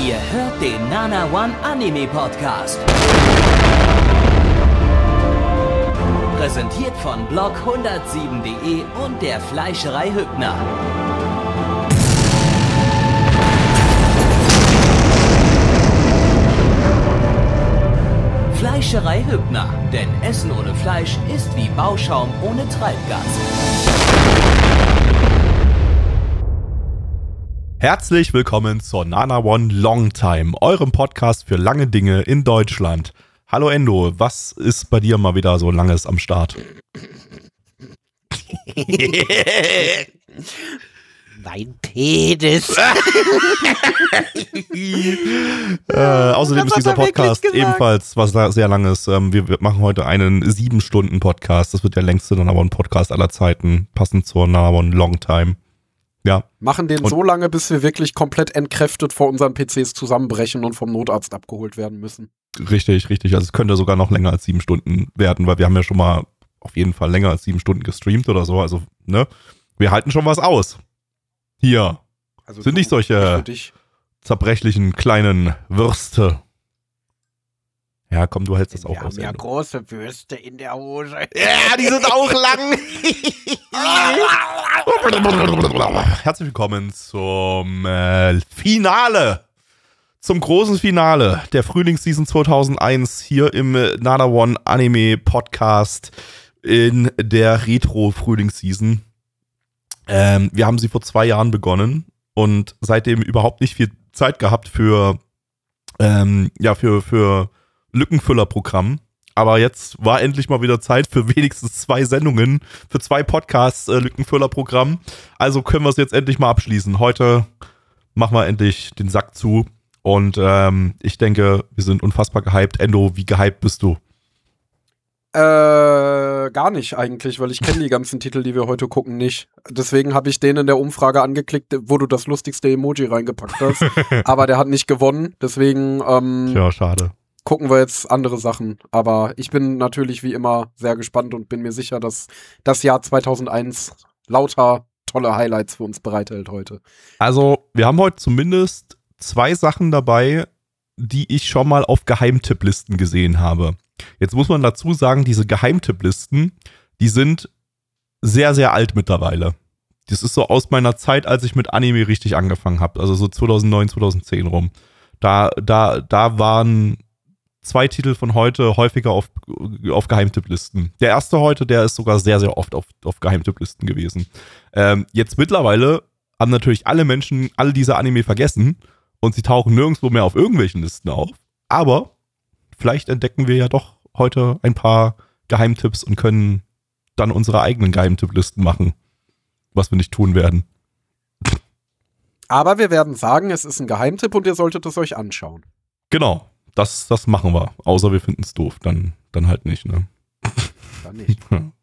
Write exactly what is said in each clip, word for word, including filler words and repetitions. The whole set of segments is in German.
Ihr hört den Nana One Anime Podcast. Präsentiert von blog hundertsieben punkt de und der Fleischerei Hübner. Fleischerei Hübner, denn Essen ohne Fleisch ist wie Bauschaum ohne Treibgas. Herzlich willkommen zur Nana One Longtime, eurem Podcast für lange Dinge in Deutschland. Hallo Endo, was ist bei dir mal wieder so Langes am Start? Mein Penis. äh, außerdem ist dieser Podcast ebenfalls was sehr Langes. Ähm, wir, wir machen heute einen sieben Stunden Podcast. Das wird der längste Nana One Podcast aller Zeiten, passend zur Nana One Longtime. Ja. Machen den und so lange, bis wir wirklich komplett entkräftet vor unseren P Cs zusammenbrechen und vom Notarzt abgeholt werden müssen. Richtig, richtig. Also es könnte sogar noch länger als sieben Stunden werden, weil wir haben ja schon mal auf jeden Fall länger als sieben Stunden gestreamt oder so. Also, ne? Wir halten schon was aus. Hier. Also sind du, nicht solche zerbrechlichen kleinen Würste. Ja, komm, du hältst das auch wir aus. Wir haben ja große Würste in der Hose. Ja, die sind auch lang. Herzlich willkommen zum äh, Finale. Zum großen Finale der Frühlingsseason zweitausendeins hier im äh, Nana One Anime Podcast in der Retro-Frühlingsseason. Ähm, wir haben sie vor zwei Jahren begonnen und seitdem überhaupt nicht viel Zeit gehabt für, ähm, ja, für, für Lückenfüllerprogramm. Aber jetzt war endlich mal wieder Zeit für wenigstens zwei Sendungen, für zwei Podcasts äh, Lückenfüllerprogramm. Also können wir es jetzt endlich mal abschließen. Heute machen wir endlich den Sack zu. Und ähm, ich denke, wir sind unfassbar gehypt. Endo, wie gehypt bist du? Äh, gar nicht eigentlich, weil ich kenne die ganzen Titel, die wir heute gucken, nicht. Deswegen habe ich den in der Umfrage angeklickt, wo du das lustigste Emoji reingepackt hast. Aber der hat nicht gewonnen, deswegen ähm, ja, schade. Gucken wir jetzt andere Sachen. Aber ich bin natürlich wie immer sehr gespannt und bin mir sicher, dass das Jahr zweitausendeins lauter tolle Highlights für uns bereithält heute. Also, wir haben heute zumindest zwei Sachen dabei, die ich schon mal auf Geheimtipplisten gesehen habe. Jetzt muss man dazu sagen, diese Geheimtipplisten, die sind sehr, sehr alt mittlerweile. Das ist so aus meiner Zeit, als ich mit Anime richtig angefangen habe. Also so zweitausendneun, zweitausendzehn rum. Da, da, da waren zwei Titel von heute häufiger auf, auf Geheimtipplisten. Der erste heute, der ist sogar sehr, sehr oft auf, auf Geheimtipplisten gewesen. Ähm, jetzt mittlerweile haben natürlich alle Menschen alle diese Anime vergessen und sie tauchen nirgendwo mehr auf irgendwelchen Listen auf. Aber vielleicht entdecken wir ja doch heute ein paar Geheimtipps und können dann unsere eigenen Geheimtipplisten machen, was wir nicht tun werden. Aber wir werden sagen, es ist ein Geheimtipp und ihr solltet es euch anschauen. Genau. Das, das machen wir. Außer wir finden es doof. Dann, dann halt nicht, ne? Dann nicht.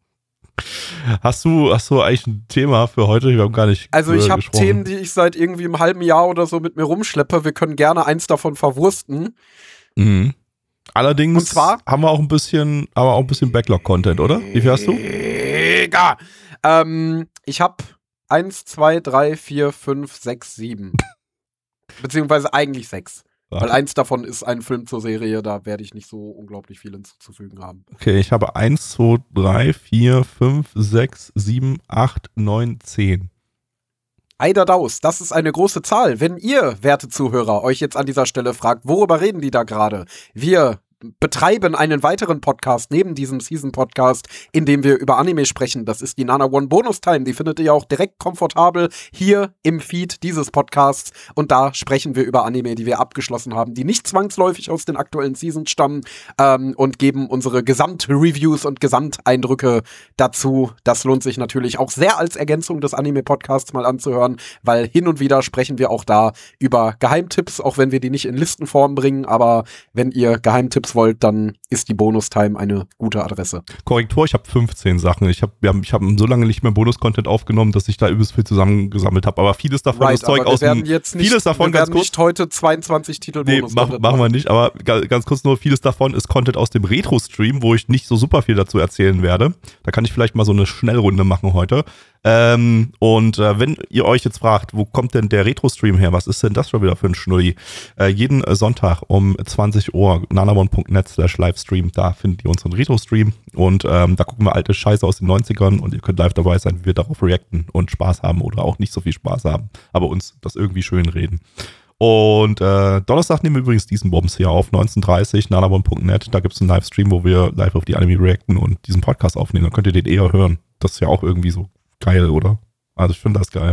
Hast du, hast du eigentlich ein Thema für heute? Wir haben gar nicht Also ich habe gesprochen. Themen, die ich seit irgendwie einem halben Jahr oder so mit mir rumschleppe. Wir können gerne eins davon verwursten. Mhm. Allerdings Und zwar haben wir auch ein bisschen, aber auch ein bisschen Backlog-Content, oder? Wie viel hast du? Mega! Ähm, ich habe eins, zwei, drei, vier, fünf, sechs, sieben. Beziehungsweise eigentlich sechs. Ach. Weil eins davon ist ein Film zur Serie, da werde ich nicht so unglaublich viel hinzuzufügen haben. Okay, ich habe eins, zwei, drei, vier, fünf, sechs, sieben, acht, neun, zehn. Eider Daus, das ist eine große Zahl. Wenn ihr, werte Zuhörer, euch jetzt an dieser Stelle fragt, worüber reden die da gerade? Wir betreiben einen weiteren Podcast neben diesem Season-Podcast, in dem wir über Anime sprechen. Das ist die Nana One Bonus Time. Die findet ihr auch direkt komfortabel hier im Feed dieses Podcasts. Und da sprechen wir über Anime, die wir abgeschlossen haben, die nicht zwangsläufig aus den aktuellen Seasons stammen ähm, und geben unsere Gesamtreviews und Gesamteindrücke dazu. Das lohnt sich natürlich auch sehr als Ergänzung des Anime-Podcasts mal anzuhören, weil hin und wieder sprechen wir auch da über Geheimtipps, auch wenn wir die nicht in Listenform bringen. Aber wenn ihr Geheimtipps wollt, dann ist die Bonus-Time eine gute Adresse. Korrektur, ich habe fünfzehn Sachen. Ich habe ich hab so lange nicht mehr Bonus-Content aufgenommen, dass ich da übelst viel zusammengesammelt habe. Aber vieles davon Right, ist Zeug aber aus wir werden dem... jetzt nicht, vieles davon wir ganz werden kurz, nicht heute zweiundzwanzig Titel nee, Bonus mach, machen wir nicht, aber ga- ganz kurz nur, vieles davon ist Content aus dem Retro-Stream, wo ich nicht so super viel dazu erzählen werde. Da kann ich vielleicht mal so eine Schnellrunde machen heute. Ähm, und äh, wenn ihr euch jetzt fragt, wo kommt denn der Retro-Stream her? Was ist denn das schon wieder für ein Schnulli? Äh, jeden äh, Sonntag um zwanzig Uhr, nanamon.net slash Livestream, da findet ihr unseren Retro-Stream und ähm, da gucken wir alte Scheiße aus den neunzigern und ihr könnt live dabei sein, wie wir darauf reacten und Spaß haben oder auch nicht so viel Spaß haben, aber uns das irgendwie schön reden. Und äh, Donnerstag nehmen wir übrigens diesen Bombs hier auf, neunzehn Uhr dreißig, nanamon punkt net, da gibt es einen Livestream, wo wir live auf die Anime reacten und diesen Podcast aufnehmen, dann könnt ihr den eher hören. Das ist ja auch irgendwie so geil, oder? Also ich finde das geil.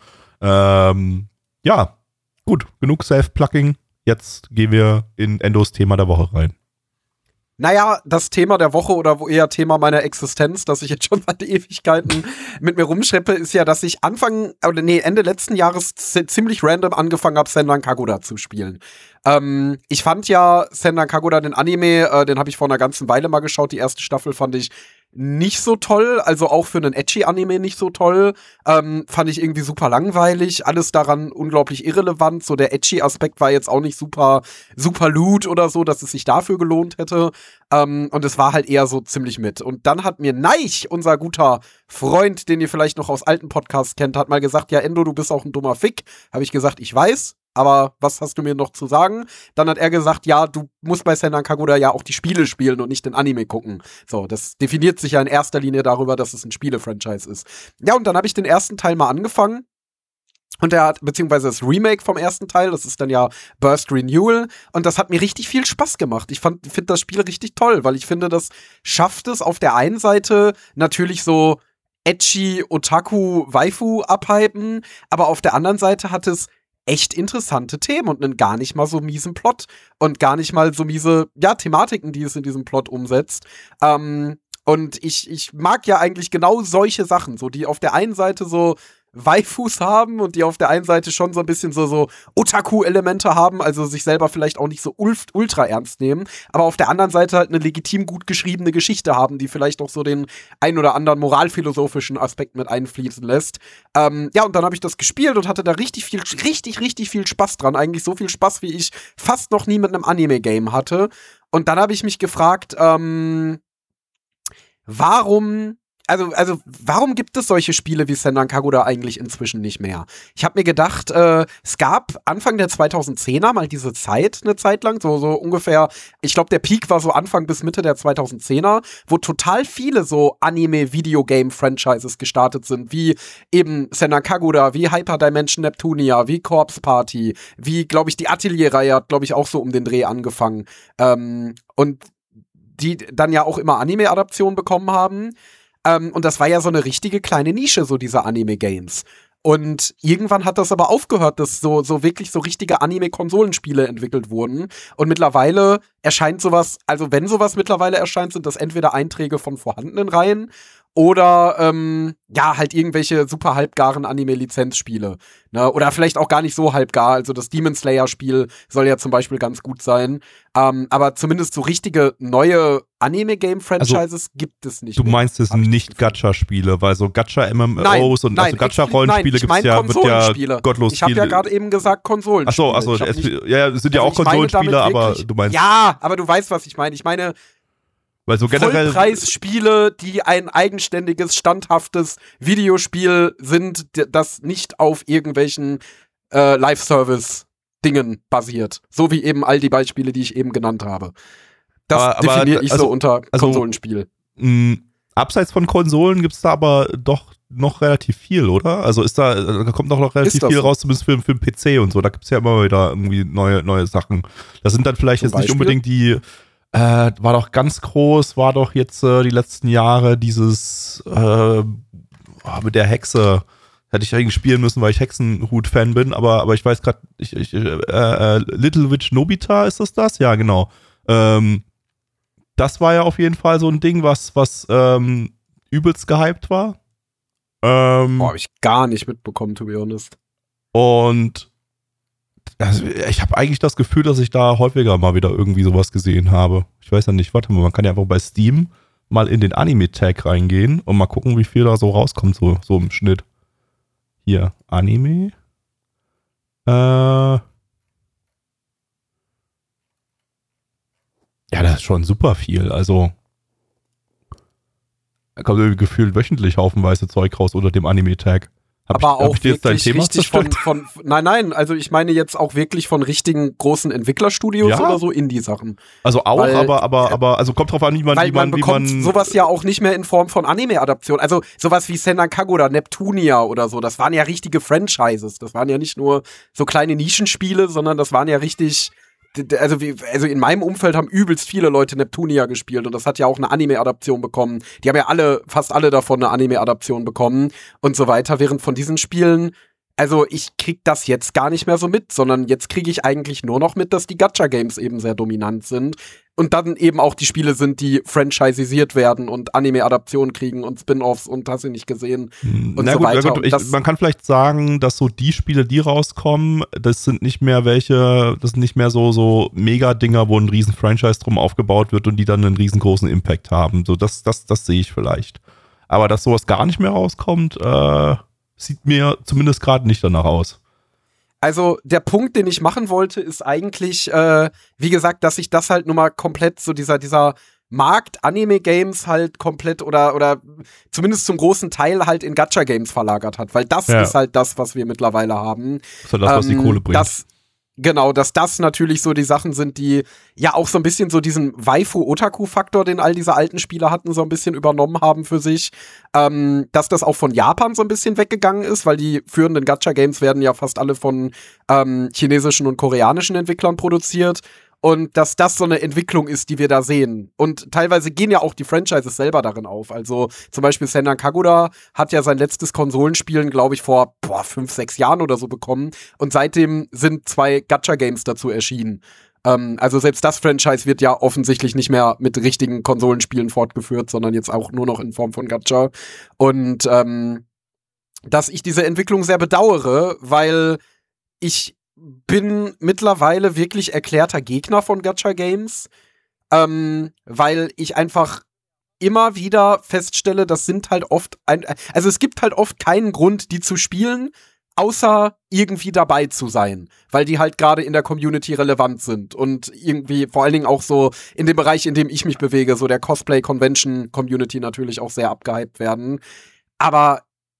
Ähm, ja, gut, genug Self-Plugging. Jetzt gehen wir in Endos Thema der Woche rein. Naja, das Thema der Woche oder wo eher Thema meiner Existenz, das ich jetzt schon seit Ewigkeiten mit mir rumschleppe, ist ja, dass ich Anfang, oder nee, Ende letzten Jahres z- ziemlich random angefangen habe, Senran Kagura zu spielen. Ähm, ich fand ja Senran Kagura, den Anime, äh, den habe ich vor einer ganzen Weile mal geschaut. Die erste Staffel fand ich nicht so toll, also auch für einen Edgy-Anime nicht so toll. Ähm, fand ich irgendwie super langweilig, alles daran unglaublich irrelevant. So der Edgy-Aspekt war jetzt auch nicht super, super loot oder so, dass es sich dafür gelohnt hätte. Ähm, und es war halt eher so ziemlich mit. Und dann hat mir Neich, unser guter Freund, den ihr vielleicht noch aus alten Podcasts kennt, hat mal gesagt, ja Endo, du bist auch ein dummer Fick. Habe ich gesagt, ich weiß. Aber was hast du mir noch zu sagen? Dann hat er gesagt, ja, du musst bei Senran Kagura ja auch die Spiele spielen und nicht den Anime gucken. So, das definiert sich ja in erster Linie darüber, dass es ein Spiele-Franchise ist. Ja, und dann habe ich den ersten Teil mal angefangen. Und der hat, beziehungsweise das Remake vom ersten Teil, das ist dann ja Burst Renewal. Und das hat mir richtig viel Spaß gemacht. Ich fand, finde das Spiel richtig toll, weil ich finde, das schafft es auf der einen Seite natürlich so edgy Otaku-Waifu abhypen, aber auf der anderen Seite hat es echt interessante Themen und einen gar nicht mal so miesen Plot und gar nicht mal so miese, ja, Thematiken, die es in diesem Plot umsetzt. Ähm, und ich, ich mag ja eigentlich genau solche Sachen, so die auf der einen Seite so Waifus haben und die auf der einen Seite schon so ein bisschen so, so Otaku-Elemente haben, also sich selber vielleicht auch nicht so ult- ultra ernst nehmen, aber auf der anderen Seite halt eine legitim gut geschriebene Geschichte haben, die vielleicht auch so den ein oder anderen moralphilosophischen Aspekt mit einfließen lässt. Ähm, ja, und dann habe ich das gespielt und hatte da richtig viel, richtig, richtig viel Spaß dran. Eigentlich so viel Spaß, wie ich fast noch nie mit einem Anime-Game hatte. Und dann habe ich mich gefragt, ähm, warum Also, also, warum gibt es solche Spiele wie Senran Kagura eigentlich inzwischen nicht mehr? Ich habe mir gedacht, äh, es gab Anfang der zweitausendzehner mal diese Zeit, eine Zeit lang, so, so ungefähr, ich glaube, der Peak war so Anfang bis Mitte der zweitausendzehner, wo total viele so Anime-Videogame-Franchises gestartet sind, wie eben Senran Kagura, wie Hyperdimension Neptunia, wie Corpse Party, wie, glaube ich, die Atelier-Reihe hat, glaube ich, auch so um den Dreh angefangen. Ähm, und die dann ja auch immer Anime-Adaptionen bekommen haben. Um, und das war ja so eine richtige kleine Nische, so diese Anime-Games. Und irgendwann hat das aber aufgehört, dass so, so wirklich so richtige Anime-Konsolenspiele entwickelt wurden. Und mittlerweile erscheint sowas, also wenn sowas mittlerweile erscheint, sind das entweder Einträge von vorhandenen Reihen oder, ähm, ja, halt irgendwelche super halbgaren Anime-Lizenzspiele. Ne? Oder vielleicht auch gar nicht so halbgar. Also das Demon Slayer-Spiel soll ja zum Beispiel ganz gut sein. Ähm, aber zumindest so richtige neue Anime-Game-Franchises also, gibt es nicht. Du mehr, meinst es nicht Gacha-Spiele, weil so Gacha-M M Os nein, und nein, also Gacha-Rollenspiele gibt es ja, wird ja gottlos Ich habe ja gerade eben gesagt Konsolenspiele. Achso, achso, es, nicht, ja, es sind ja also auch Konsolenspiele, aber du meinst. Ja, aber du weißt, was ich meine. Ich meine, weil so generell Vollpreisspiele, die ein eigenständiges, standhaftes Videospiel sind, das nicht auf irgendwelchen äh, Live-Service-Dingen basiert. So wie eben all die Beispiele, die ich eben genannt habe. Das aber, definiere aber, ich also, so unter also, Konsolenspiel. Mh, abseits von Konsolen gibt es da aber doch noch relativ viel, oder? Also ist da, da kommt doch noch relativ viel so? raus, zumindest für, für den P C und so. Da gibt es ja immer wieder irgendwie neue, neue Sachen. Das sind dann vielleicht Zum jetzt Beispiel? nicht unbedingt die Äh, war doch ganz groß, war doch jetzt äh, die letzten Jahre dieses äh, oh, mit der Hexe. Hätte ich eigentlich spielen müssen, weil ich Hexenhut-Fan bin, aber, aber ich weiß gerade, ich, ich, äh, äh, Little Witch Nobita, ist das das? Ja, genau. Ähm, das war ja auf jeden Fall so ein Ding, was, was ähm, übelst gehypt war. Ähm, Boah, hab ich gar nicht mitbekommen, to be honest. Und Also ich habe eigentlich das Gefühl, dass ich da häufiger mal wieder irgendwie sowas gesehen habe. Ich weiß ja nicht, warte mal, man kann ja einfach bei Steam mal in den Anime-Tag reingehen und mal gucken, wie viel da so rauskommt, so, so im Schnitt. Hier, Anime. Äh. Ja, das ist schon super viel. Also, da kommt irgendwie gefühlt wöchentlich haufenweise Zeug raus unter dem Anime-Tag. Hab aber ich, hab auch ich dir jetzt dein wirklich Thema richtig von, von, nein, nein, also ich meine jetzt auch wirklich von richtigen großen Entwicklerstudios Ja. oder so Indie-Sachen. Also auch, Weil, aber, aber, aber, also kommt drauf an, wie man, Weil wie man, man wie bekommt man. sowas ja auch nicht mehr in Form von Anime-Adaption. Also sowas wie Senran Kagura, Neptunia oder so, das waren ja richtige Franchises. Das waren ja nicht nur so kleine Nischenspiele, sondern das waren ja richtig, also, wie, also in meinem Umfeld haben übelst viele Leute Neptunia gespielt und das hat ja auch eine Anime-Adaption bekommen. Die haben ja alle, fast alle davon eine Anime-Adaption bekommen und so weiter, während von diesen Spielen, also ich krieg das jetzt gar nicht mehr so mit, sondern jetzt kriege ich eigentlich nur noch mit, dass die Gacha-Games eben sehr dominant sind und dann eben auch die Spiele sind, die franchisisiert werden und Anime-Adaptionen kriegen und Spin-Offs und hast du nicht gesehen und Na so gut, weiter. na gut, ich, Das- man kann vielleicht sagen, dass so die Spiele, die rauskommen, das sind nicht mehr welche, das sind nicht mehr so, so Mega-Dinger, wo ein riesen Franchise drum aufgebaut wird und die dann einen riesengroßen Impact haben. So, das, das, das sehe ich vielleicht. Aber dass sowas gar nicht mehr rauskommt, äh, sieht mir zumindest gerade nicht danach aus. Also der Punkt, den ich machen wollte, ist eigentlich, äh, wie gesagt, dass sich das halt nun mal komplett so dieser, dieser Markt Anime-Games halt komplett oder, oder zumindest zum großen Teil halt in Gacha-Games verlagert hat, weil das Ja. ist halt das, was wir mittlerweile haben. Das ist halt das, was die Ähm, Kohle bringt. Das, genau, dass das natürlich so die Sachen sind, die ja auch so ein bisschen so diesen Waifu-Otaku-Faktor, den all diese alten Spiele hatten, so ein bisschen übernommen haben für sich. Ähm, dass das auch von Japan so ein bisschen weggegangen ist, weil die führenden Gacha-Games werden ja fast alle von ähm, chinesischen und koreanischen Entwicklern produziert. Und dass das so eine Entwicklung ist, die wir da sehen. Und teilweise gehen ja auch die Franchises selber darin auf. Also zum Beispiel Senran Kagura hat ja sein letztes Konsolenspielen, glaube ich, vor boah, fünf, sechs Jahren oder so bekommen. Und seitdem sind zwei Gacha-Games dazu erschienen. Ähm, also selbst das Franchise wird ja offensichtlich nicht mehr mit richtigen Konsolenspielen fortgeführt, sondern jetzt auch nur noch in Form von Gacha. Und ähm, dass ich diese Entwicklung sehr bedauere, weil ich bin mittlerweile wirklich erklärter Gegner von Gacha-Games, ähm, weil ich einfach immer wieder feststelle, das sind halt oft, ein, also es gibt halt oft keinen Grund, die zu spielen, außer irgendwie dabei zu sein, weil die halt gerade in der Community relevant sind und irgendwie vor allen Dingen auch so in dem Bereich, in dem ich mich bewege, so der Cosplay-Convention-Community natürlich auch sehr abgehypt werden. Aber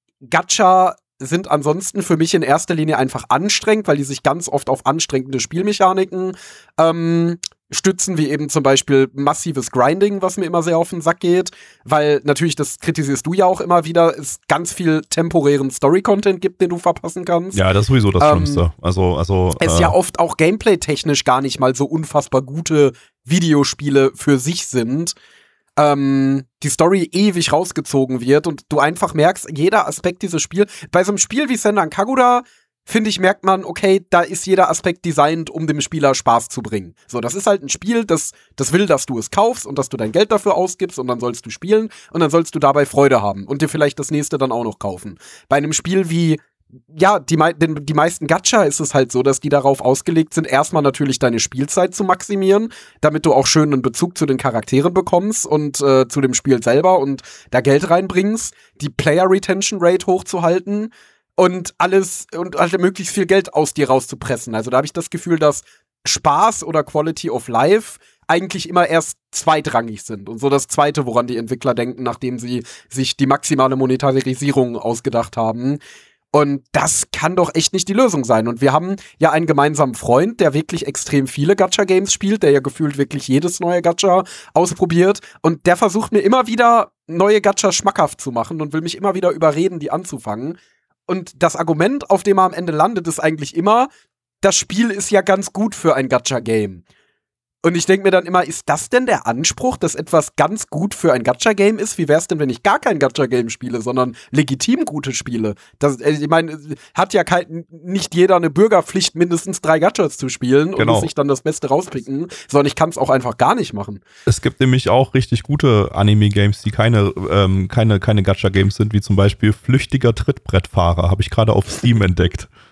Gacha sind ansonsten für mich in erster Linie einfach anstrengend, weil die sich ganz oft auf anstrengende Spielmechaniken ähm, stützen, wie eben zum Beispiel massives Grinding, was mir immer sehr auf den Sack geht, weil natürlich, das kritisierst du ja auch immer wieder, es ganz viel temporären Story-Content gibt, den du verpassen kannst. Ja, das ist sowieso das Ähm, Schlimmste. Also, also. Es äh, ja oft auch gameplay-technisch gar nicht mal so unfassbar gute Videospiele für sich sind. Ähm, die Story ewig rausgezogen wird und du einfach merkst, jeder Aspekt dieses Spiels, bei so einem Spiel wie Senran Kagura, finde ich, merkt man, okay, da ist jeder Aspekt designt, um dem Spieler Spaß zu bringen. So, das ist halt ein Spiel, das, das will, dass du es kaufst und dass du dein Geld dafür ausgibst und dann sollst du spielen und dann sollst du dabei Freude haben und dir vielleicht das nächste dann auch noch kaufen. Bei einem Spiel wie ja, die, mei- den, die meisten Gacha ist es halt so, dass die darauf ausgelegt sind, erstmal natürlich deine Spielzeit zu maximieren, damit du auch schön einen Bezug zu den Charakteren bekommst und äh, zu dem Spiel selber und da Geld reinbringst, die Player Retention Rate hochzuhalten und alles und halt möglichst viel Geld aus dir rauszupressen. Also da habe ich das Gefühl, dass Spaß oder Quality of Life eigentlich immer erst zweitrangig sind und so das Zweite, woran die Entwickler denken, nachdem sie sich die maximale Monetarisierung ausgedacht haben. Und das kann doch echt nicht die Lösung sein. Und wir haben ja einen gemeinsamen Freund, der wirklich extrem viele Gacha-Games spielt, der ja gefühlt wirklich jedes neue Gacha ausprobiert. Und der versucht mir immer wieder, neue Gacha schmackhaft zu machen und will mich immer wieder überreden, die anzufangen. Und das Argument, auf dem er am Ende landet, ist eigentlich immer, das Spiel ist ja ganz gut für ein Gacha-Game. Und ich denke mir dann immer, ist das denn der Anspruch, dass etwas ganz gut für ein Gacha-Game ist? Wie wär's denn, wenn ich gar kein Gacha-Game spiele, sondern legitim gute Spiele? Das, ich meine, hat ja kein, nicht jeder eine Bürgerpflicht, mindestens drei Gachas zu spielen und Genau. muss sich dann das Beste rauspicken, sondern ich kann es auch einfach gar nicht machen. Es gibt nämlich auch richtig gute Anime-Games, die keine, ähm, keine, keine Gacha-Games sind, wie zum Beispiel Flüchtiger Trittbrettfahrer, habe ich gerade auf Steam entdeckt.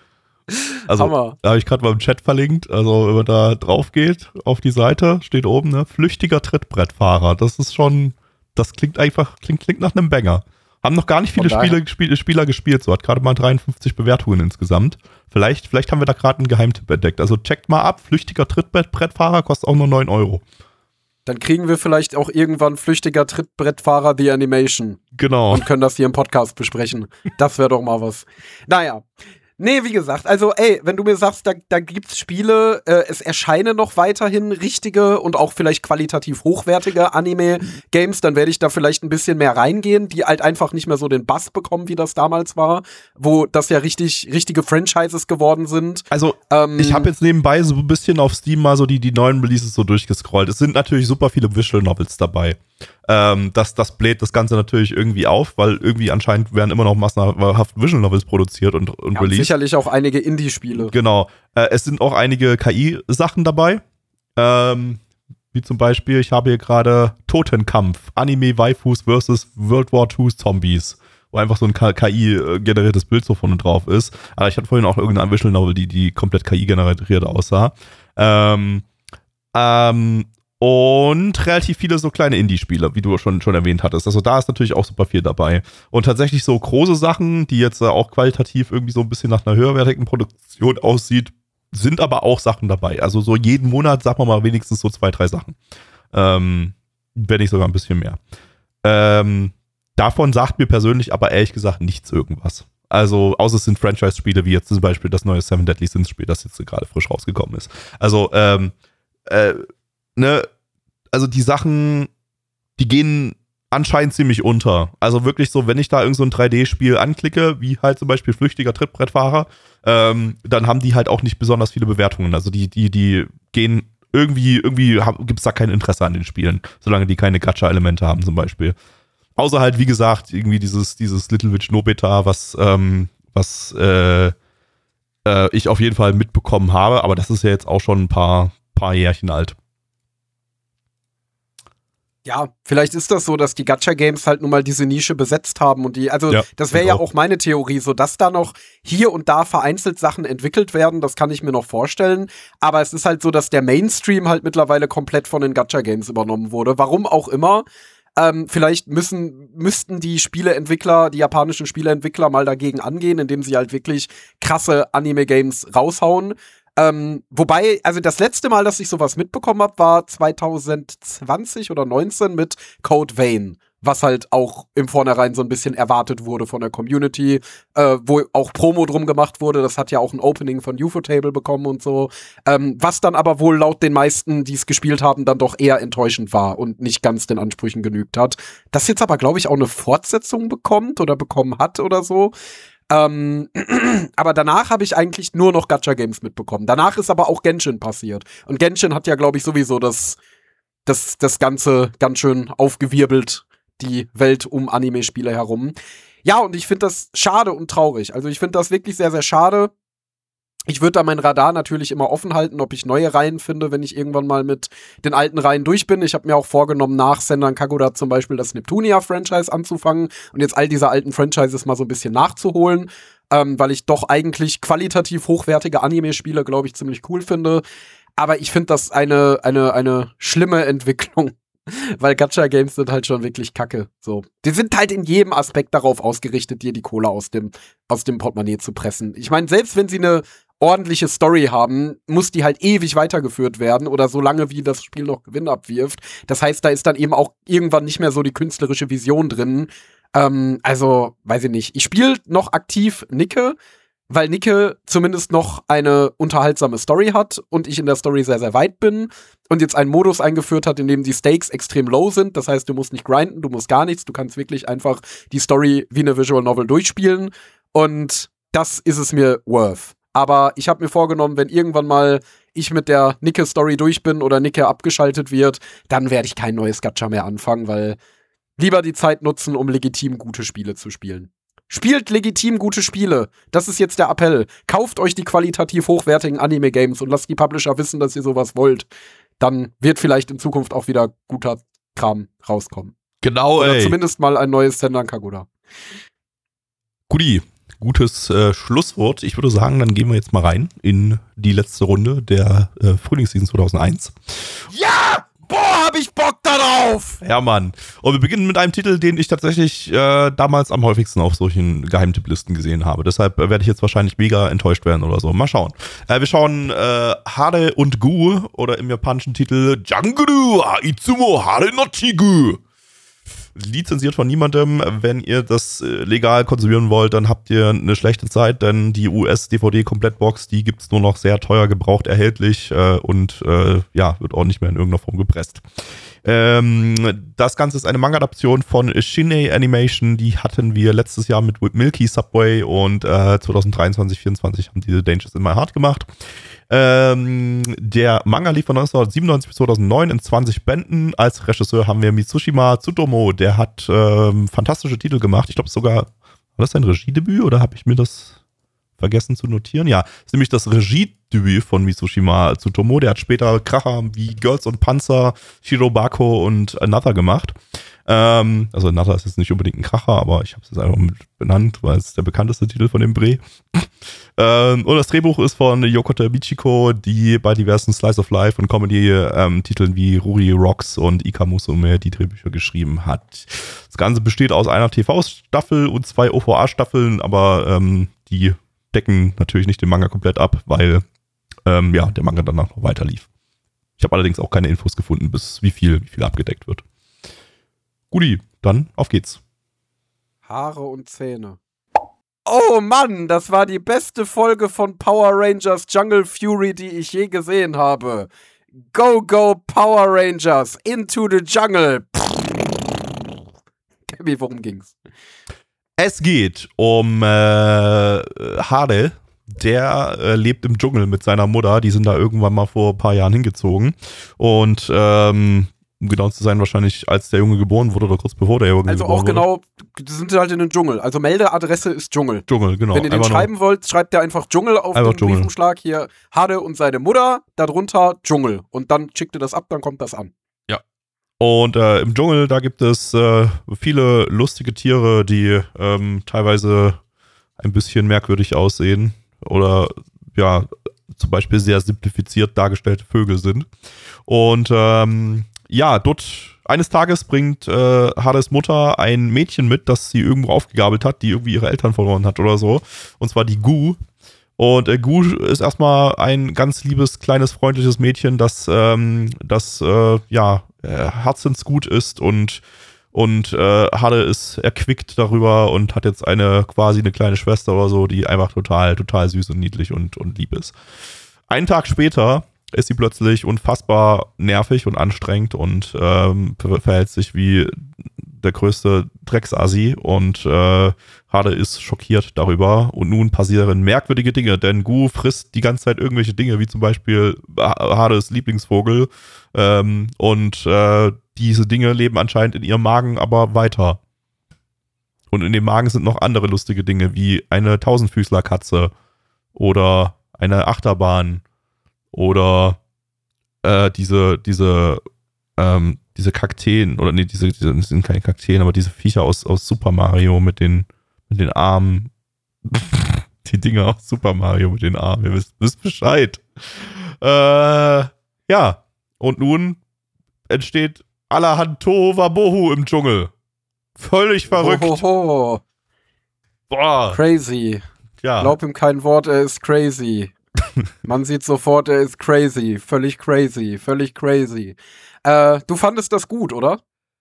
Also, Hammer. da habe ich gerade mal im Chat verlinkt. Also, wenn man da drauf geht, auf die Seite, steht oben, ne, flüchtiger Trittbrettfahrer. Das ist schon, das klingt einfach, klingt, klingt nach einem Banger. Haben noch gar nicht viele Spiele, Spiel, Spieler gespielt, so hat gerade mal dreiundfünfzig Bewertungen insgesamt. Vielleicht, vielleicht haben wir da gerade einen Geheimtipp entdeckt. Also checkt mal ab, flüchtiger Trittbrettfahrer kostet auch nur neun Euro. Dann kriegen wir vielleicht auch irgendwann flüchtiger Trittbrettfahrer The Animation. Genau. Und können das hier im Podcast besprechen. Das wäre doch mal was. Naja. Nee, wie gesagt, also ey, wenn du mir sagst, da, da gibt's Spiele, äh, es erscheinen noch weiterhin richtige und auch vielleicht qualitativ hochwertige Anime-Games, dann werde ich da vielleicht ein bisschen mehr reingehen, die halt einfach nicht mehr so den Bass bekommen, wie das damals war, wo das ja richtig richtige Franchises geworden sind. Also, ähm, ich habe jetzt nebenbei so ein bisschen auf Steam mal so die, die neuen Releases so durchgescrollt. Es sind natürlich super viele Visual Novels dabei. Ähm, das, das bläht das Ganze natürlich irgendwie auf, weil irgendwie anscheinend werden immer noch massenhaft Visual Novels produziert und, und ja, released. Sicherlich auch einige Indie-Spiele. Genau. Äh, es sind auch einige K I-Sachen dabei. Ähm, wie zum Beispiel, ich habe hier gerade Totenkampf, Anime-Waifus versus World War zwei Zombies, wo einfach so ein K I-generiertes Bild so vorne drauf ist. Aber ich hatte vorhin auch irgendeine Visual Novel, die, die komplett K I-generiert aussah. Ähm, ähm, Und relativ viele so kleine Indie-Spiele, wie du schon, schon erwähnt hattest. Also da ist natürlich auch super viel dabei. Und tatsächlich so große Sachen, die jetzt äh, auch qualitativ irgendwie so ein bisschen nach einer höherwertigen Produktion aussieht, sind aber auch Sachen dabei. Also so jeden Monat, sagen wir mal, wenigstens so zwei, drei Sachen. Ähm, wenn nicht sogar ein bisschen mehr. Ähm, davon sagt mir persönlich aber ehrlich gesagt nichts irgendwas. Also, außer es sind Franchise-Spiele, wie jetzt zum Beispiel das neue Seven Deadly Sins-Spiel, das jetzt gerade frisch rausgekommen ist. Also, ähm, äh, ne, also die Sachen, die gehen anscheinend ziemlich unter. Also wirklich so, wenn ich da irgend so ein drei D-Spiel anklicke, wie halt zum Beispiel flüchtiger Trittbrettfahrer, ähm, dann haben die halt auch nicht besonders viele Bewertungen. Also die, die, die gehen irgendwie, irgendwie gibt es da kein Interesse an den Spielen, solange die keine Gacha-Elemente haben zum Beispiel. Außer halt, wie gesagt, irgendwie dieses, dieses Little Witch Nobeta, was, ähm, was äh, äh, ich auf jeden Fall mitbekommen habe, aber das ist ja jetzt auch schon ein paar, paar Jährchen alt. Ja, vielleicht ist das so, dass die Gacha-Games halt nun mal diese Nische besetzt haben und die, also ja, das wäre ja auch meine Theorie, so dass da noch hier und da vereinzelt Sachen entwickelt werden, das kann ich mir noch vorstellen, aber es ist halt so, dass der Mainstream halt mittlerweile komplett von den Gacha-Games übernommen wurde, warum auch immer. Ähm, vielleicht müssen, müssten die Spieleentwickler, die japanischen Spieleentwickler mal dagegen angehen, indem sie halt wirklich krasse Anime-Games raushauen. Ähm, wobei, also das letzte Mal, dass ich sowas mitbekommen habe, war zwanzig zwanzig oder neunzehn mit Code Vein, was halt auch im Vornherein so ein bisschen erwartet wurde von der Community, äh, wo auch Promo drum gemacht wurde. Das hat ja auch ein Opening von Ufotable bekommen und so. Ähm, was dann aber wohl laut den meisten, die es gespielt haben, dann doch eher enttäuschend war und nicht ganz den Ansprüchen genügt hat. Das jetzt aber, glaube ich, auch eine Fortsetzung bekommt oder bekommen hat oder so. Ähm, aber danach habe ich eigentlich nur noch Gacha-Games mitbekommen. Danach ist aber auch Genshin passiert. Und Genshin hat ja, glaube ich, sowieso das, das, das Ganze ganz schön aufgewirbelt, die Welt um Anime-Spiele herum. Ja, und ich finde das schade und traurig. Also ich finde das wirklich sehr, sehr schade. Ich würde da mein Radar natürlich immer offen halten, ob ich neue Reihen finde, wenn ich irgendwann mal mit den alten Reihen durch bin. Ich habe mir auch vorgenommen, nach Senran Kagura zum Beispiel das Neptunia-Franchise anzufangen und jetzt all diese alten Franchises mal so ein bisschen nachzuholen, ähm, weil ich doch eigentlich qualitativ hochwertige Anime-Spiele, glaube ich, ziemlich cool finde. Aber ich finde das eine, eine, eine schlimme Entwicklung, weil Gacha-Games sind halt schon wirklich kacke. So. Die sind halt in jedem Aspekt darauf ausgerichtet, dir die Kohle aus dem, aus dem Portemonnaie zu pressen. Ich meine, selbst wenn sie eine ordentliche Story haben, muss die halt ewig weitergeführt werden oder so lange, wie das Spiel noch Gewinn abwirft. Das heißt, da ist dann eben auch irgendwann nicht mehr so die künstlerische Vision drin. Ähm, also, weiß ich nicht. Ich spiele noch aktiv Nicke, weil Nicke zumindest noch eine unterhaltsame Story hat und ich in der Story sehr, sehr weit bin und jetzt einen Modus eingeführt hat, in dem die Stakes extrem low sind. Das heißt, du musst nicht grinden, du musst gar nichts. Du kannst wirklich einfach die Story wie eine Visual Novel durchspielen und das ist es mir worth. Aber ich habe mir vorgenommen, wenn irgendwann mal ich mit der Nicke-Story durch bin oder Nicke abgeschaltet wird, dann werde ich kein neues Gacha mehr anfangen, weil lieber die Zeit nutzen, um legitim gute Spiele zu spielen. Spielt legitim gute Spiele. Das ist jetzt der Appell. Kauft euch die qualitativ hochwertigen Anime-Games und lasst die Publisher wissen, dass ihr sowas wollt. Dann wird vielleicht in Zukunft auch wieder guter Kram rauskommen. Genau, Oder ey. zumindest mal ein neues Senran Kagura. Guti, gutes äh, Schlusswort. Ich würde sagen, dann gehen wir jetzt mal rein in die letzte Runde der äh, Frühlingsseason zweitausendeins. Ja! Boah, hab ich Bock darauf! Ja, Mann. Und wir beginnen mit einem Titel, den ich tatsächlich äh, damals am häufigsten auf solchen Geheimtipplisten gesehen habe. Deshalb äh, werde ich jetzt wahrscheinlich mega enttäuscht werden oder so. Mal schauen. Äh, wir schauen äh, Hare und Gu oder im japanischen Titel Janguru Itsumo Hare no Chigu. Lizenziert von niemandem. Wenn ihr das äh, legal konsumieren wollt, dann habt ihr eine schlechte Zeit, denn die U S-D V D-Komplettbox, die gibt's nur noch sehr teuer gebraucht erhältlich äh, und äh, ja, wird auch nicht mehr in irgendeiner Form gepresst. Ähm, das Ganze ist eine Manga-Adaption von Shinei Animation, die hatten wir letztes Jahr mit Milky Subway und äh, zweitausenddreiundzwanzig, vierundzwanzig haben diese Dangers in My Heart gemacht. Ähm, der Manga lief von neunzehnhundertsiebenundneunzig bis zweitausendneun in zwanzig Bänden. Als Regisseur haben wir Mitsushima Tsutomu, der hat ähm, fantastische Titel gemacht. Ich glaube sogar, war das sein Regiedebüt oder habe ich mir das vergessen zu notieren? Ja, das ist nämlich das Regiedebüt von Mitsushima Tsutomu. Der hat später Kracher wie Girls und Panzer, Shirobako und Another gemacht. Ähm, also Another ist jetzt nicht unbedingt ein Kracher, aber ich habe es jetzt einfach mit benannt, weil es der bekannteste Titel von dem Bre. ähm, und das Drehbuch ist von Yokota Michiko, die bei diversen Slice of Life und Comedy-Titeln ähm, wie Ruri Rocks und Ika Musume die Drehbücher geschrieben hat. Das Ganze besteht aus einer T V-Staffel und zwei O V A-Staffeln, aber ähm, die decken natürlich nicht den Manga komplett ab, weil ähm, ja, der Manga danach noch weiter lief. Ich habe allerdings auch keine Infos gefunden, bis wie viel, wie viel abgedeckt wird. Guti, dann auf geht's. Haare und Zähne. Oh Mann, das war die beste Folge von Power Rangers Jungle Fury, die ich je gesehen habe. Go, go, Power Rangers, into the jungle. Kevin, worum ging's? Es geht um äh, Hare, der äh, lebt im Dschungel mit seiner Mutter. Die sind da irgendwann mal vor ein paar Jahren hingezogen. Und ähm, um genau zu sein, wahrscheinlich als der Junge geboren wurde oder kurz bevor der Junge also geboren wurde. Also auch genau, die sind halt in den Dschungel. Also Meldeadresse ist Dschungel. Dschungel, genau. Wenn ihr den Einfach schreiben wollt, schreibt ihr einfach Dschungel auf einfach den Dschungel. Briefumschlag. Hier Hare und seine Mutter, darunter Dschungel. Und dann schickt ihr das ab, dann kommt das an. Ja. Und äh, im Dschungel, da gibt es äh, viele lustige Tiere, die ähm, teilweise ein bisschen merkwürdig aussehen oder ja, zum Beispiel sehr simplifiziert dargestellte Vögel sind. Und ähm, ja, dort eines Tages bringt äh, Hares Mutter ein Mädchen mit, das sie irgendwo aufgegabelt hat, die irgendwie ihre Eltern verloren hat oder so. Und zwar die Gu. Und äh, Gu ist erstmal ein ganz liebes, kleines, freundliches Mädchen, das, ähm, das äh, ja, äh, herzensgut ist und Und äh, Hare ist erquickt darüber und hat jetzt eine quasi eine kleine Schwester oder so, die einfach total, total süß und niedlich und, und lieb ist. Einen Tag später ist sie plötzlich unfassbar nervig und anstrengend und ähm, verhält sich wie der größte Drecksassi und äh, Hare ist schockiert darüber und nun passieren merkwürdige Dinge, denn Gu frisst die ganze Zeit irgendwelche Dinge, wie zum Beispiel Hares Lieblingsvogel ähm, und äh, diese Dinge leben anscheinend in ihrem Magen aber weiter. Und in dem Magen sind noch andere lustige Dinge, wie eine Tausendfüßlerkatze oder eine Achterbahn oder äh, diese, diese, ähm, diese Kakteen, oder nee, diese, diese das sind keine Kakteen, aber diese Viecher aus, aus Super Mario mit den, mit den Armen. Die Dinger aus Super Mario mit den Armen. Ihr wisst, wisst Bescheid. Äh, ja. Und nun entsteht allerhand Tohuwabohu im Dschungel. Völlig verrückt. Ho, ho, ho. Boah. Crazy. Ja. Glaub ihm kein Wort, er ist crazy. Man sieht sofort, er ist crazy. Völlig crazy. Völlig crazy. Äh, du fandest das gut, oder?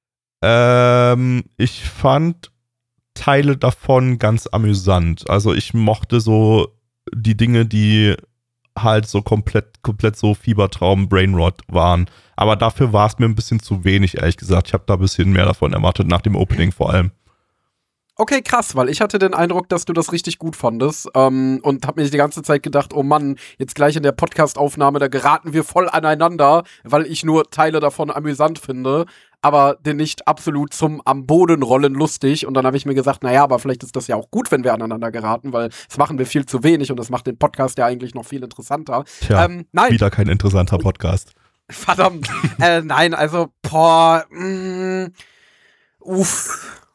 Ähm, ich fand Teile davon ganz amüsant. Also ich mochte so die Dinge, die halt so komplett, komplett so Fiebertraum, Brainrot waren. Aber dafür war es mir ein bisschen zu wenig, ehrlich gesagt. Ich habe da ein bisschen mehr davon erwartet, nach dem Opening vor allem. Okay, krass, weil ich hatte den Eindruck, dass du das richtig gut fandest ähm, und habe mir die ganze Zeit gedacht, oh Mann, jetzt gleich in der Podcast-Aufnahme, da geraten wir voll aneinander, weil ich nur Teile davon amüsant finde, aber den nicht absolut zum am Boden rollen lustig. Und dann habe ich mir gesagt, naja, aber vielleicht ist das ja auch gut, wenn wir aneinander geraten, weil das machen wir viel zu wenig und das macht den Podcast ja eigentlich noch viel interessanter. Tja, ähm, nein. Wieder kein interessanter Podcast. Verdammt. äh, nein, also, boah, mh, uff.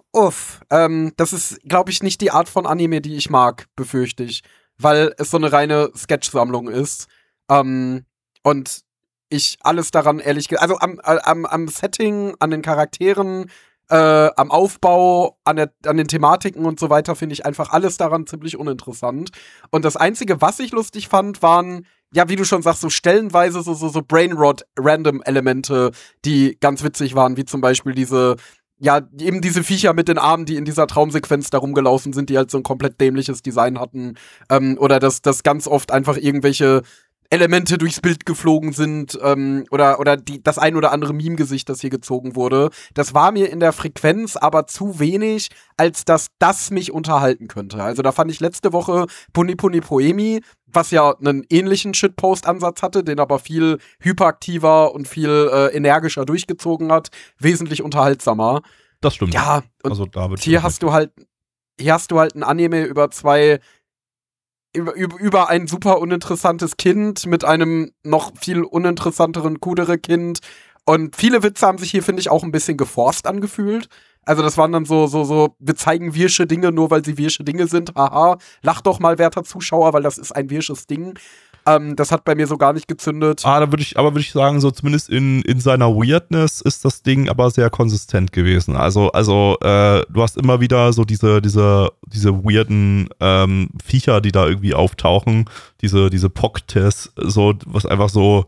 uff, ähm, das ist, glaube ich, nicht die Art von Anime, die ich mag, befürchte ich. Weil es so eine reine Sketch-Sammlung ist. Ähm, und ich alles daran, ehrlich gesagt, also am, am, am Setting, an den Charakteren, äh, am Aufbau, an, der, an den Thematiken und so weiter, finde ich einfach alles daran ziemlich uninteressant. Und das Einzige, was ich lustig fand, waren, ja, wie du schon sagst, so stellenweise so, so, so Brainrot-Random-Elemente, die ganz witzig waren, wie zum Beispiel diese ja, eben diese Viecher mit den Armen, die in dieser Traumsequenz da rumgelaufen sind, die halt so ein komplett dämliches Design hatten. Ähm, oder dass, dass ganz oft einfach irgendwelche Elemente durchs Bild geflogen sind. Ähm, oder oder die, das ein oder andere Meme-Gesicht, das hier gezogen wurde. Das war mir in der Frequenz aber zu wenig, als dass das mich unterhalten könnte. Also da fand ich letzte Woche Puni Puni Poemi, was ja einen ähnlichen Shitpost-Ansatz hatte, den aber viel hyperaktiver und viel äh, energischer durchgezogen hat, wesentlich unterhaltsamer. Das stimmt. Ja, und also, da hier hast du halt, hier hast du halt ein Anime über zwei, über, über ein super uninteressantes Kind mit einem noch viel uninteressanteren, coolere Kind. Und viele Witze haben sich hier, finde ich, auch ein bisschen geforst angefühlt. Also das waren dann so, so, so, wir zeigen wirsche Dinge, nur weil sie wirsche Dinge sind. Haha, lach doch mal, werter Zuschauer, weil das ist ein wirsches Ding. Ähm, das hat bei mir so gar nicht gezündet. Ah, da würde ich, aber würde ich sagen, so zumindest in, in seiner Weirdness ist das Ding aber sehr konsistent gewesen. Also, also, äh, du hast immer wieder so diese, diese, diese weirden ähm, Viecher, die da irgendwie auftauchen, diese, diese Poktes, so, was einfach so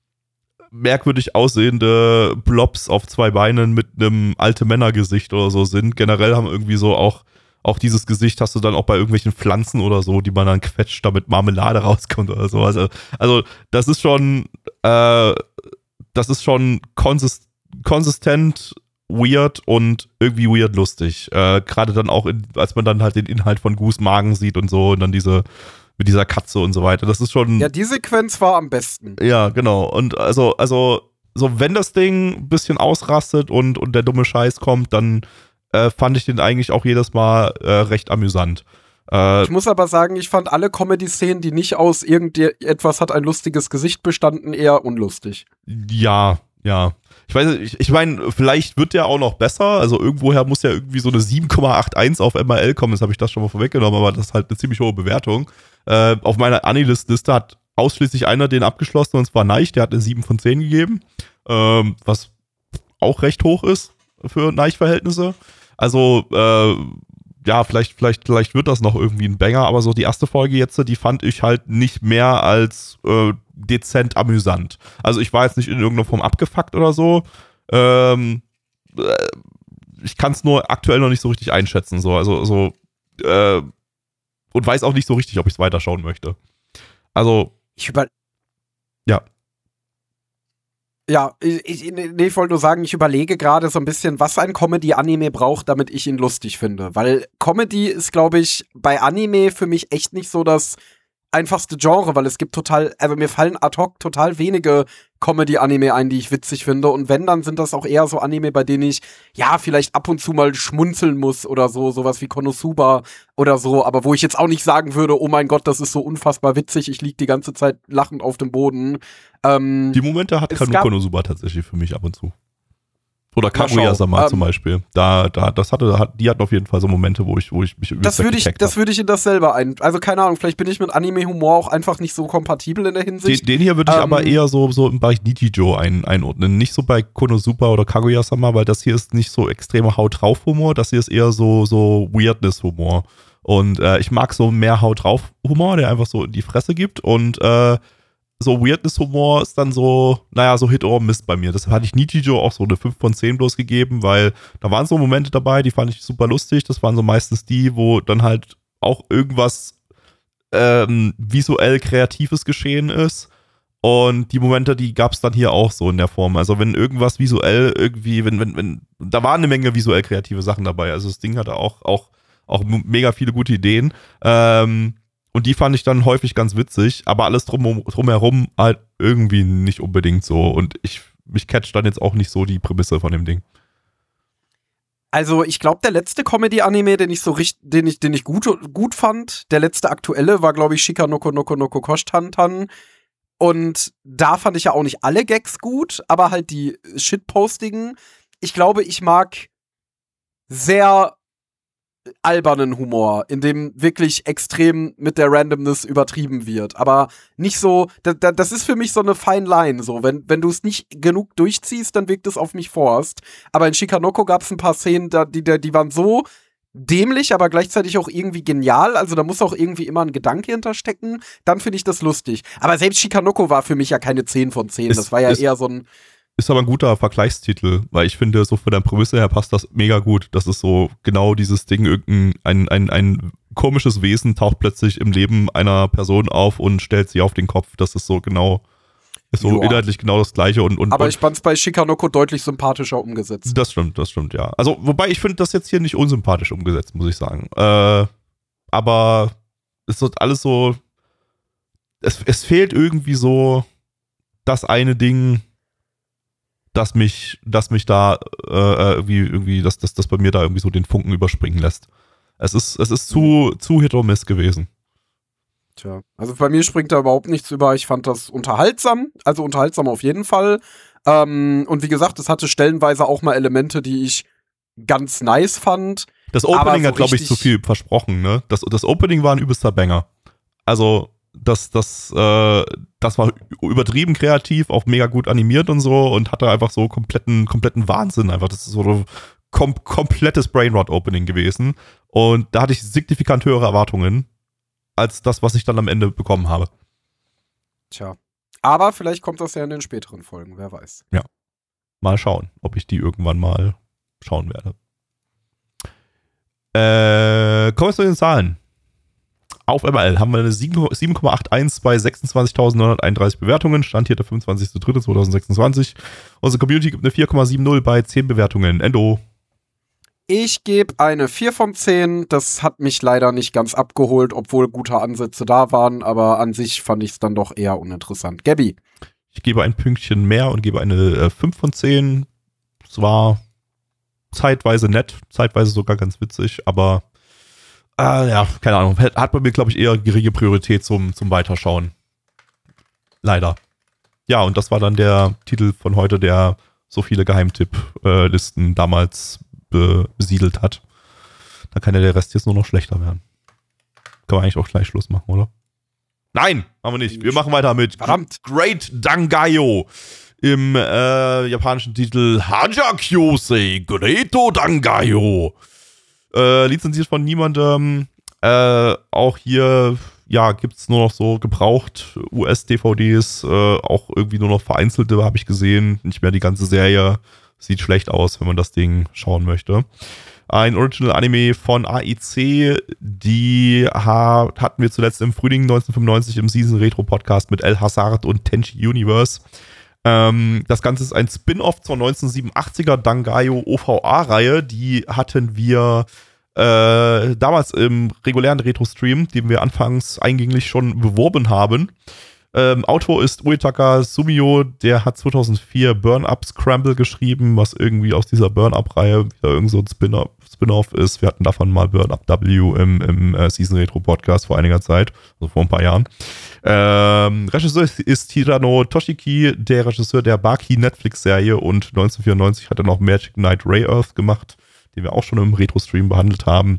merkwürdig aussehende Blobs auf zwei Beinen mit einem alte Männergesicht oder so sind. Generell haben irgendwie so auch Auch dieses Gesicht hast du dann auch bei irgendwelchen Pflanzen oder so, die man dann quetscht, damit Marmelade rauskommt oder so. Also, also das ist schon, äh, das ist schon konsist- konsistent, weird und irgendwie weird lustig. Äh, Gerade dann auch, in, als man dann halt den Inhalt von Gus Magen sieht und so und dann diese, mit dieser Katze und so weiter. Das ist schon. Ja, die Sequenz war am besten. Ja, genau. Und also, also, so wenn das Ding ein bisschen ausrastet und, und der dumme Scheiß kommt, dann Äh, fand ich den eigentlich auch jedes Mal äh, recht amüsant. Äh, ich muss aber sagen, ich fand alle Comedy-Szenen, die nicht aus irgendetwas hat ein lustiges Gesicht bestanden, eher unlustig. Ja, ja. Ich weiß nicht, ich, ich meine, vielleicht wird der auch noch besser. Also irgendwoher muss ja irgendwie so eine sieben Komma einundachtzig auf M R L kommen. Jetzt habe ich das schon mal vorweggenommen, aber das ist halt eine ziemlich hohe Bewertung. Äh, auf meiner Anilist-Liste hat ausschließlich einer den abgeschlossen, und zwar Neich. Der hat eine sieben von zehn gegeben. Ähm, was auch recht hoch ist für Neich-Verhältnisse. Also, äh, ja, vielleicht, vielleicht, vielleicht wird das noch irgendwie ein Banger, aber so die erste Folge jetzt, die fand ich halt nicht mehr als äh, dezent amüsant. Also ich war jetzt nicht in irgendeiner Form abgefuckt oder so. Ähm, äh, ich kann es nur aktuell noch nicht so richtig einschätzen. So. Also, so, äh, und weiß auch nicht so richtig, ob ich es weiterschauen möchte. Also. Ich über. Ja. Ja, ich, ich, nee, ich wollte nur sagen, ich überlege gerade so ein bisschen, was ein Comedy-Anime braucht, damit ich ihn lustig finde. Weil Comedy ist, glaube ich, bei Anime für mich echt nicht so das einfachste Genre, weil es gibt total, also mir fallen ad hoc total wenige Comedy-Anime ein, die ich witzig finde. Und wenn, dann sind das auch eher so Anime, bei denen ich, ja, vielleicht ab und zu mal schmunzeln muss oder so, sowas wie Konosuba oder so, aber wo ich jetzt auch nicht sagen würde, oh mein Gott, das ist so unfassbar witzig, ich lieg die ganze Zeit lachend auf dem Boden. Ähm, die Momente hat Kano Konosuba tatsächlich für mich ab und zu. Oder Kaguya-sama ähm, zum Beispiel. Da, da, das hatte, hat, die hatten auf jeden Fall so Momente, wo ich, wo ich mich Das würde ich, das würde ich in das selber ein. Also keine Ahnung, vielleicht bin ich mit Anime-Humor auch einfach nicht so kompatibel in der Hinsicht. Den, den hier würde ich ähm, aber eher so, so im Bereich Nichijou ein, einordnen. Nicht so bei Konosuba oder Kaguya-sama, weil das hier ist nicht so extremer Haut-drauf-Humor, das hier ist eher so, so Weirdness-Humor. Und äh, ich mag so mehr Haut-drauf-Humor, der einfach so in die Fresse gibt. Und äh, so Weirdness-Humor ist dann so, naja, so Hit or Miss bei mir. Deshalb hatte ich Nichijou auch so eine fünf von zehn bloß gegeben, weil da waren so Momente dabei, die fand ich super lustig. Das waren so meistens die, wo dann halt auch irgendwas ähm, visuell Kreatives geschehen ist. Und die Momente, die gab es dann hier auch so in der Form. Also wenn irgendwas visuell irgendwie, wenn, wenn, wenn, da waren eine Menge visuell kreative Sachen dabei. Also das Ding hatte auch, auch, auch mega viele gute Ideen. Ähm, Und die fand ich dann häufig ganz witzig, aber alles drum, drumherum halt irgendwie nicht unbedingt so. Und ich, mich catcht dann jetzt auch nicht so die Prämisse von dem Ding. Also ich glaube, der letzte Comedy-Anime, den ich so richtig, den ich, den ich gut, gut fand, der letzte aktuelle, war, glaube ich, Shika Noko Noko Noko Koshtantan. Und da fand ich ja auch nicht alle Gags gut, aber halt die Shitpostigen. Ich glaube, ich mag sehr albernen Humor, in dem wirklich extrem mit der Randomness übertrieben wird. Aber nicht so, da, da, das ist für mich so eine Fine Line. So. Wenn, wenn du es nicht genug durchziehst, dann wirkt es auf mich forst. Aber in Shikanoko gab es ein paar Szenen, da, die, die waren so dämlich, aber gleichzeitig auch irgendwie genial. Also da muss auch irgendwie immer ein Gedanke hinterstecken. Dann finde ich das lustig. Aber selbst Shikanoko war für mich ja keine zehn von zehn. Ist, das war ja ist, eher so ein Ist aber ein guter Vergleichstitel, weil ich finde, so von der Prämisse her passt das mega gut. Das ist so genau dieses Ding, irgendein ein, ein, ein komisches Wesen taucht plötzlich im Leben einer Person auf und stellt sie auf den Kopf. Das ist so genau, ist so Joa. inhaltlich genau das Gleiche. Und, und, aber und ich fand's bei Shikanoko deutlich sympathischer umgesetzt. Das stimmt, das stimmt, ja. Also, wobei ich finde das jetzt hier nicht unsympathisch umgesetzt, muss ich sagen. Äh, aber es ist alles so, es, es fehlt irgendwie so das eine Ding, dass mich, dass mich da äh, irgendwie, irgendwie, dass das, das bei mir da irgendwie so den Funken überspringen lässt. Es ist, es ist zu, zu Hit or Miss gewesen. Tja, also bei mir springt da überhaupt nichts über. Ich fand das unterhaltsam, also unterhaltsam auf jeden Fall. Ähm, und wie gesagt, es hatte stellenweise auch mal Elemente, die ich ganz nice fand. Das Opening so hat, glaube ich, zu viel versprochen, ne? Das, das Opening war ein übelster Banger. Also, das, das, äh, das war übertrieben kreativ, auch mega gut animiert und so und hatte einfach so kompletten, kompletten Wahnsinn einfach. Das ist so ein kom- komplettes Brainrot-Opening gewesen. Und da hatte ich signifikant höhere Erwartungen als das, was ich dann am Ende bekommen habe. Tja. Aber vielleicht kommt das ja in den späteren Folgen, wer weiß. Ja. Mal schauen, ob ich die irgendwann mal schauen werde. Äh, kommen wir zu den Zahlen. Auf M L haben wir eine sieben Komma einundachtzig bei sechsundzwanzigtausendneunhunderteinunddreißig Bewertungen. Stand hier der fünfundzwanzigster dritter zweitausendsechsundzwanzig. Unsere Community gibt eine vier Komma siebzig bei zehn Bewertungen. Endo. Ich gebe eine vier von zehn. Das hat mich leider nicht ganz abgeholt, obwohl gute Ansätze da waren. Aber an sich fand ich es dann doch eher uninteressant. Gabby. Ich gebe ein Pünktchen mehr und gebe eine äh, fünf von zehn. Es war zeitweise nett, zeitweise sogar ganz witzig, aber äh, ja, keine Ahnung. Hat bei mir, glaube ich, eher geringe Priorität zum, zum Weiterschauen. Leider. Ja, und das war dann der Titel von heute, der so viele Geheimtipp-Listen damals be- besiedelt hat. Da kann ja der Rest jetzt nur noch schlechter werden. Kann man eigentlich auch gleich Schluss machen, oder? Nein, machen wir nicht. Wir machen weiter mit Verdammt. Great Dangayo. Im äh, japanischen Titel Hajakyosei Greto Dangayo. Äh, lizenziert von niemandem. Äh, auch hier, ja, gibt es nur noch so gebraucht U S-D V Ds. Äh, auch irgendwie nur noch vereinzelte, habe ich gesehen. Nicht mehr die ganze Serie. Sieht schlecht aus, wenn man das Ding schauen möchte. Ein Original-Anime von A I C, die ha- hatten wir zuletzt im Frühling neunzehnhundertfünfundneunzig im Season-Retro-Podcast mit El Hazard und Tenchi Universe. Ähm, das Ganze ist ein Spin-Off zur neunzehnhundertsiebenundachtziger Dangayo O V A-Reihe. Die hatten wir äh, damals im regulären Retro-Stream, den wir anfangs eingänglich schon beworben haben. Ähm, Autor ist Uitaka Sumio, der hat zweitausendvier Burn-Up Scramble geschrieben, was irgendwie aus dieser Burn-Up-Reihe wieder irgend so ein Spin-Off, Spin-Off ist. Wir hatten davon mal Burn-Up W im, im äh, Season-Retro-Podcast vor einiger Zeit, also vor ein paar Jahren. Ähm, Regisseur ist Hirano Toshiki, der Regisseur der Baki-Netflix-Serie, und neunzehnhundertvierundneunzig hat er noch Magic Knight Ray Earth gemacht, den wir auch schon im Retro-Stream behandelt haben.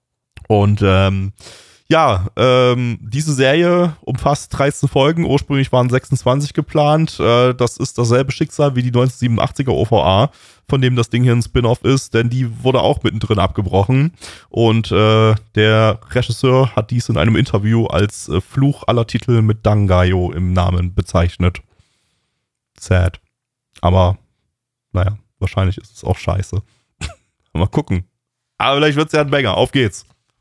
Und ähm, ja, ähm, diese Serie umfasst dreizehn Folgen, ursprünglich waren sechsundzwanzig geplant. Äh, das ist dasselbe Schicksal wie die neunzehnhundertsiebenundachtziger O V A, von dem das Ding hier ein Spin-Off ist, denn die wurde auch mittendrin abgebrochen. Und äh, der Regisseur hat dies in einem Interview als äh, Fluch aller Titel mit Dangayo im Namen bezeichnet. Sad. Aber, naja, wahrscheinlich ist es auch scheiße. Mal gucken. Aber vielleicht wird es ja ein Banger. Auf geht's.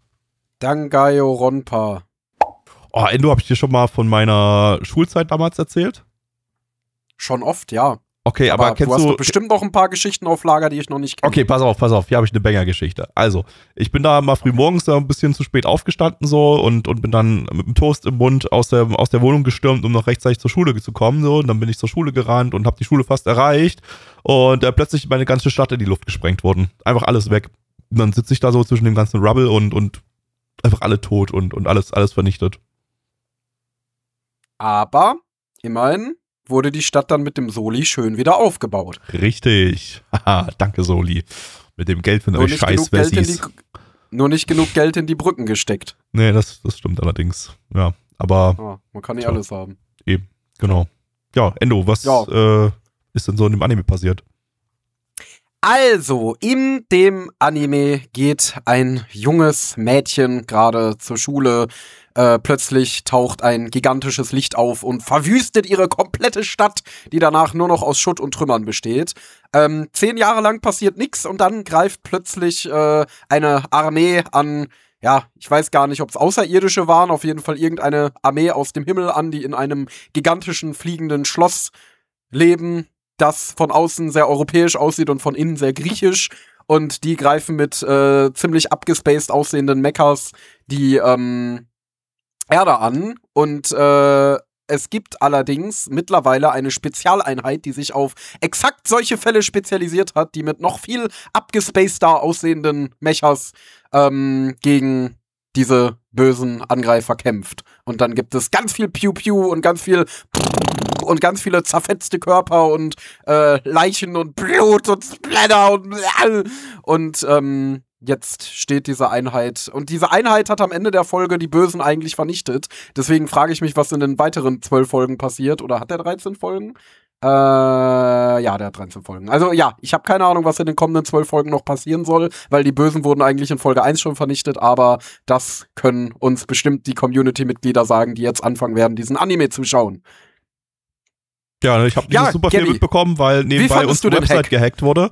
Dangayo Ronpa. Oh, Endo, habe ich dir schon mal von meiner Schulzeit damals erzählt? Schon oft, ja. Okay, aber, Aber kennst du hast du... doch bestimmt noch ein paar Geschichten auf Lager, die ich noch nicht kenne. Okay, pass auf, pass auf, hier habe ich eine Banger-Geschichte. Also, ich bin da mal früh morgens da ein bisschen zu spät aufgestanden so und, und bin dann mit dem Toast im Mund aus der, aus der Wohnung gestürmt, um noch rechtzeitig zur Schule zu kommen. So. Und dann bin ich zur Schule gerannt und habe die Schule fast erreicht. Und äh, plötzlich ist meine ganze Stadt in die Luft gesprengt worden. Einfach alles weg. Und dann sitze ich da so zwischen dem ganzen Rubble und, und einfach alle tot und, und alles, alles vernichtet. Aber, immerhin, wurde die Stadt dann mit dem Soli schön wieder aufgebaut. Richtig. Haha, danke Soli. Mit dem Geld von Nur euch nicht, genug Geld in die, Scheiß-Wessis. nur nicht genug Geld in die Brücken gesteckt. Nee, das, das stimmt allerdings. Ja, aber Ah, man kann nicht Tja. alles haben. eben, genau. Ja, Endo, was Ja. äh, ist denn so in dem Anime passiert? Also, in dem Anime geht ein junges Mädchen gerade zur Schule. Äh, plötzlich taucht ein gigantisches Licht auf und verwüstet ihre komplette Stadt, die danach nur noch aus Schutt und Trümmern besteht. Ähm, zehn Jahre lang passiert nichts und dann greift plötzlich äh, eine Armee an, ja, ich weiß gar nicht, ob es Außerirdische waren, auf jeden Fall irgendeine Armee aus dem Himmel an, die in einem gigantischen fliegenden Schloss leben, das von außen sehr europäisch aussieht und von innen sehr griechisch. Und die greifen mit äh, ziemlich abgespaced aussehenden Mechas die ähm, Erde an. Und äh, es gibt allerdings mittlerweile eine Spezialeinheit, die sich auf exakt solche Fälle spezialisiert hat, die mit noch viel abgespaceder aussehenden Mechas ähm, gegen diese bösen Angreifer kämpft. Und dann gibt es ganz viel Piu-Piu und ganz viel und ganz viele zerfetzte Körper und äh, Leichen und Blut und Splatter und und ähm, jetzt steht diese Einheit und diese Einheit hat am Ende der Folge die Bösen eigentlich vernichtet. Deswegen frage ich mich, was in den weiteren zwölf Folgen passiert. Oder hat der dreizehn Folgen? Äh, ja, der hat dreizehn Folgen. Also ja, ich habe keine Ahnung, was in den kommenden zwölf Folgen noch passieren soll, weil die Bösen wurden eigentlich in Folge eins schon vernichtet, aber das können uns bestimmt die Community-Mitglieder sagen, die jetzt anfangen werden, diesen Anime zu schauen. Ja, ich habe nicht Ja, super viel Gabby, mitbekommen, weil nebenbei fandest du unsere den Website Hack? gehackt wurde.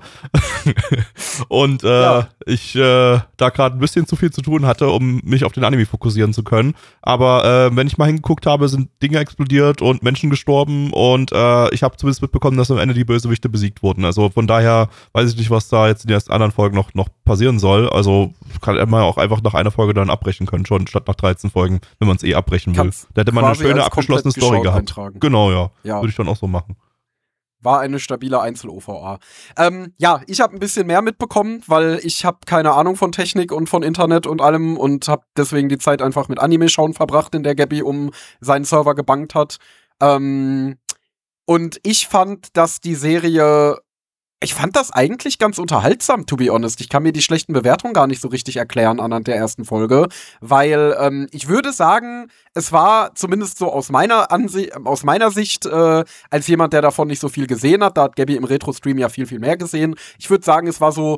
Und äh, Ja. ich äh, da gerade ein bisschen zu viel zu tun hatte, um mich auf den Anime fokussieren zu können. Aber äh, wenn ich mal hingeguckt habe, sind Dinge explodiert und Menschen gestorben und äh, ich habe zumindest mitbekommen, dass am Ende die Bösewichte besiegt wurden. Also von daher weiß ich nicht, was da jetzt in den ersten anderen Folgen noch, noch passieren soll. Also kann man auch einfach nach einer Folge dann abbrechen können, schon statt nach dreizehn Folgen, wenn man es eh abbrechen will. Kannst Da hätte man eine quasi schöne als abgeschlossene komplett Story geschaut gehabt. eintragen. Genau, ja. Ja. Würde ich dann auch so machen. War eine stabile Einzel-O V A. Ähm, ja, ich habe ein bisschen mehr mitbekommen, weil ich habe keine Ahnung von Technik und von Internet und allem und habe deswegen die Zeit einfach mit Anime schauen verbracht, in der Gabby um seinen Server gebankt hat. Ähm, und ich fand, dass die Serie Ich fand das eigentlich ganz unterhaltsam, to be honest. Ich kann mir die schlechten Bewertungen gar nicht so richtig erklären anhand der ersten Folge, weil ähm, ich würde sagen, es war zumindest so aus meiner Ansi- aus meiner Sicht, äh, als jemand, der davon nicht so viel gesehen hat, da hat Gabby im Retro-Stream ja viel, viel mehr gesehen. Ich würde sagen, es war so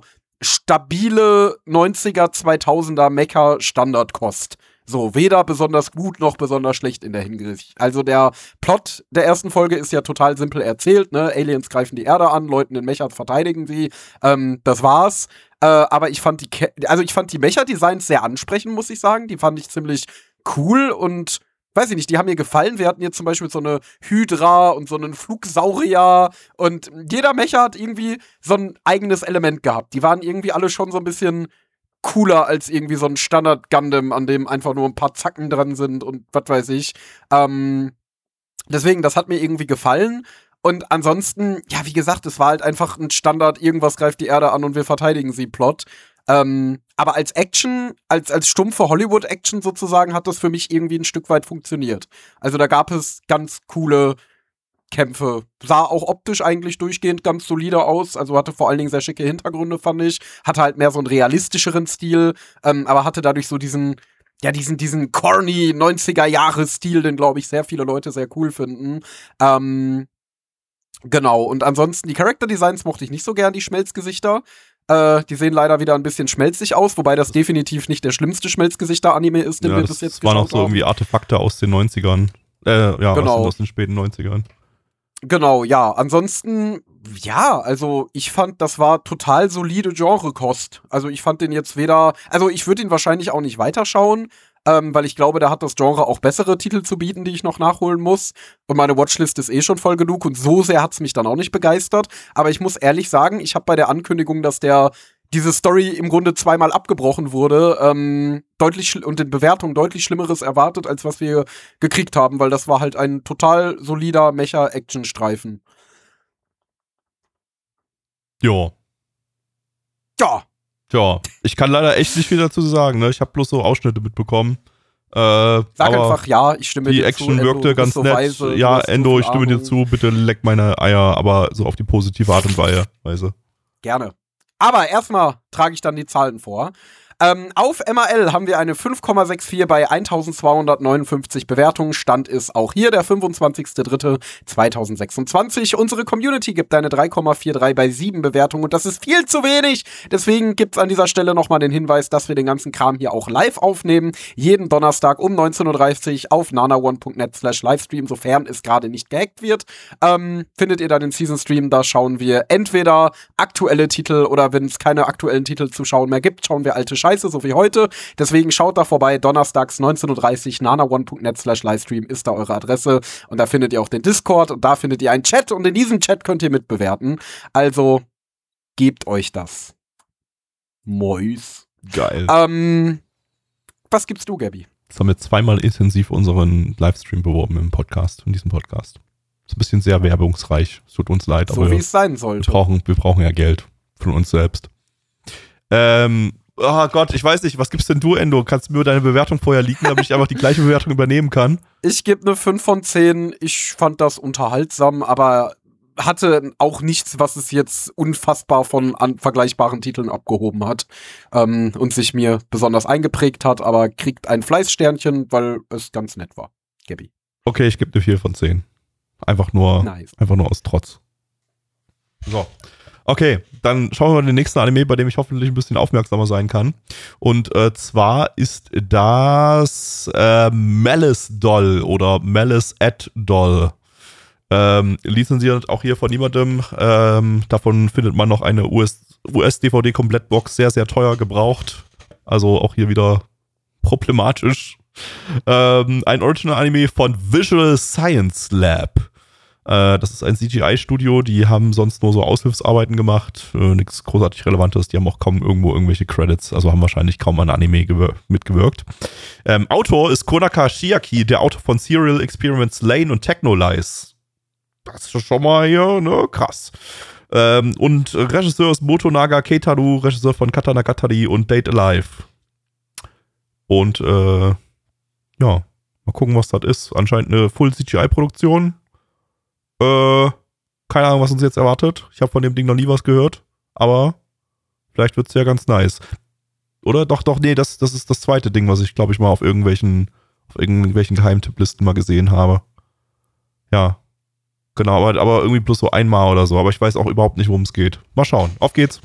stabile neunziger, zweitausender Mecha-Standardkost. So, weder besonders gut noch besonders schlecht in der Hinsicht. Also der Plot der ersten Folge ist ja total simpel erzählt, ne? Aliens greifen die Erde an, Leuten in Mechas verteidigen sie. Ähm, das war's. Äh, aber ich fand die, Ke- also ich fand die Mecha-Designs sehr ansprechend, muss ich sagen. Die fand ich ziemlich cool und weiß ich nicht, die haben mir gefallen. Wir hatten jetzt zum Beispiel so eine Hydra und so einen Flugsaurier und jeder Mecha hat irgendwie so ein eigenes Element gehabt. Die waren irgendwie alle schon so ein bisschen cooler als irgendwie so ein Standard-Gundam, an dem einfach nur ein paar Zacken dran sind und was weiß ich. Ähm, deswegen, das hat mir irgendwie gefallen. Und ansonsten, ja, wie gesagt, es war halt einfach ein Standard, irgendwas greift die Erde an und wir verteidigen sie Plot. Ähm, aber als Action, als, als stumpfe Hollywood-Action sozusagen, hat das für mich irgendwie ein Stück weit funktioniert. Also da gab es ganz coole Kämpfe. Sah auch optisch eigentlich durchgehend ganz solide aus, also hatte vor allen Dingen sehr schicke Hintergründe, fand ich. Hatte halt mehr so einen realistischeren Stil, ähm, aber hatte dadurch so diesen, ja, diesen, diesen corny neunziger-Jahre-Stil, den, glaube ich, sehr viele Leute sehr cool finden. Ähm, genau, und ansonsten, die Charakter-Designs mochte ich nicht so gern, die Schmelzgesichter. Äh, die sehen leider wieder ein bisschen schmelzig aus, wobei das definitiv nicht der schlimmste Schmelzgesichter-Anime ist, den Ja, wir das bis jetzt waren auch geschaut so haben. irgendwie Artefakte aus den neunzigern. Äh, ja, Genau. aus, aus den späten neunzigern. Genau, ja. Ansonsten, ja, also ich fand, das war total solide Genrekost. Also ich fand den jetzt weder, also ich würde ihn wahrscheinlich auch nicht weiterschauen, ähm, weil ich glaube, da hat das Genre auch bessere Titel zu bieten, die ich noch nachholen muss. Und meine Watchlist ist eh schon voll genug und so sehr hat's mich dann auch nicht begeistert. Aber ich muss ehrlich sagen, ich habe bei der Ankündigung, dass der diese Story im Grunde zweimal abgebrochen wurde, ähm, deutlich schl- und in Bewertung deutlich Schlimmeres erwartet, als was wir gekriegt haben, weil das war halt ein total solider Mecha-Action-Streifen. Ja. Ja, Ja, ich kann leider echt nicht viel dazu sagen, ne? Ich habe bloß so Ausschnitte mitbekommen. Äh, Sag aber einfach ja, ich stimme die dir Action zu. Endo, wirkte du bist ganz so nett. weise, du Ja, hast so Endo, viel ich stimme dir Ahnung. zu. Bitte leck meine Eier, aber so auf die positive Art und Weise. Gerne. Aber erstmal trage ich dann die Zahlen vor. Ähm, auf M A L haben wir eine fünf Komma vierundsechzig bei eintausendzweihundertneunundfünfzig Bewertungen. Stand ist auch hier der fünfundzwanzigster dritter zweitausendsechsundzwanzig. Unsere Community gibt eine drei Komma dreiundvierzig bei sieben Bewertungen und das ist viel zu wenig. Deswegen gibt's an dieser Stelle nochmal den Hinweis, dass wir den ganzen Kram hier auch live aufnehmen. Jeden Donnerstag um neunzehn Uhr dreißig auf nanaone punkt net slash livestream, sofern es gerade nicht gehackt wird. Ähm, findet ihr dann den Season Stream, da schauen wir entweder aktuelle Titel oder wenn es keine aktuellen Titel zu schauen mehr gibt, schauen wir alte Scheiße, so wie heute. Deswegen schaut da vorbei, donnerstags neunzehn Uhr dreißig, nanaone punkt net slash livestream ist da eure Adresse und da findet ihr auch den Discord und da findet ihr einen Chat und in diesem Chat könnt ihr mitbewerten. Also gebt euch das. Mois. Geil. Ähm, was gibst du, Gabby? Jetzt haben wir zweimal intensiv unseren Livestream beworben im Podcast, in diesem Podcast. Ist ein bisschen sehr werbungsreich. Es tut uns leid, So aber wie es sein wir sollte. brauchen, wir brauchen ja Geld von uns selbst. Ähm, oh Gott, ich weiß nicht, was gibst denn du, Endo? Kannst du mir deine Bewertung vorher leaken, damit ich einfach die gleiche Bewertung übernehmen kann? Ich gebe eine fünf von zehn. Ich fand das unterhaltsam, aber hatte auch nichts, was es jetzt unfassbar von an vergleichbaren Titeln abgehoben hat ähm, und sich mir besonders eingeprägt hat, aber kriegt ein Fleißsternchen, weil es ganz nett war. Gabby. Okay, ich gebe eine vier von zehn. Einfach nur, Nice. einfach nur aus Trotz. So. Okay, dann schauen wir mal den nächsten Anime, bei dem ich hoffentlich ein bisschen aufmerksamer sein kann. Und äh, zwar ist das äh, Malice Doll oder Malice at Doll. Ähm, lizenziert auch hier von niemandem. Ähm, davon findet man noch eine U S-D V D-Komplettbox, sehr, sehr teuer gebraucht. Also auch hier wieder problematisch. Ähm, ein Original-Anime von Visual Science Lab. Äh, das ist ein C G I-Studio, die haben sonst nur so Aushilfsarbeiten gemacht, äh, nichts großartig Relevantes, die haben auch kaum irgendwo irgendwelche Credits, also haben wahrscheinlich kaum an Anime gewir- mitgewirkt. Ähm, Autor ist Konaka Shiaki, der Autor von Serial Experiments Lane und Technolize. Das ist schon mal hier, ne, krass. Ähm, und Regisseur ist Motonaga Keitaru, Regisseur von Katana Gatari und Date Alive. Und, äh, ja, mal gucken, was das ist. Anscheinend eine Full-C G I-Produktion. Äh, keine Ahnung, was uns jetzt erwartet. Ich habe von dem Ding noch nie was gehört. Aber vielleicht wird's ja ganz nice. Oder? Doch, doch, nee, das, das ist das zweite Ding, was ich, glaube ich, mal auf irgendwelchen, auf irgendwelchen Geheimtipplisten mal gesehen habe. Ja. Genau, aber, aber irgendwie bloß so einmal oder so. Aber ich weiß auch überhaupt nicht, worum es geht. Mal schauen. Auf geht's.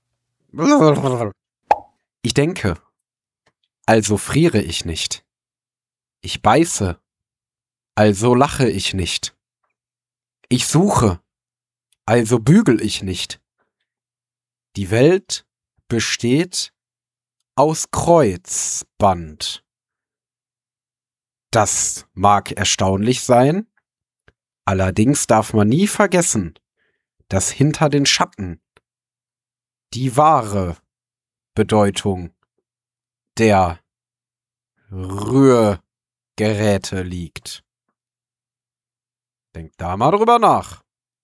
Ich denke, also friere ich nicht. Ich beiße, also lache ich nicht. Ich suche, also bügel ich nicht. Die Welt besteht aus Kreuzband. Das mag erstaunlich sein, allerdings darf man nie vergessen, dass hinter den Schatten die wahre Bedeutung der Rührgeräte liegt. Denk da mal drüber nach.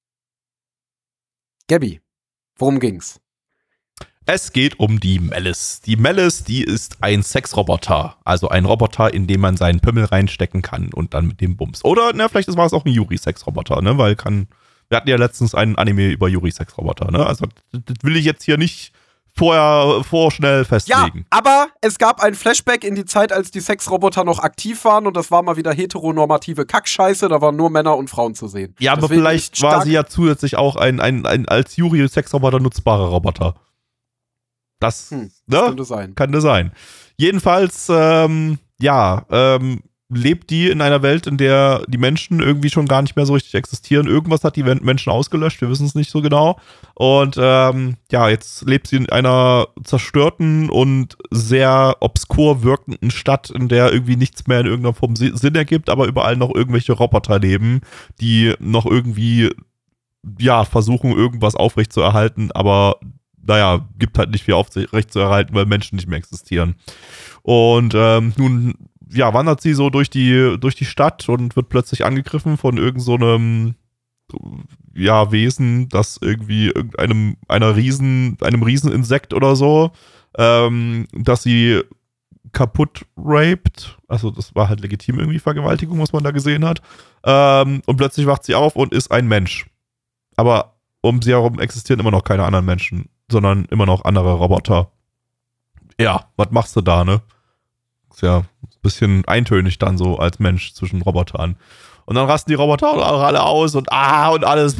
Gabby, worum ging's? Es geht um die Malice. Die Malice, die ist ein Sexroboter. Also ein Roboter, in den man seinen Pimmel reinstecken kann und dann mit dem Bums. Oder, na, vielleicht war es auch ein Yuri-Sexroboter, ne? Weil kann. Wir hatten ja letztens einen Anime über Yuri-Sexroboter, ne? Also, das will ich jetzt hier nicht vorher vorschnell Ja, festlegen. aber es gab ein Flashback in die Zeit, als die Sexroboter noch aktiv waren und das war mal wieder heteronormative Kackscheiße, da waren nur Männer und Frauen zu sehen. Ja, aber Deswegen vielleicht ist war stark- sie ja zusätzlich auch ein, ein, ein als Yuri-Sexroboter nutzbarer Roboter. Das, Hm, ne? das könnte sein. Kann das sein. Jedenfalls, ähm, ja, ähm, lebt die in einer Welt, in der die Menschen irgendwie schon gar nicht mehr so richtig existieren. Irgendwas hat die Menschen ausgelöscht, wir wissen es nicht so genau. Und ähm, ja, jetzt lebt sie in einer zerstörten und sehr obskur wirkenden Stadt, in der irgendwie nichts mehr in irgendeiner Form Sinn ergibt, aber überall noch irgendwelche Roboter leben, die noch irgendwie, ja, versuchen, irgendwas aufrechtzuerhalten, aber naja, gibt halt nicht viel aufrechtzuerhalten, weil Menschen nicht mehr existieren. Und ähm, nun ja, wandert sie so durch die, durch die Stadt und wird plötzlich angegriffen von irgend so einem, ja, Wesen, das irgendwie irgendeinem, einer Riesen, einem Rieseninsekt oder so, ähm, dass sie kaputt raped. Also das war halt legitim irgendwie Vergewaltigung, was man da gesehen hat. Ähm, und plötzlich wacht sie auf und ist ein Mensch. Aber um sie herum existieren immer noch keine anderen Menschen, sondern immer noch andere Roboter. Ja, was machst du da, ne? Ist ja ein bisschen eintönig dann so als Mensch zwischen Robotern. Und dann rasten die Roboter alle aus und ah und alles.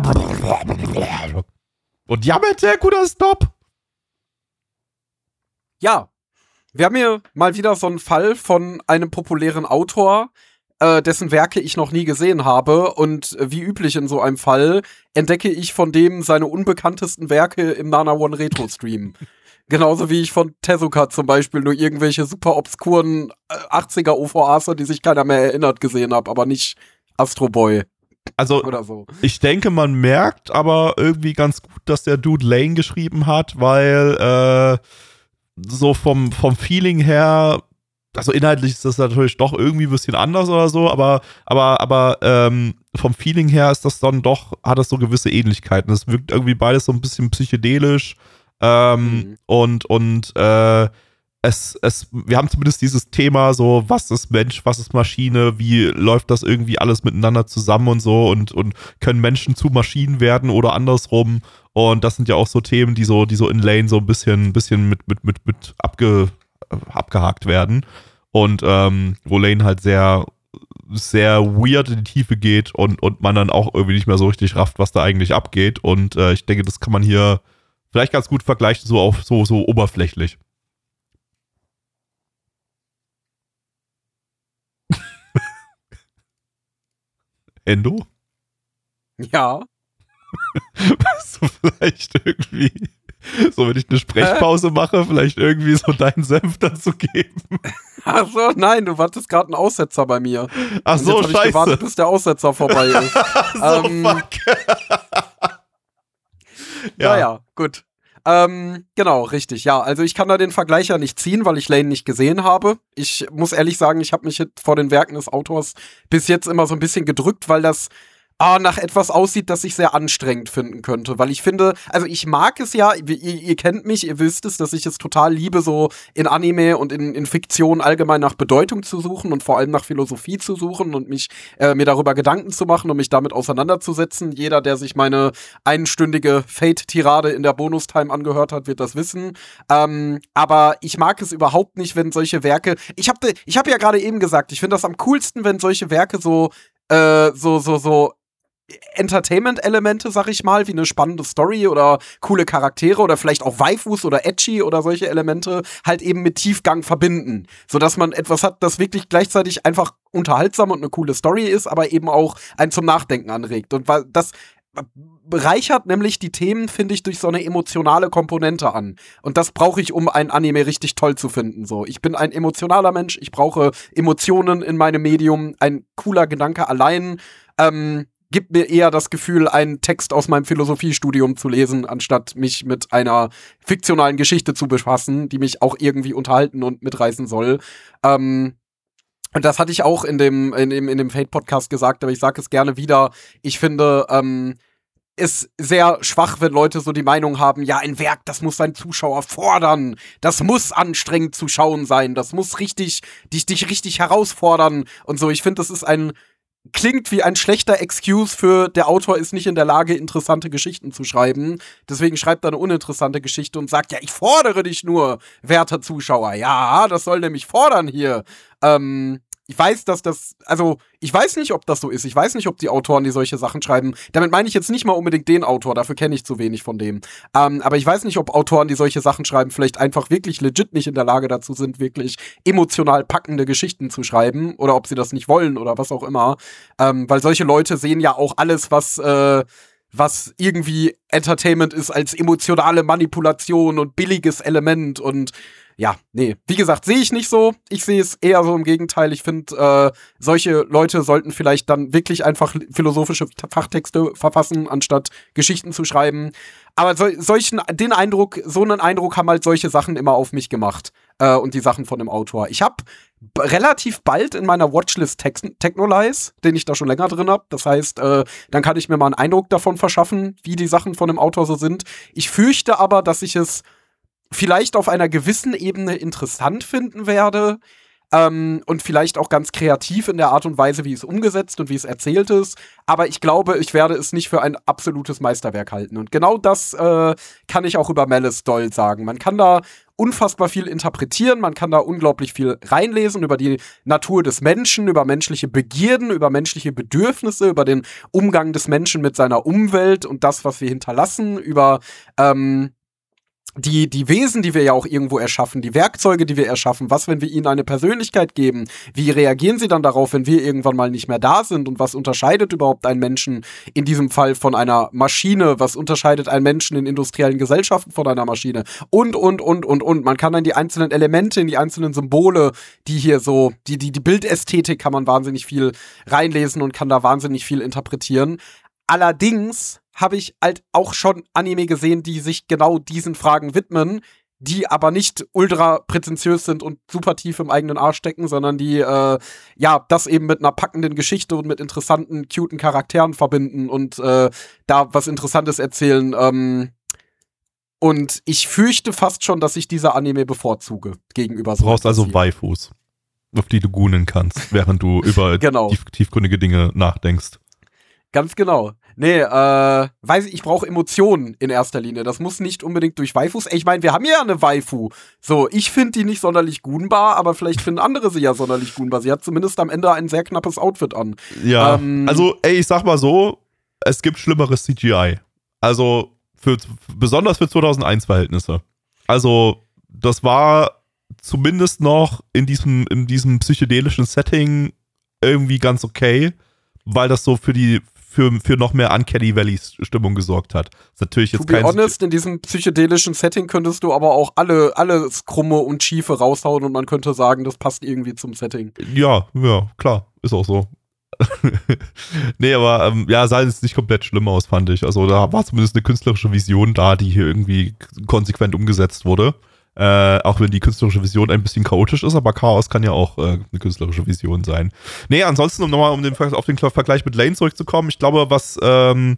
Und ja, bitte, guter Stop. Ja, wir haben hier mal wieder so einen Fall von einem populären Autor, äh, dessen Werke ich noch nie gesehen habe. Und äh, wie üblich in so einem Fall entdecke ich von dem seine unbekanntesten Werke im Nana One Retro Stream. Genauso wie ich von Tezuka zum Beispiel nur irgendwelche super obskuren äh, achtziger O V As, die sich keiner mehr erinnert, gesehen habe, aber nicht Astro Boy. Also, Oder so. Ich denke, man merkt aber irgendwie ganz gut, dass der Dude Lane geschrieben hat, weil äh, so vom, vom Feeling her, also inhaltlich ist das natürlich doch irgendwie ein bisschen anders oder so, aber, aber, aber ähm, vom Feeling her ist das dann doch, hat das so gewisse Ähnlichkeiten. Es wirkt irgendwie beides so ein bisschen psychedelisch ähm, mhm. und, und äh, Es, es, wir haben zumindest dieses Thema so, was ist Mensch, was ist Maschine, wie läuft das irgendwie alles miteinander zusammen und so und, und können Menschen zu Maschinen werden oder andersrum und das sind ja auch so Themen, die so, die so in Lane so ein bisschen, bisschen mit, mit, mit, mit abge, abgehakt werden und ähm, wo Lane halt sehr, sehr weird in die Tiefe geht und, und man dann auch irgendwie nicht mehr so richtig rafft, was da eigentlich abgeht und äh, ich denke, das kann man hier vielleicht ganz gut vergleichen, so auf so, so oberflächlich. Endo? Ja. Weißt du, vielleicht irgendwie, so wenn ich eine Sprechpause äh? mache, vielleicht irgendwie so deinen Senf dazu geben. Ach so, nein, du wartest gerade einen Aussetzer bei mir. Ach so, und jetzt scheiße. Ich gewartet, bis der Aussetzer vorbei ist. so, ähm, fuck. ja. Naja, gut. Ähm, genau, richtig. Ja, also ich kann da den Vergleich ja nicht ziehen, weil ich Lane nicht gesehen habe. Ich muss ehrlich sagen, ich habe mich vor den Werken des Autors bis jetzt immer so ein bisschen gedrückt, weil das ah, nach etwas aussieht, das ich sehr anstrengend finden könnte. Weil ich finde, also ich mag es ja, ihr, ihr kennt mich, ihr wisst es, dass ich es total liebe, so in Anime und in, in Fiktion allgemein nach Bedeutung zu suchen und vor allem nach Philosophie zu suchen und mich äh, mir darüber Gedanken zu machen und mich damit auseinanderzusetzen. Jeder, der sich meine einstündige Fate-Tirade in der Bonustime angehört hat, wird das wissen. Ähm, aber ich mag es überhaupt nicht, wenn solche Werke, ich habe ich hab ja gerade eben gesagt, ich finde das am coolsten, wenn solche Werke so, äh, so, so, so Entertainment-Elemente, sag ich mal, wie eine spannende Story oder coole Charaktere oder vielleicht auch Waifus oder Edgy oder solche Elemente halt eben mit Tiefgang verbinden, sodass man etwas hat, das wirklich gleichzeitig einfach unterhaltsam und eine coole Story ist, aber eben auch einen zum Nachdenken anregt. Und das bereichert nämlich die Themen, finde ich, durch so eine emotionale Komponente an. Und das brauche ich, um ein Anime richtig toll zu finden. So, ich bin ein emotionaler Mensch, ich brauche Emotionen in meinem Medium. Ein cooler Gedanke allein ähm, gibt mir eher das Gefühl, einen Text aus meinem Philosophiestudium zu lesen, anstatt mich mit einer fiktionalen Geschichte zu befassen, die mich auch irgendwie unterhalten und mitreißen soll. Ähm, und das hatte ich auch in dem, in dem, in dem Fate-Podcast gesagt, aber ich sage es gerne wieder. Ich finde, ähm, ist sehr schwach, wenn Leute so die Meinung haben, ja, ein Werk, das muss seinen Zuschauer fordern, das muss anstrengend zu schauen sein, das muss richtig, dich, dich richtig herausfordern und so. Ich finde, das ist ein klingt wie ein schlechter Excuse für, der Autor ist nicht in der Lage, interessante Geschichten zu schreiben. Deswegen schreibt er eine uninteressante Geschichte und sagt, ja, ich fordere dich nur, werter Zuschauer. Ja, das soll nämlich fordern hier. Ähm, ich weiß, dass das, also, ich weiß nicht, ob das so ist. Ich weiß nicht, ob die Autoren, die solche Sachen schreiben, damit meine ich jetzt nicht mal unbedingt den Autor, dafür kenne ich zu wenig von dem. Ähm, aber ich weiß nicht, ob Autoren, die solche Sachen schreiben, vielleicht einfach wirklich legit nicht in der Lage dazu sind, wirklich emotional packende Geschichten zu schreiben oder ob sie das nicht wollen oder was auch immer. Ähm, weil solche Leute sehen ja auch alles, was, äh, was irgendwie Entertainment ist, als emotionale Manipulation und billiges Element und ja, nee, wie gesagt, sehe ich nicht so. Ich sehe es eher so im Gegenteil. Ich finde, äh, solche Leute sollten vielleicht dann wirklich einfach philosophische Fachtexte verfassen, anstatt Geschichten zu schreiben. Aber so, solchen, den Eindruck, so einen Eindruck haben halt solche Sachen immer auf mich gemacht. Äh, und die Sachen von dem Autor. Ich habe b- relativ bald in meiner Watchlist Tex- Technolize, den ich da schon länger drin habe. Das heißt, äh, dann kann ich mir mal einen Eindruck davon verschaffen, wie die Sachen von dem Autor so sind. Ich fürchte aber, dass ich es vielleicht auf einer gewissen Ebene interessant finden werde. Ähm, und vielleicht auch ganz kreativ in der Art und Weise, wie es umgesetzt und wie es erzählt ist. Aber ich glaube, ich werde es nicht für ein absolutes Meisterwerk halten. Und genau das äh, kann ich auch über Malice Doll sagen. Man kann da unfassbar viel interpretieren, man kann da unglaublich viel reinlesen über die Natur des Menschen, über menschliche Begierden, über menschliche Bedürfnisse, über den Umgang des Menschen mit seiner Umwelt und das, was wir hinterlassen, über ähm, Die, die Wesen, die wir ja auch irgendwo erschaffen, die Werkzeuge, die wir erschaffen, was, wenn wir ihnen eine Persönlichkeit geben, wie reagieren sie dann darauf, wenn wir irgendwann mal nicht mehr da sind und was unterscheidet überhaupt einen Menschen in diesem Fall von einer Maschine, was unterscheidet einen Menschen in industriellen Gesellschaften von einer Maschine und, und, und, und, und. Man kann dann die einzelnen Elemente, in die einzelnen Symbole, die hier so, die, die, die Bildästhetik kann man wahnsinnig viel reinlesen und kann da wahnsinnig viel interpretieren. Allerdings habe ich halt auch schon Anime gesehen, die sich genau diesen Fragen widmen, die aber nicht ultra prätentiös sind und super tief im eigenen Arsch stecken, sondern die, äh, ja, das eben mit einer packenden Geschichte und mit interessanten, cuten Charakteren verbinden und äh, da was Interessantes erzählen. Ähm, und ich fürchte fast schon, dass ich diese Anime bevorzuge gegenüber so. Du brauchst also hier. Waifus, auf die du goonen kannst, während du über Genau. tief, tiefgründige Dinge nachdenkst. Ganz genau. Nee, äh, weiß ich, ich brauche Emotionen in erster Linie. Das muss nicht unbedingt durch Waifus. Ey, ich meine, wir haben ja eine Waifu. So, ich finde die nicht sonderlich gunbar, aber vielleicht finden andere sie ja sonderlich gunbar. Sie hat zumindest am Ende ein sehr knappes Outfit an. Ja, Ähm, also, ey, ich sag mal so, es gibt schlimmeres C G I. Also, für, besonders für zweitausendeins-Verhältnisse. Also, das war zumindest noch in diesem, in diesem psychedelischen Setting irgendwie ganz okay, weil das so für die Für, für noch mehr Uncanny Valley-Stimmung gesorgt hat. Das ist natürlich jetzt to be kein honest, in diesem psychedelischen Setting könntest du aber auch alle, alles Krumme und Schiefe raushauen und man könnte sagen, das passt irgendwie zum Setting. Ja, ja, klar, ist auch so. Nee, aber ähm, ja, sah jetzt nicht komplett schlimm aus, fand ich. Also da war zumindest eine künstlerische Vision da, die hier irgendwie konsequent umgesetzt wurde. Äh, auch wenn die künstlerische Vision ein bisschen chaotisch ist, aber Chaos kann ja auch äh, eine künstlerische Vision sein. Nee, ansonsten, um nochmal um den, auf den Vergleich mit Lane zurückzukommen, ich glaube, was, ähm,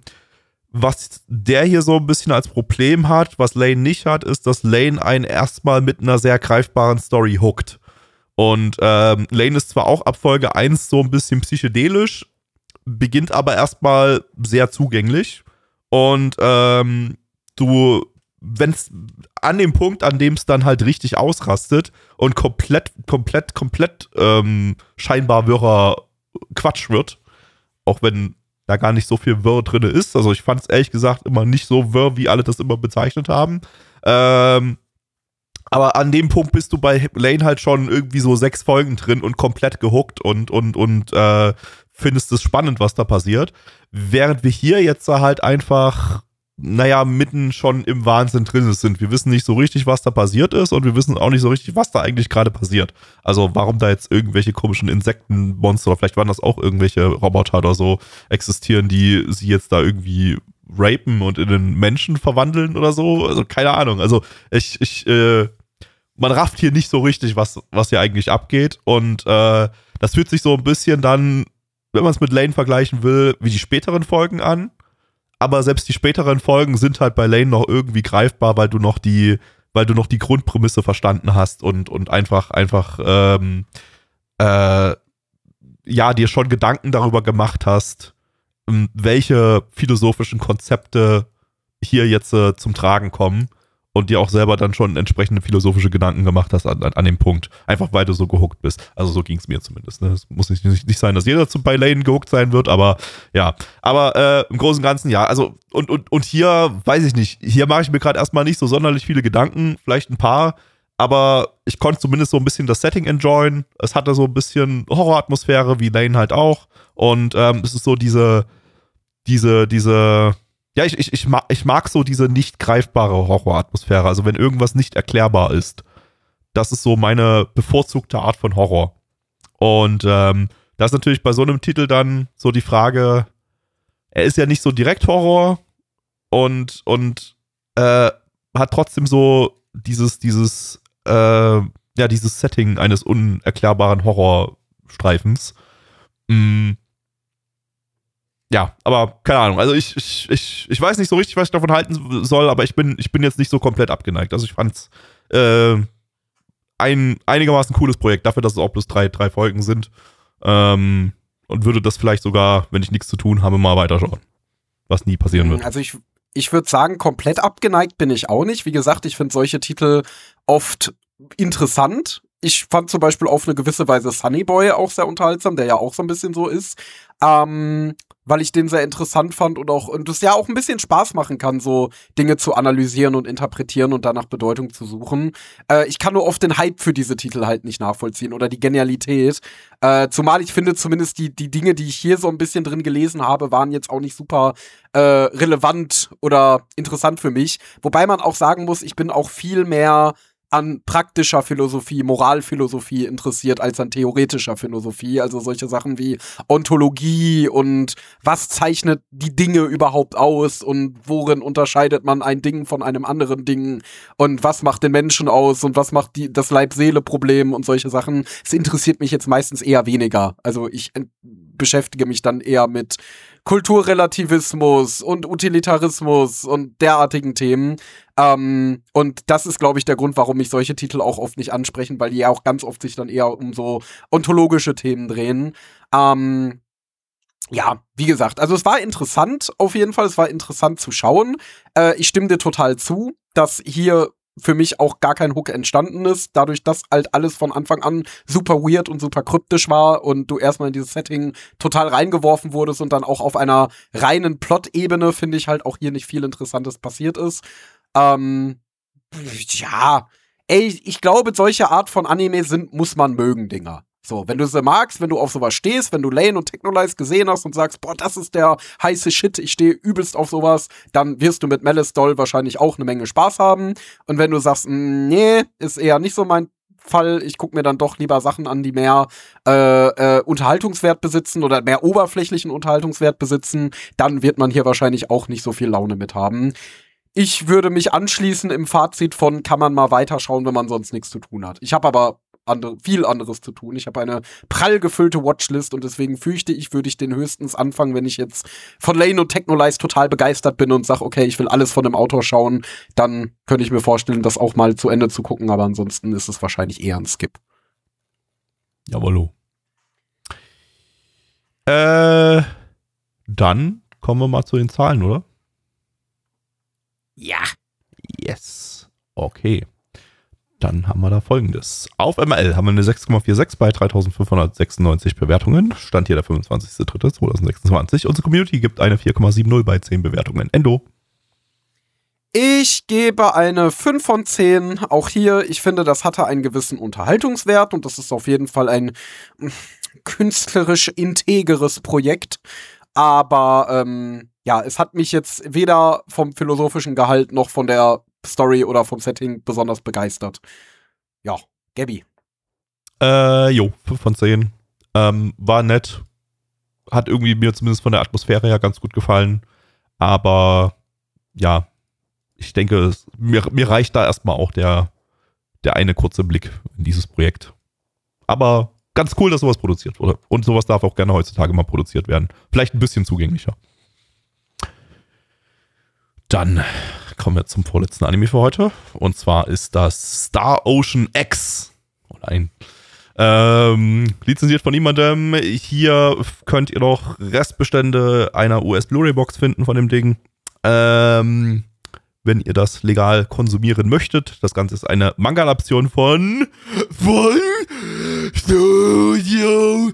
was der hier so ein bisschen als Problem hat, was Lane nicht hat, ist, dass Lane einen erstmal mit einer sehr greifbaren Story hookt. Und ähm, Lane ist zwar auch ab Folge eins so ein bisschen psychedelisch, beginnt aber erstmal sehr zugänglich. Und ähm, du wenn es an dem Punkt, an dem es dann halt richtig ausrastet und komplett, komplett, komplett ähm, scheinbar wirrer Quatsch wird, auch wenn da gar nicht so viel Wirr drin ist. Also ich fand es ehrlich gesagt immer nicht so wirr, wie alle das immer bezeichnet haben. Ähm, aber an dem Punkt bist du bei Lane halt schon irgendwie so sechs Folgen drin und komplett gehuckt und, und, und äh, findest es spannend, was da passiert. Während wir hier jetzt halt einfach naja, mitten schon im Wahnsinn drin sind. Wir wissen nicht so richtig, was da passiert ist und wir wissen auch nicht so richtig, was da eigentlich gerade passiert. Also warum da jetzt irgendwelche komischen Insektenmonster oder vielleicht waren das auch irgendwelche Roboter oder so existieren, die sie jetzt da irgendwie rapen und in einen Menschen verwandeln oder so. Also keine Ahnung. Also ich, ich, äh, man rafft hier nicht so richtig, was, was hier eigentlich abgeht und äh, das fühlt sich so ein bisschen dann, wenn man es mit Lane vergleichen will, wie die späteren Folgen an. Aber selbst die späteren Folgen sind halt bei Lane noch irgendwie greifbar, weil du noch die, weil du noch die Grundprämisse verstanden hast und, und einfach, einfach, ähm, äh, ja, dir schon Gedanken darüber gemacht hast, welche philosophischen Konzepte hier jetzt äh, zum Tragen kommen und dir auch selber dann schon entsprechende philosophische Gedanken gemacht hast an, an, an dem Punkt. Einfach weil du so gehuckt bist. Also so ging es mir zumindest. Ne? Es muss nicht, nicht, nicht sein, dass jeder zu bei Lane gehuckt sein wird, aber ja. Aber äh, im Großen und Ganzen, ja. Also und, und, und hier, weiß ich nicht, hier mache ich mir gerade erstmal nicht so sonderlich viele Gedanken, vielleicht ein paar, aber ich konnte zumindest so ein bisschen das Setting enjoyen. Es hatte so ein bisschen Horroratmosphäre, wie Lane halt auch. Und ähm, es ist so diese, diese, diese Ja, ich, ich, ich, mag, ich mag so diese nicht greifbare Horroratmosphäre. Also wenn irgendwas nicht erklärbar ist. Das ist so meine bevorzugte Art von Horror. Und ähm, das ist natürlich bei so einem Titel dann so die Frage, er ist ja nicht so direkt Horror und, und äh, hat trotzdem so dieses, dieses, äh, ja, dieses Setting eines unerklärbaren Horrorstreifens. Mm. ja, aber keine Ahnung. Also ich, ich, ich, ich weiß nicht so richtig, was ich davon halten soll, aber ich bin, ich bin jetzt nicht so komplett abgeneigt. Also ich fand's äh, ein einigermaßen cooles Projekt, dafür, dass es auch bloß drei, drei Folgen sind. Ähm, und würde das vielleicht sogar, wenn ich nichts zu tun habe, mal weiterschauen. Was nie passieren wird. Also ich, ich würde sagen, komplett abgeneigt bin ich auch nicht. Wie gesagt, ich finde solche Titel oft interessant. Ich fand zum Beispiel auf eine gewisse Weise Sunny Boy auch sehr unterhaltsam, der ja auch so ein bisschen so ist. Ähm, weil ich den sehr interessant fand und auch und es ja auch ein bisschen Spaß machen kann, so Dinge zu analysieren und interpretieren und danach Bedeutung zu suchen. Äh, ich kann nur oft den Hype für diese Titel halt nicht nachvollziehen oder die Genialität. Äh, zumal ich finde, zumindest die, die Dinge, die ich hier so ein bisschen drin gelesen habe, waren jetzt auch nicht super äh, relevant oder interessant für mich. Wobei man auch sagen muss, ich bin auch viel mehr an praktischer Philosophie, Moralphilosophie interessiert als an theoretischer Philosophie. Also solche Sachen wie Ontologie und was zeichnet die Dinge überhaupt aus und worin unterscheidet man ein Ding von einem anderen Ding und was macht den Menschen aus und was macht die, das Leib-Seele-Problem und solche Sachen. Es interessiert mich jetzt meistens eher weniger. Also ich ent- beschäftige mich dann eher mit Kulturrelativismus und Utilitarismus und derartigen Themen. Ähm, und das ist, glaube ich, der Grund, warum mich solche Titel auch oft nicht ansprechen, weil die ja auch ganz oft sich dann eher um so ontologische Themen drehen. Ähm, ja, wie gesagt, also es war interessant auf jeden Fall, es war interessant zu schauen. Äh, ich stimme dir total zu, dass hier für mich auch gar kein Hook entstanden ist, dadurch, dass halt alles von Anfang an super weird und super kryptisch war und du erstmal in dieses Setting total reingeworfen wurdest und dann auch auf einer reinen Plot-Ebene, finde ich, halt auch hier nicht viel Interessantes passiert ist. Ähm, ja, ey, ich glaube, solche Art von Anime sind, muss man mögen, Dinger. So, wenn du sie magst, wenn du auf sowas stehst, wenn du Lane und Technolize gesehen hast und sagst, boah, das ist der heiße Shit, ich stehe übelst auf sowas, dann wirst du mit Malice Doll wahrscheinlich auch eine Menge Spaß haben. Und wenn du sagst, nee, ist eher nicht so mein Fall, ich gucke mir dann doch lieber Sachen an, die mehr äh, äh, Unterhaltungswert besitzen oder mehr oberflächlichen Unterhaltungswert besitzen, dann wird man hier wahrscheinlich auch nicht so viel Laune mit haben. Ich würde mich anschließen im Fazit von, kann man mal weiterschauen, wenn man sonst nichts zu tun hat. Ich habe aber andere, viel anderes zu tun. Ich habe eine prall gefüllte Watchlist und deswegen fürchte ich, würde ich den höchstens anfangen, wenn ich jetzt von Lane und Technolize total begeistert bin und sage, okay, ich will alles von dem Autor schauen, dann könnte ich mir vorstellen, das auch mal zu Ende zu gucken, aber ansonsten ist es wahrscheinlich eher ein Skip. Jawollo. Äh, dann kommen wir mal zu den Zahlen, oder? Ja. Yes. Okay. Dann haben wir da Folgendes. Auf M L haben wir eine sechs Komma sechsundvierzig bei dreitausendfünfhundertsechsundneunzig Bewertungen. Stand hier der fünfundzwanzigster dritter zweitausendsechsundzwanzig. Unsere Community gibt eine vier Komma siebzig bei zehn Bewertungen. Endo. Ich gebe eine fünf von zehn. Auch hier, ich finde, das hatte einen gewissen Unterhaltungswert und das ist auf jeden Fall ein künstlerisch integeres Projekt. Aber ähm, ja, es hat mich jetzt weder vom philosophischen Gehalt noch von der Story oder vom Setting besonders begeistert. Ja, Gabby. Äh, jo, fünf von zehn. Ähm, war nett. Hat irgendwie mir zumindest von der Atmosphäre her ganz gut gefallen. Aber ja, ich denke, es, mir, mir reicht da erstmal auch der, der eine kurze Blick in dieses Projekt. Aber ganz cool, dass sowas produziert wurde. Und sowas darf auch gerne heutzutage mal produziert werden. Vielleicht ein bisschen zugänglicher. Dann kommen wir zum vorletzten Anime für heute. Und zwar ist das Star Ocean X. Oh nein. Ähm, lizenziert von niemandem. Hier könnt ihr noch Restbestände einer U S-Blu-ray-Box finden von dem Ding. Ähm, wenn ihr das legal konsumieren möchtet. Das Ganze ist eine Manga-Adaption von von Studio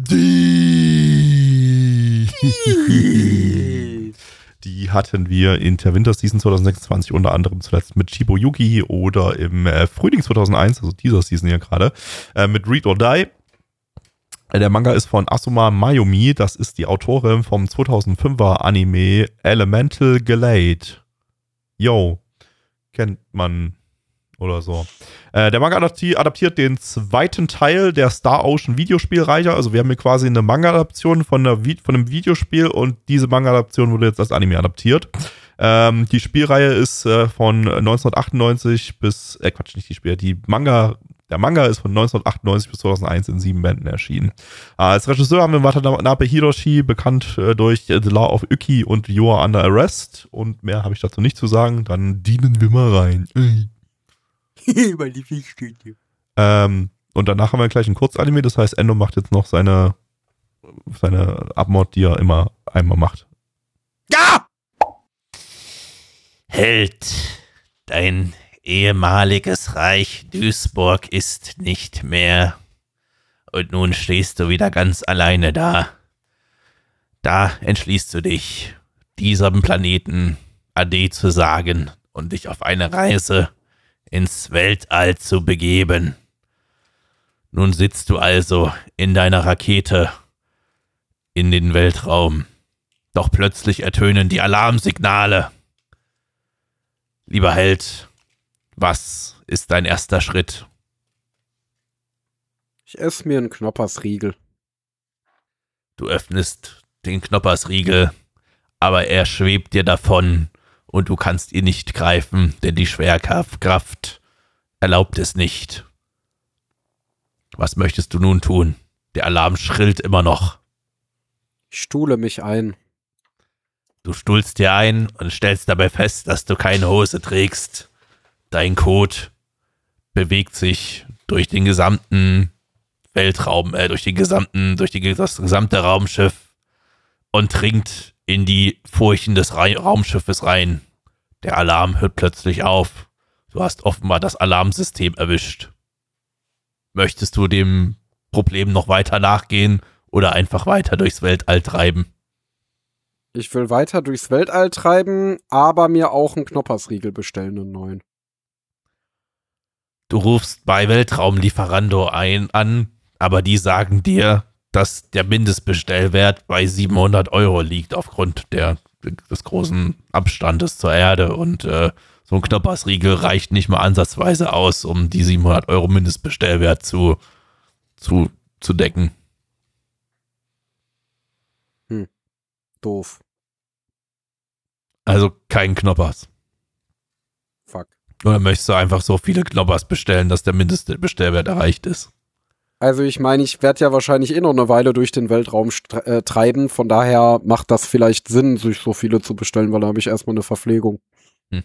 D. Die hatten wir in der Winterseason zwanzig sechsundzwanzig unter anderem zuletzt mit Shibo Yugi oder im äh, Frühling zweitausendeins, also dieser Season hier gerade, äh, mit Read or Die. Der Manga ist von Asuma Mayumi, das ist die Autorin vom zweitausendfünfer Anime Elemental Gelade. Yo, kennt man oder so. Äh, der Manga adapti- adaptiert den zweiten Teil der Star Ocean Videospielreihe. Also wir haben hier quasi eine Manga-Adaption von, einer Vi- von einem Videospiel und diese Manga-Adaption wurde jetzt als Anime adaptiert. Ähm, die Spielreihe ist äh, von neunzehnhundertachtundneunzig bis, äh Quatsch, nicht die Spiel, die Manga Der Manga ist von neunzehnhundertachtundneunzig bis zweitausendeins in sieben Bänden erschienen. Als Regisseur haben wir Watanabe Hiroshi, bekannt äh, durch The Law of Uki und You Are Under Arrest. Und mehr habe ich dazu nicht zu sagen. Dann dienen wir mal rein. Weil die Fisch steht hier. Ähm, und danach haben wir gleich ein Kurzanime. Das heißt, Endo macht jetzt noch seine, seine Abmord, die er immer einmal macht. Ja! Held, dein ehemaliges Reich Duisburg ist nicht mehr. Und nun stehst du wieder ganz alleine da. Da entschließt du dich, diesem Planeten Ade zu sagen und dich auf eine Reise ins Weltall zu begeben. Nun sitzt du also in deiner Rakete in den Weltraum. Doch plötzlich ertönen die Alarmsignale. Lieber Held, was ist dein erster Schritt? Ich esse mir einen Knoppersriegel. Du öffnest den Knoppersriegel, aber er schwebt dir davon und du kannst ihn nicht greifen, denn die Schwerkraft erlaubt es nicht. Was möchtest du nun tun? Der Alarm schrillt immer noch. Ich stuhle mich ein. Du stuhlst dir ein und stellst dabei fest, dass du keine Hose trägst. Dein Kot bewegt sich durch den gesamten Weltraum, äh, durch den gesamten, durch die, das gesamte Raumschiff und dringt in die Furchen des Ra- Raumschiffes rein. Der Alarm hört plötzlich auf. Du hast offenbar das Alarmsystem erwischt. Möchtest du dem Problem noch weiter nachgehen oder einfach weiter durchs Weltall treiben? Ich will weiter durchs Weltall treiben, aber mir auch einen Knoppersriegel bestellen, einen neuen. Du rufst bei Weltraumlieferando ein an, aber die sagen dir, dass der Mindestbestellwert bei siebenhundert Euro liegt aufgrund der, des großen Abstandes zur Erde und äh, so ein Knoppersriegel reicht nicht mal ansatzweise aus, um die siebenhundert Euro Mindestbestellwert zu, zu, zu decken. Hm. Doof. Also kein Knoppers. Fuck. Oder möchtest du einfach so viele Knoppers bestellen, dass der Mindestbestellwert erreicht ist? Also ich meine, ich werde ja wahrscheinlich eh noch eine Weile durch den Weltraum stre- äh, treiben, von daher macht das vielleicht Sinn, sich so viele zu bestellen, weil da habe ich erstmal eine Verpflegung. Hm.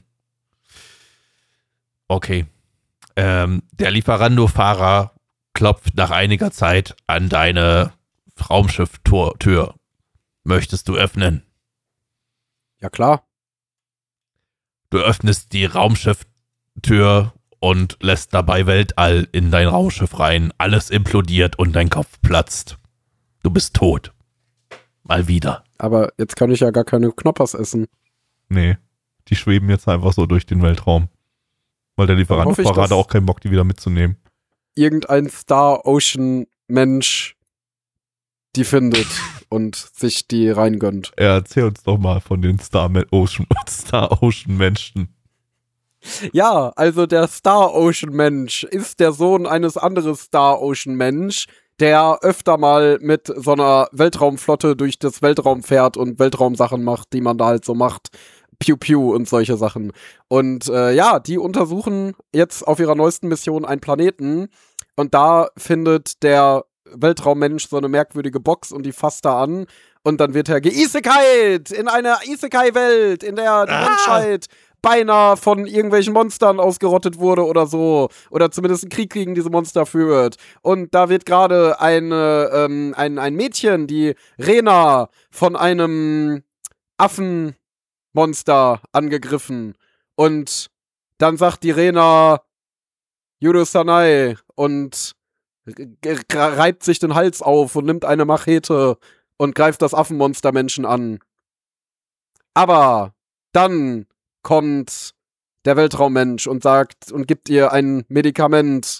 Okay. Ähm, der Lieferando-Fahrer klopft nach einiger Zeit an deine Raumschifftür. Möchtest du öffnen? Ja klar. Du öffnest die Raumschifftür und lässt dabei Weltall in dein Raumschiff rein. Alles implodiert und dein Kopf platzt. Du bist tot. Mal wieder. Aber jetzt kann ich ja gar keine Knoppers essen. Nee, die schweben jetzt einfach so durch den Weltraum. Weil der Dann hoffe ich, Lieferantenfahrer dass- hatte auch keinen Bock, die wieder mitzunehmen. Irgendein Star-Ocean-Mensch die findet und sich die reingönnt. Er erzähl uns doch mal von den Star Ocean, Star Ocean Menschen. Ja, also der Star-Ocean-Mensch ist der Sohn eines anderen Star-Ocean-Mensch, der öfter mal mit so einer Weltraumflotte durch das Weltraum fährt und Weltraumsachen macht, die man da halt so macht. Piu Piu und solche Sachen. Und äh, ja, die untersuchen jetzt auf ihrer neuesten Mission einen Planeten und da findet der Weltraummensch so eine merkwürdige Box und die fasst da an und dann wird er geisekait in eine Isekai-Welt, in der die Ah. Menschheit beinahe von irgendwelchen Monstern ausgerottet wurde oder so. Oder zumindest einen Krieg gegen diese Monster führt. Und da wird gerade eine, ähm, ein, ein Mädchen, die Rena, von einem Affenmonster angegriffen. Und dann sagt die Rena Yuru Sanai und reibt sich den Hals auf und nimmt eine Machete und greift das Affenmonster-Menschen an. Aber dann kommt der Weltraummensch und sagt und gibt ihr ein Medikament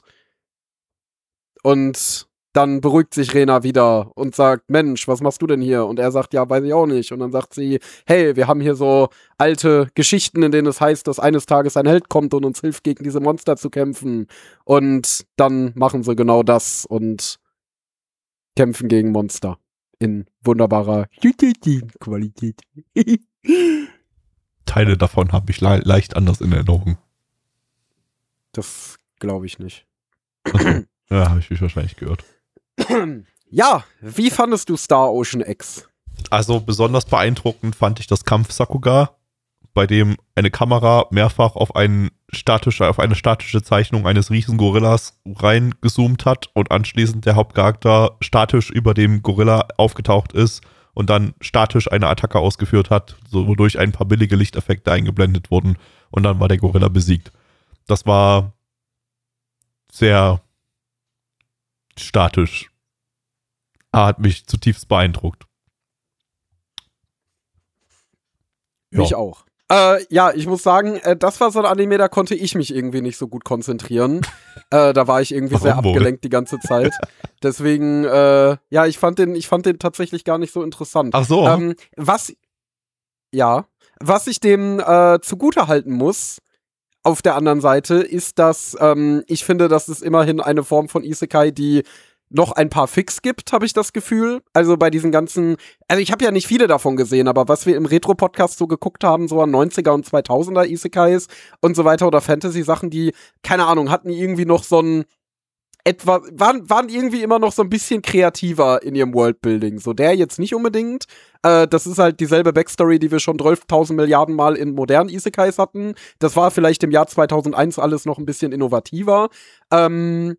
und dann beruhigt sich Rena wieder und sagt, Mensch, was machst du denn hier? Und er sagt, ja, weiß ich auch nicht. Und dann sagt sie, hey, wir haben hier so alte Geschichten, in denen es heißt, dass eines Tages ein Held kommt und uns hilft, gegen diese Monster zu kämpfen. Und dann machen sie genau das und kämpfen gegen Monster in wunderbarer Qualität. Teile davon habe ich le leicht anders in Erinnerung. Das glaube ich nicht. Also, ja, habe ich mich wahrscheinlich gehört. Ja, wie fandest du Star Ocean X? Also besonders beeindruckend fand ich das Kampf Sakuga, bei dem eine Kamera mehrfach auf, einen statische, auf eine statische Zeichnung eines Riesengorillas reingezoomt hat und anschließend der Hauptcharakter statisch über dem Gorilla aufgetaucht ist und dann statisch eine Attacke ausgeführt hat, so, wodurch ein paar billige Lichteffekte eingeblendet wurden und dann war der Gorilla besiegt. Das war sehr statisch. Hat mich zutiefst beeindruckt. Mich Ja. auch. Äh, ja, ich muss sagen, äh, das war so ein Anime, da konnte ich mich irgendwie nicht so gut konzentrieren. äh, da war ich irgendwie sehr Warum wohl? abgelenkt die ganze Zeit. Deswegen, äh, ja, ich fand den, ich fand den tatsächlich gar nicht so interessant. Ach so. Ähm, was, ja, was ich dem äh, zugutehalten muss, auf der anderen Seite, ist, dass ähm, ich finde, dass es immerhin eine Form von Isekai, die noch ein paar Fix gibt, habe ich das Gefühl. Also bei diesen ganzen, also ich habe ja nicht viele davon gesehen, aber was wir im Retro-Podcast so geguckt haben, so an neunziger und zweitausender Isekais und so weiter oder Fantasy-Sachen, die, keine Ahnung, hatten irgendwie noch so ein etwa, waren, waren irgendwie immer noch so ein bisschen kreativer in ihrem Worldbuilding. So der jetzt nicht unbedingt. Äh, das ist halt dieselbe Backstory, die wir schon zwölftausend Milliarden Mal in modernen Isekais hatten. Das war vielleicht im Jahr zweitausendeins alles noch ein bisschen innovativer. Ähm,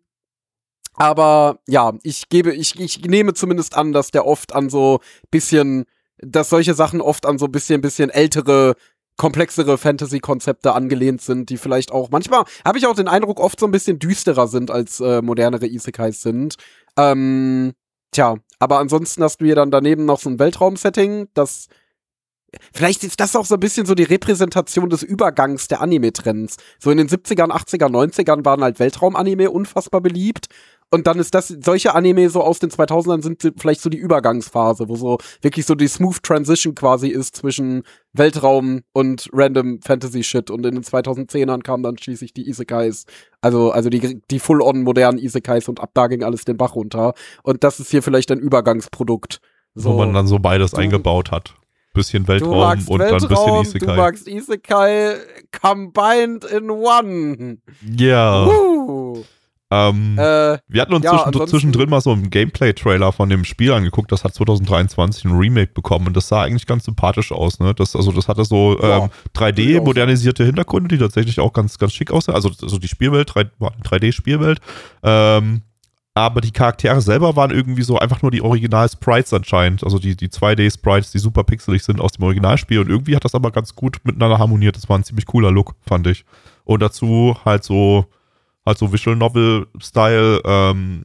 aber ja, ich gebe, ich, ich nehme zumindest an, dass der oft an so bisschen, dass solche Sachen oft an so bisschen, bisschen ältere, komplexere Fantasy-Konzepte angelehnt sind, die vielleicht auch, manchmal habe ich auch den Eindruck, oft so ein bisschen düsterer sind, als äh, modernere Isekais sind. Ähm, tja, aber ansonsten hast du hier dann daneben noch so ein Weltraum-Setting, das vielleicht ist das auch so ein bisschen so die Repräsentation des Übergangs der Anime-Trends. So in den siebzigern, achtzigern, neunzigern waren halt Weltraum-Anime unfassbar beliebt. Und dann ist das, solche Anime so aus den zweitausendern sind vielleicht so die Übergangsphase, wo so wirklich so die Smooth Transition quasi ist zwischen Weltraum und random Fantasy-Shit. Und in den zweitausendzehnern kamen dann schließlich die Isekais, also, also die, die full-on modernen Isekais und ab da ging alles den Bach runter. Und das ist hier vielleicht ein Übergangsprodukt. So. Wo man dann so beides Du- eingebaut hat. Bisschen Du Weltraum magst und dann ein bisschen Weltraum, Isekai. du magst Isekai combined in one. Ja. Uh. Ähm, Äh, wir hatten uns ja, zwischen, ansonsten- zwischendrin mal so einen Gameplay-Trailer von dem Spiel angeguckt. Das hat zwanzig dreiundzwanzig ein Remake bekommen und das sah eigentlich ganz sympathisch aus. Ne? Das, also das hatte so Ja, ähm, drei will ich auch D-modernisierte Hintergründe, die tatsächlich auch ganz, ganz schick aussahen. Also, also die Spielwelt, drei D-Spielwelt. Ähm, aber die Charaktere selber waren irgendwie so einfach nur die Original-Sprites anscheinend. Also die, die zwei D-Sprites, die super pixelig sind aus dem Originalspiel. Und irgendwie hat das aber ganz gut miteinander harmoniert. Das war ein ziemlich cooler Look, fand ich. Und dazu halt so halt so Visual Novel-Style ähm,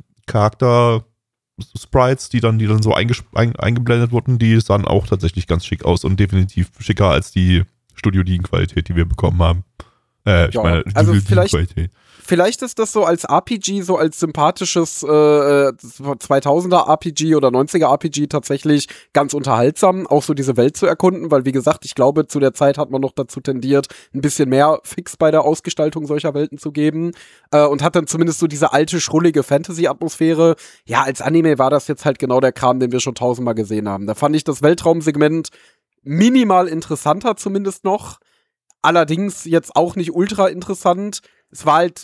Charakter-Sprites, die dann, die dann so einges- ein, eingeblendet wurden, die sahen auch tatsächlich ganz schick aus und definitiv schicker als die Studio Dean-Qualität, die wir bekommen haben. Äh, ich Ja, meine, also Studio vielleicht- Dean-Qualität. Vielleicht ist das so als R P G, so als sympathisches äh, zweitausender R P G oder neunziger R P G tatsächlich ganz unterhaltsam, auch so diese Welt zu erkunden, weil wie gesagt, ich glaube, zu der Zeit hat man noch dazu tendiert, ein bisschen mehr Fix bei der Ausgestaltung solcher Welten zu geben äh, und hat dann zumindest so diese alte, schrullige Fantasy-Atmosphäre. Ja, als Anime war das jetzt halt genau der Kram, den wir schon tausendmal gesehen haben. Da fand ich das Weltraumsegment minimal interessanter zumindest noch, allerdings jetzt auch nicht ultra interessant. Es war halt,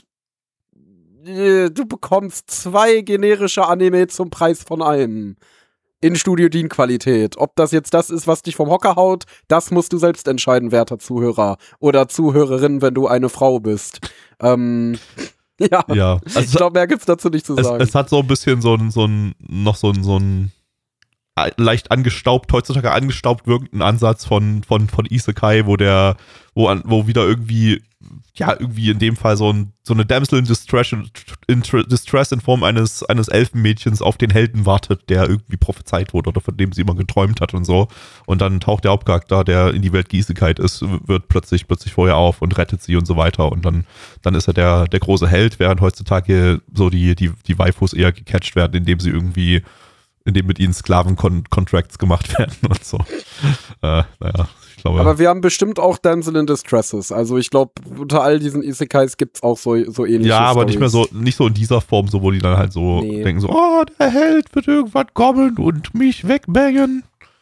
äh, du bekommst zwei generische Anime zum Preis von einem. In Studio Dean-Qualität. Ob das jetzt das ist, was dich vom Hocker haut, das musst du selbst entscheiden, werter Zuhörer. Oder Zuhörerin, wenn du eine Frau bist. Ähm, ja. Ja, Ich also glaube, mehr gibt's dazu nicht zu es, sagen. es hat so ein bisschen so ein, so ein noch so ein, so ein leicht angestaubt, heutzutage angestaubt wirkenden Ansatz von, von, von Isekai, wo der, wo, an, wo wieder irgendwie, ja, irgendwie in dem Fall so, ein, so eine Damsel in Distress, in Distress in Form eines, eines Elfenmädchens auf den Helden wartet, der irgendwie prophezeit wurde oder von dem sie immer geträumt hat und so. Und dann taucht der Hauptcharakter, der in die Welt geisekait ist, wird plötzlich, plötzlich vorher auf und rettet sie und so weiter. Und dann, dann ist er der, der große Held, während heutzutage so die, die, die Waifus eher gecatcht werden, indem sie irgendwie indem mit ihnen Sklaven-Contracts gemacht werden und so. Äh, naja, ich glaube. Aber wir haben bestimmt auch Damsel in Distresses. Also ich glaube, unter all diesen Isekais gibt's auch so, so ähnliche ja, aber nicht mehr Storys. so, nicht so in dieser Form, so wo die dann halt so Nee. denken so, oh, der Held wird irgendwann kommen und mich wegbangen.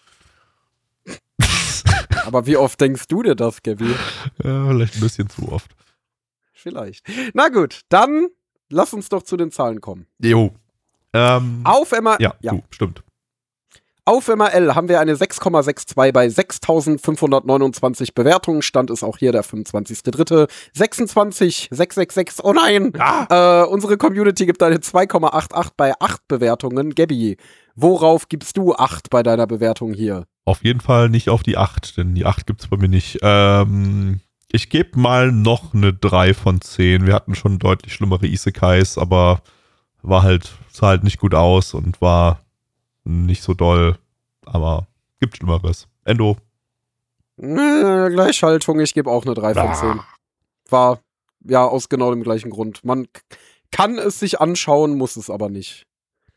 Aber wie oft denkst du dir das, Gabi? Ja, vielleicht ein bisschen zu oft. Vielleicht. Na gut, dann lass uns doch zu den Zahlen kommen. Jo. Ähm, Auf M R L. ja, ja. Du, stimmt. Auf M R L haben wir eine sechs Komma zweiundsechzig bei sechstausendfünfhundertneunundzwanzig Bewertungen. Stand ist auch hier der fünfundzwanzigster dritte sechsundzwanzig sechshundertsechsundsechzig. Oh nein! Ah. Äh, unsere Community gibt eine zwei Komma achtundachtzig bei acht Bewertungen. Gabby, worauf gibst du acht bei deiner Bewertung hier? Auf jeden Fall nicht auf die acht, denn die acht gibt's bei mir nicht. Ähm, ich gebe mal noch eine drei von zehn. Wir hatten schon deutlich schlimmere Isekais, aber war halt, sah halt nicht gut aus und war nicht so doll, aber gibt Schlimmeres. Endo. Äh, Gleichhaltung, ich gebe auch eine drei von zehn. War, ja, aus genau dem gleichen Grund. Man k- kann es sich anschauen, muss es aber nicht.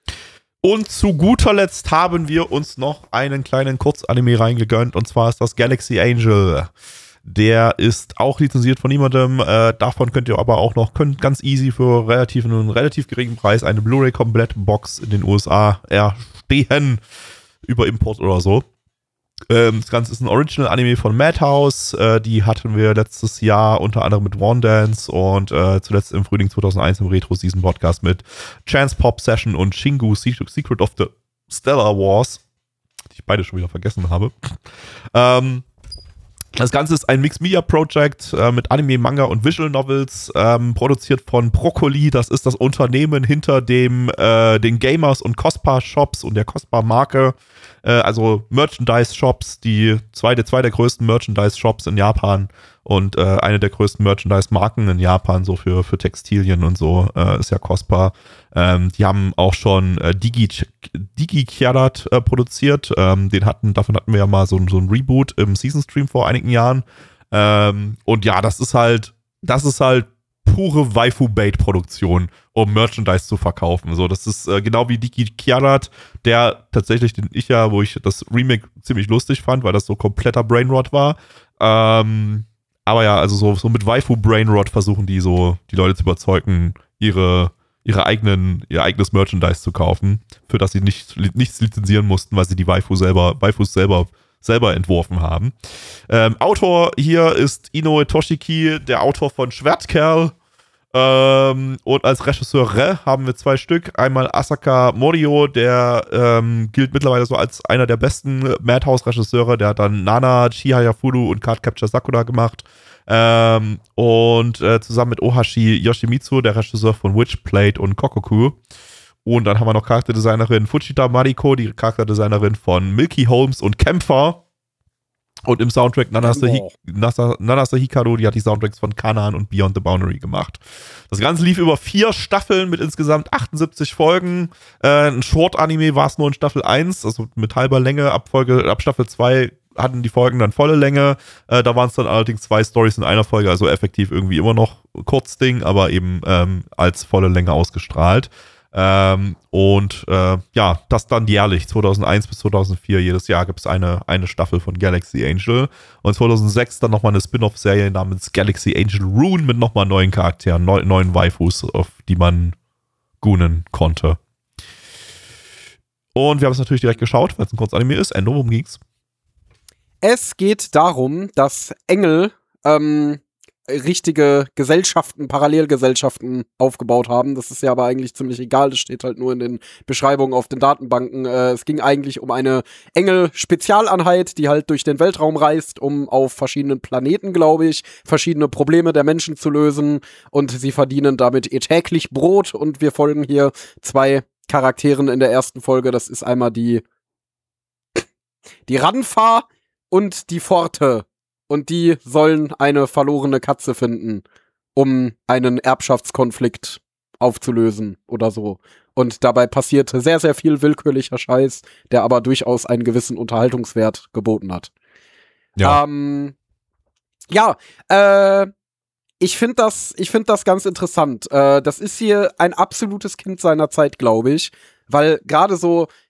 Und zu guter Letzt haben wir uns noch einen kleinen Kurzanime reingegönnt, und zwar ist das Galaxy Angel. Der ist auch lizenziert von niemandem. Äh, davon könnt ihr aber auch noch könnt ganz easy für relativ einen relativ geringen Preis eine Blu-ray-Komplett-Box in den U S A erstehen. Über Import oder so. Ähm, das Ganze ist ein Original-Anime von Madhouse. Äh, die hatten wir letztes Jahr unter anderem mit One Dance und äh, zuletzt im Frühling zweitausendeins im Retro-Season-Podcast mit Chance Pop Session und Shingu Secret of the Stellar Wars, die ich beide schon wieder vergessen habe. Ähm, Das Ganze ist ein Mixed-Media-Project äh, mit Anime, Manga und Visual Novels, ähm, produziert von Broccoli. Das ist das Unternehmen hinter dem äh, den Gamers und Cospa-Shops und der Cospa-Marke. Äh, also Merchandise-Shops, die zwei der, zwei der größten Merchandise-Shops in Japan und äh, eine der größten Merchandise-Marken in Japan, so für, für Textilien und so, äh, ist ja Cospa. Ähm, die haben auch schon äh, Digi, Digi Kyarat äh, produziert. Ähm, den hatten, davon hatten wir ja mal so, so ein Reboot im Season Stream vor einigen Jahren. Ähm, und ja, das ist halt, das ist halt pure Waifu-Bait-Produktion, um Merchandise zu verkaufen. So, das ist äh, genau wie Digi Kyarat, der tatsächlich, den ich ja, wo ich das Remake ziemlich lustig fand, weil das so kompletter Brainrot war. Ähm, aber ja, also so, so mit Waifu-Brainrot versuchen die so, die Leute zu überzeugen, ihre ihre eigenen, ihr eigenes Merchandise zu kaufen, für das sie nicht, nichts lizenzieren mussten, weil sie die Waifu selber, Waifus selber, selber entworfen haben. Ähm, Autor hier ist Inoue Toshiki, der Autor von Schwertkerl. Ähm, und als Regisseure haben wir zwei Stück. Einmal Asaka Morio, der ähm, gilt mittlerweile so als einer der besten Madhouse-Regisseure. Der hat dann Nana, Chihaya Furu und Card Capture Sakura gemacht. Ähm, und äh, zusammen mit Ohashi Yoshimitsu, der Regisseur von Witchblade und Kokoku. Und dann haben wir noch Charakterdesignerin Fujita Mariko, die Charakterdesignerin von Milky Holmes und Kämpfer. Und im Soundtrack Nanase, Hi- Nasa, Nanase Hikaru, die hat die Soundtracks von Kanan und Beyond the Boundary gemacht. Das Ganze lief über vier Staffeln mit insgesamt achtundsiebzig Folgen. Äh, ein Short-Anime war es nur in Staffel eins, also mit halber Länge. Ab, Folge, ab Staffel zwei hatten die Folgen dann volle Länge. Äh, da waren es dann allerdings zwei Storys in einer Folge, also effektiv irgendwie immer noch Kurzding, aber eben ähm, als volle Länge ausgestrahlt. Ähm, und äh, ja, das dann jährlich, zweitausendeins bis zweitausendvier, jedes Jahr gibt es eine, eine Staffel von Galaxy Angel. Und zweitausendsechs dann nochmal eine Spin-off-Serie namens Galaxy Angel Rune mit nochmal neuen Charakteren, neu, neuen Waifus, auf die man goonen konnte. Und wir haben es natürlich direkt geschaut, weil es ein Kurzanime ist. Endo, worum ging's? Es geht darum, dass Engel ähm, richtige Gesellschaften, Parallelgesellschaften aufgebaut haben. Das ist ja aber eigentlich ziemlich egal. Das steht halt nur in den Beschreibungen auf den Datenbanken. Äh, es ging eigentlich um eine Engel-Spezialeinheit, die halt durch den Weltraum reist, um auf verschiedenen Planeten, glaube ich, verschiedene Probleme der Menschen zu lösen. Und sie verdienen damit ihr täglich Brot. Und wir folgen hier zwei Charakteren in der ersten Folge. Das ist einmal die die Ranfa und die Pforte. Und die sollen eine verlorene Katze finden, um einen Erbschaftskonflikt aufzulösen oder so. Und dabei passiert sehr, sehr viel willkürlicher Scheiß, der aber durchaus einen gewissen Unterhaltungswert geboten hat. Ja. Ähm, ja, äh, ich finde das, ich finde das ganz interessant. Äh, das ist hier ein absolutes Kind seiner Zeit, glaube ich, weil gerade so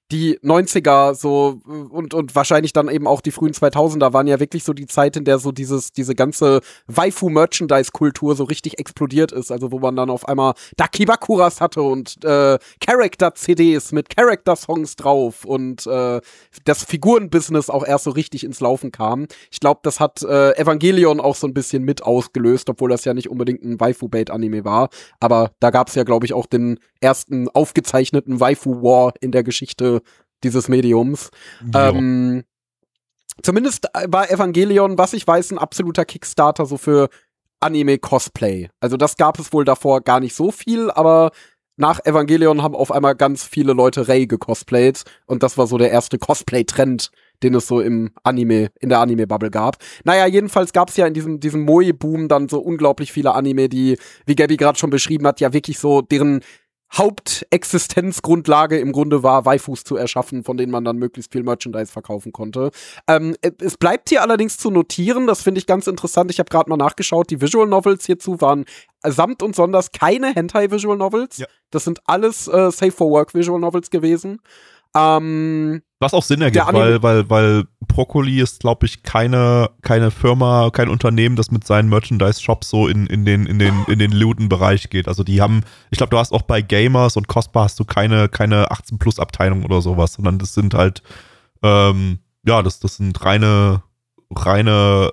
die neunziger so und und wahrscheinlich dann eben auch die frühen zweitausender waren ja wirklich so die Zeit, in der so dieses diese ganze Waifu-Merchandise-Kultur so richtig explodiert ist. Also wo man dann auf einmal Dakibakuras hatte und äh, Character-C Ds mit Character-Songs drauf und äh, das Figuren-Business auch erst so richtig ins Laufen kam. Ich glaube, das hat äh, Evangelion auch so ein bisschen mit ausgelöst, obwohl das ja nicht unbedingt ein Waifu-Bait-Anime war. Aber da gab es ja, glaube ich, auch den ersten aufgezeichneten Waifu-War in der Geschichte dieses Mediums. Ja. Ähm, zumindest war Evangelion, was ich weiß, ein absoluter Kickstarter so für Anime-Cosplay. Also das gab es wohl davor gar nicht so viel, aber nach Evangelion haben auf einmal ganz viele Leute Rei gecosplayt und das war so der erste Cosplay-Trend, den es so im Anime, in der Anime-Bubble gab. Naja, jedenfalls gab es ja in diesem, diesem Moe-Boom dann so unglaublich viele Anime, die, wie Gabby gerade schon beschrieben hat, ja wirklich so deren Hauptexistenzgrundlage im Grunde war, Waifus zu erschaffen, von denen man dann möglichst viel Merchandise verkaufen konnte. Ähm, es bleibt hier allerdings zu notieren, das finde ich ganz interessant, ich habe gerade mal nachgeschaut, die Visual Novels hierzu waren samt und sonders keine Hentai-Visual Novels. Ja. Das sind alles äh, Safe-for-Work Visual Novels gewesen. Ähm, Was auch Sinn ergibt, weil, weil, weil Broccoli ist, glaube ich, keine, keine Firma, kein Unternehmen, das mit seinen Merchandise-Shops so in, in den, in den, in den Looten-Bereich geht. Also die haben, ich glaube, du hast auch bei Gamers und Cospa hast du keine, keine achtzehn-Plus-Abteilung oder sowas, sondern das sind halt, ähm, ja, das, das sind reine, reine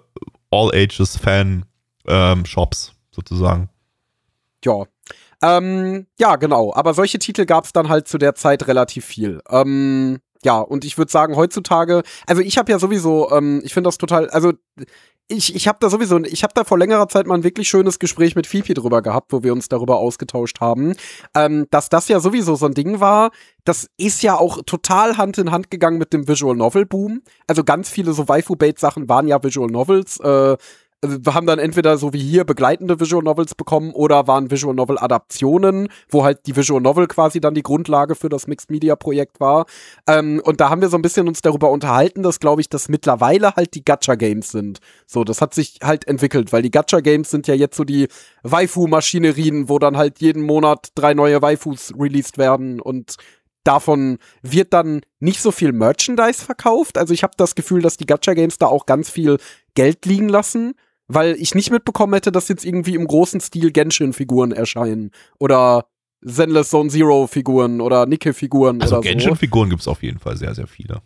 All-Ages-Fan-Shops, ähm, sozusagen. Ja. Ähm, ja, genau. Aber solche Titel gab es dann halt zu der Zeit relativ viel. Ähm, ja, und ich würde sagen, heutzutage, also ich habe ja sowieso, ähm, ich finde das total, also ich, ich habe da sowieso, ich habe da vor längerer Zeit mal ein wirklich schönes Gespräch mit Fifi drüber gehabt, wo wir uns darüber ausgetauscht haben, ähm, dass das ja sowieso so ein Ding war, das ist ja auch total Hand in Hand gegangen mit dem Visual Novel Boom. Also ganz viele so Waifu-Bait-Sachen waren ja Visual Novels, äh, Also wir haben dann entweder so wie hier begleitende Visual Novels bekommen oder waren Visual Novel Adaptionen, wo halt die Visual Novel quasi dann die Grundlage für das Mixed Media Projekt war. Ähm, und da haben wir so ein bisschen uns darüber unterhalten, dass, glaube ich, das mittlerweile halt die Gacha Games sind. So, das hat sich halt entwickelt, weil die Gacha Games sind ja jetzt so die Waifu-Maschinerien, wo dann halt jeden Monat drei neue Waifus released werden und davon wird dann nicht so viel Merchandise verkauft. Also ich habe das Gefühl, dass die Gacha Games da auch ganz viel Geld liegen lassen, weil ich nicht mitbekommen hätte, dass jetzt irgendwie im großen Stil Genshin-Figuren erscheinen oder Zenless Zone Zero-Figuren oder Nikke-Figuren also oder so. Also Genshin-Figuren gibt es auf jeden Fall sehr, sehr viele.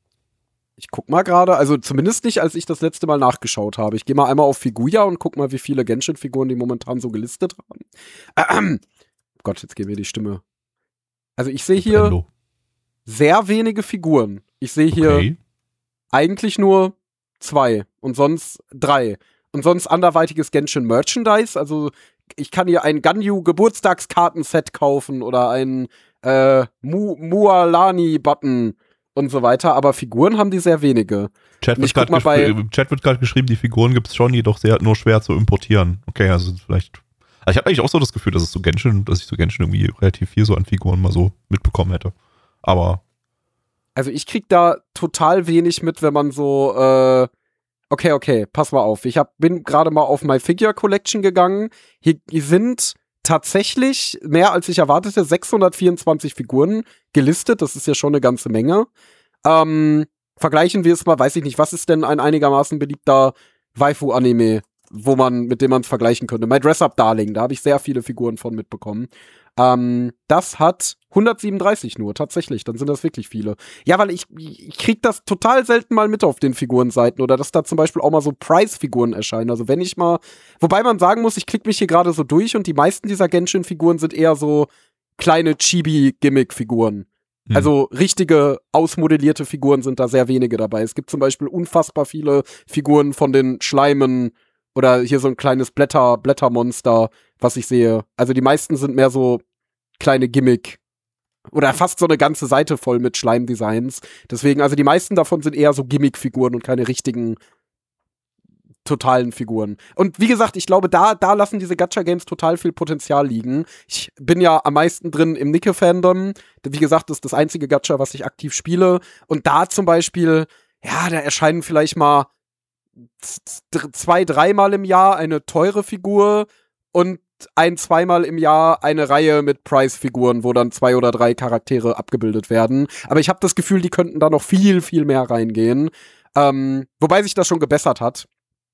Ich guck mal gerade, also zumindest nicht, als ich das letzte Mal nachgeschaut habe. Ich gehe mal einmal auf Figuya und guck mal, wie viele Genshin-Figuren die momentan so gelistet haben. Ähm, Gott, jetzt geht mir die Stimme. Also ich sehe hier Brendo. sehr wenige Figuren. Ich sehe hier Okay. eigentlich nur zwei und sonst drei. Und sonst anderweitiges Genshin Merchandise. Also ich kann hier ein Ganyu Geburtstagskartenset kaufen oder ein äh, Mu Mualani-Button und so weiter. Aber Figuren haben die sehr wenige. Chat Und ich wird guck mal gerade bei- im Chat wird gerade geschrieben, die Figuren gibt es schon, jedoch sehr, nur schwer zu importieren. Okay, also vielleicht. Also ich habe eigentlich auch so das Gefühl, dass es so Genshin, dass ich so Genshin irgendwie relativ viel so an Figuren mal so mitbekommen hätte. Aber Also ich krieg da total wenig mit, wenn man so äh, okay, okay, pass mal auf. Ich hab, bin gerade mal auf My Figure Collection gegangen. Hier sind tatsächlich mehr als ich erwartete sechshundertvierundzwanzig Figuren gelistet. Das ist ja schon eine ganze Menge. Ähm, vergleichen wir es mal, weiß ich nicht, was ist denn ein einigermaßen beliebter Waifu-Anime, wo man, mit dem man es vergleichen könnte? My Dress Up Darling, da habe ich sehr viele Figuren von mitbekommen. Ähm, das hat hundertsiebenunddreißig nur, tatsächlich, dann sind das wirklich viele. Ja, weil ich, ich krieg das total selten mal mit auf den Figurenseiten oder dass da zum Beispiel auch mal so Price-Figuren erscheinen. Also wenn ich mal, wobei man sagen muss, ich klicke mich hier gerade so durch und die meisten dieser Genshin-Figuren sind eher so kleine Chibi-Gimmick-Figuren. Hm. Also richtige, ausmodellierte Figuren sind da sehr wenige dabei. Es gibt zum Beispiel unfassbar viele Figuren von den Schleimen oder hier so ein kleines Blätter, Blättermonster, was ich sehe. Also die meisten sind mehr so kleine Gimmick oder fast so eine ganze Seite voll mit Schleimdesigns. Deswegen, also die meisten davon sind eher so Gimmick-Figuren und keine richtigen totalen Figuren. Und wie gesagt, ich glaube, da, da lassen diese Gacha-Games total viel Potenzial liegen. Ich bin ja am meisten drin im Nicke-Fandom. Wie gesagt, das ist das einzige Gacha, was ich aktiv spiele. Und da zum Beispiel, ja, da erscheinen vielleicht mal z- z- zwei, dreimal im Jahr eine teure Figur und gibt ein, zweimal im Jahr eine Reihe mit Price-Figuren, wo dann zwei oder drei Charaktere abgebildet werden. Aber ich habe das Gefühl, die könnten da noch viel, viel mehr reingehen. Ähm, wobei sich das schon gebessert hat.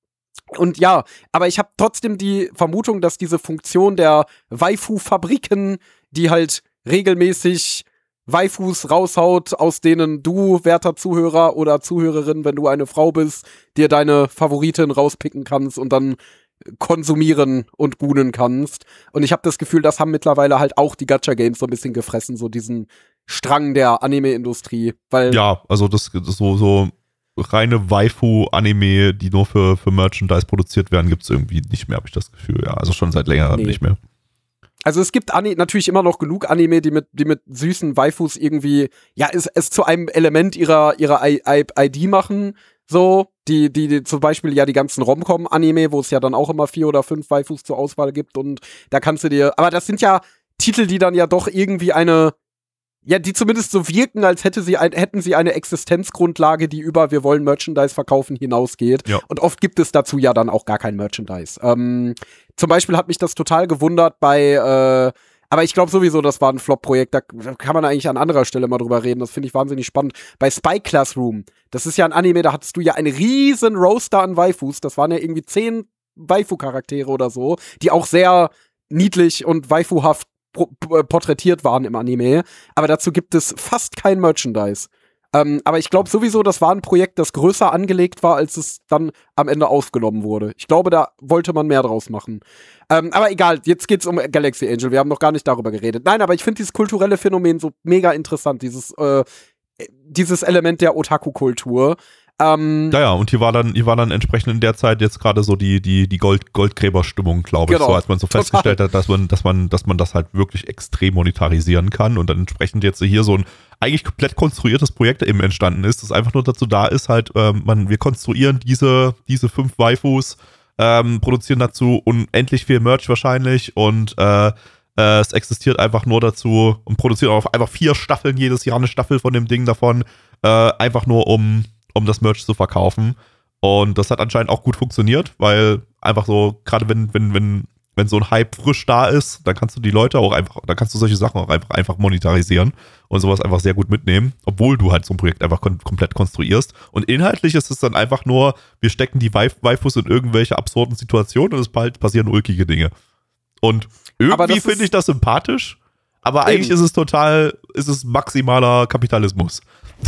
Und ja, aber ich habe trotzdem die Vermutung, dass diese Funktion der Waifu-Fabriken, die halt regelmäßig Waifus raushaut, aus denen du, werter Zuhörer oder Zuhörerin, wenn du eine Frau bist, dir deine Favoritin rauspicken kannst und dann konsumieren und gunen kannst. Und ich habe das Gefühl, das haben mittlerweile halt auch die Gacha-Games so ein bisschen gefressen, so diesen Strang der Anime-Industrie. Weil Ja, also das, das so, so reine Waifu-Anime, die nur für, für Merchandise produziert werden, gibt es irgendwie nicht mehr, habe ich das Gefühl. Ja, also schon seit längerem Nee. nicht mehr. Also es gibt Ani- natürlich immer noch genug Anime, die mit, die mit süßen Waifus irgendwie, ja, es, es zu einem Element ihrer, ihrer I- I- I D machen, so, die, die, die zum Beispiel ja die ganzen Rom-Com-Anime, wo es ja dann auch immer vier oder fünf Waifus zur Auswahl gibt und da kannst du dir, aber das sind ja Titel, die dann ja doch irgendwie eine, ja, die zumindest so wirken, als hätte sie ein, hätten sie eine Existenzgrundlage, die über wir wollen Merchandise verkaufen hinausgeht. Ja. Und oft gibt es dazu ja dann auch gar kein Merchandise. Ähm, zum Beispiel hat mich das total gewundert bei, äh, aber ich glaube sowieso, das war ein Flop-Projekt, da kann man eigentlich an anderer Stelle mal drüber reden, das finde ich wahnsinnig spannend. Bei Spy Classroom, das ist ja ein Anime, da hattest du ja einen riesen Roster an Waifus, das waren ja irgendwie zehn Waifu-Charaktere oder so, die auch sehr niedlich und waifuhaft pro- p- porträtiert waren im Anime, aber dazu gibt es fast kein Merchandise. Ähm, aber ich glaube sowieso, das war ein Projekt, das größer angelegt war, als es dann am Ende aufgenommen wurde. Ich glaube, da wollte man mehr draus machen. Ähm, aber egal, jetzt geht's um Galaxy Angel. Wir haben noch gar nicht darüber geredet. Nein, aber ich finde dieses kulturelle Phänomen so mega interessant, dieses, äh, dieses Element der Otaku-Kultur. Ähm, Ja, ja, und hier war dann, hier war dann entsprechend in der Zeit jetzt gerade so die, die, die Gold, Goldgräberstimmung, glaube ich, Genau, so als man so total. festgestellt hat, dass man, dass man, dass man das halt wirklich extrem monetarisieren kann und dann entsprechend jetzt hier so ein eigentlich komplett konstruiertes Projekt eben entstanden ist, das einfach nur dazu da ist, halt, ähm, man, wir konstruieren diese, diese fünf Waifus, ähm, produzieren dazu unendlich viel Merch wahrscheinlich und äh, äh, es existiert einfach nur dazu und produzieren auch einfach vier Staffeln jedes Jahr, eine Staffel von dem Ding davon, äh, einfach nur um um das Merch zu verkaufen. Und das hat anscheinend auch gut funktioniert, weil einfach so, gerade wenn, wenn, wenn, wenn so ein Hype frisch da ist, dann kannst du die Leute auch einfach, dann kannst du solche Sachen auch einfach, einfach monetarisieren und sowas einfach sehr gut mitnehmen, obwohl du halt so ein Projekt einfach kon- komplett konstruierst. Und inhaltlich ist es dann einfach nur, wir stecken die Waif- Waifus in irgendwelche absurden Situationen und es bald passieren ulkige Dinge. Und Aber irgendwie das finde ist- ich das sympathisch, aber Eben. eigentlich ist es total, ist es maximaler Kapitalismus.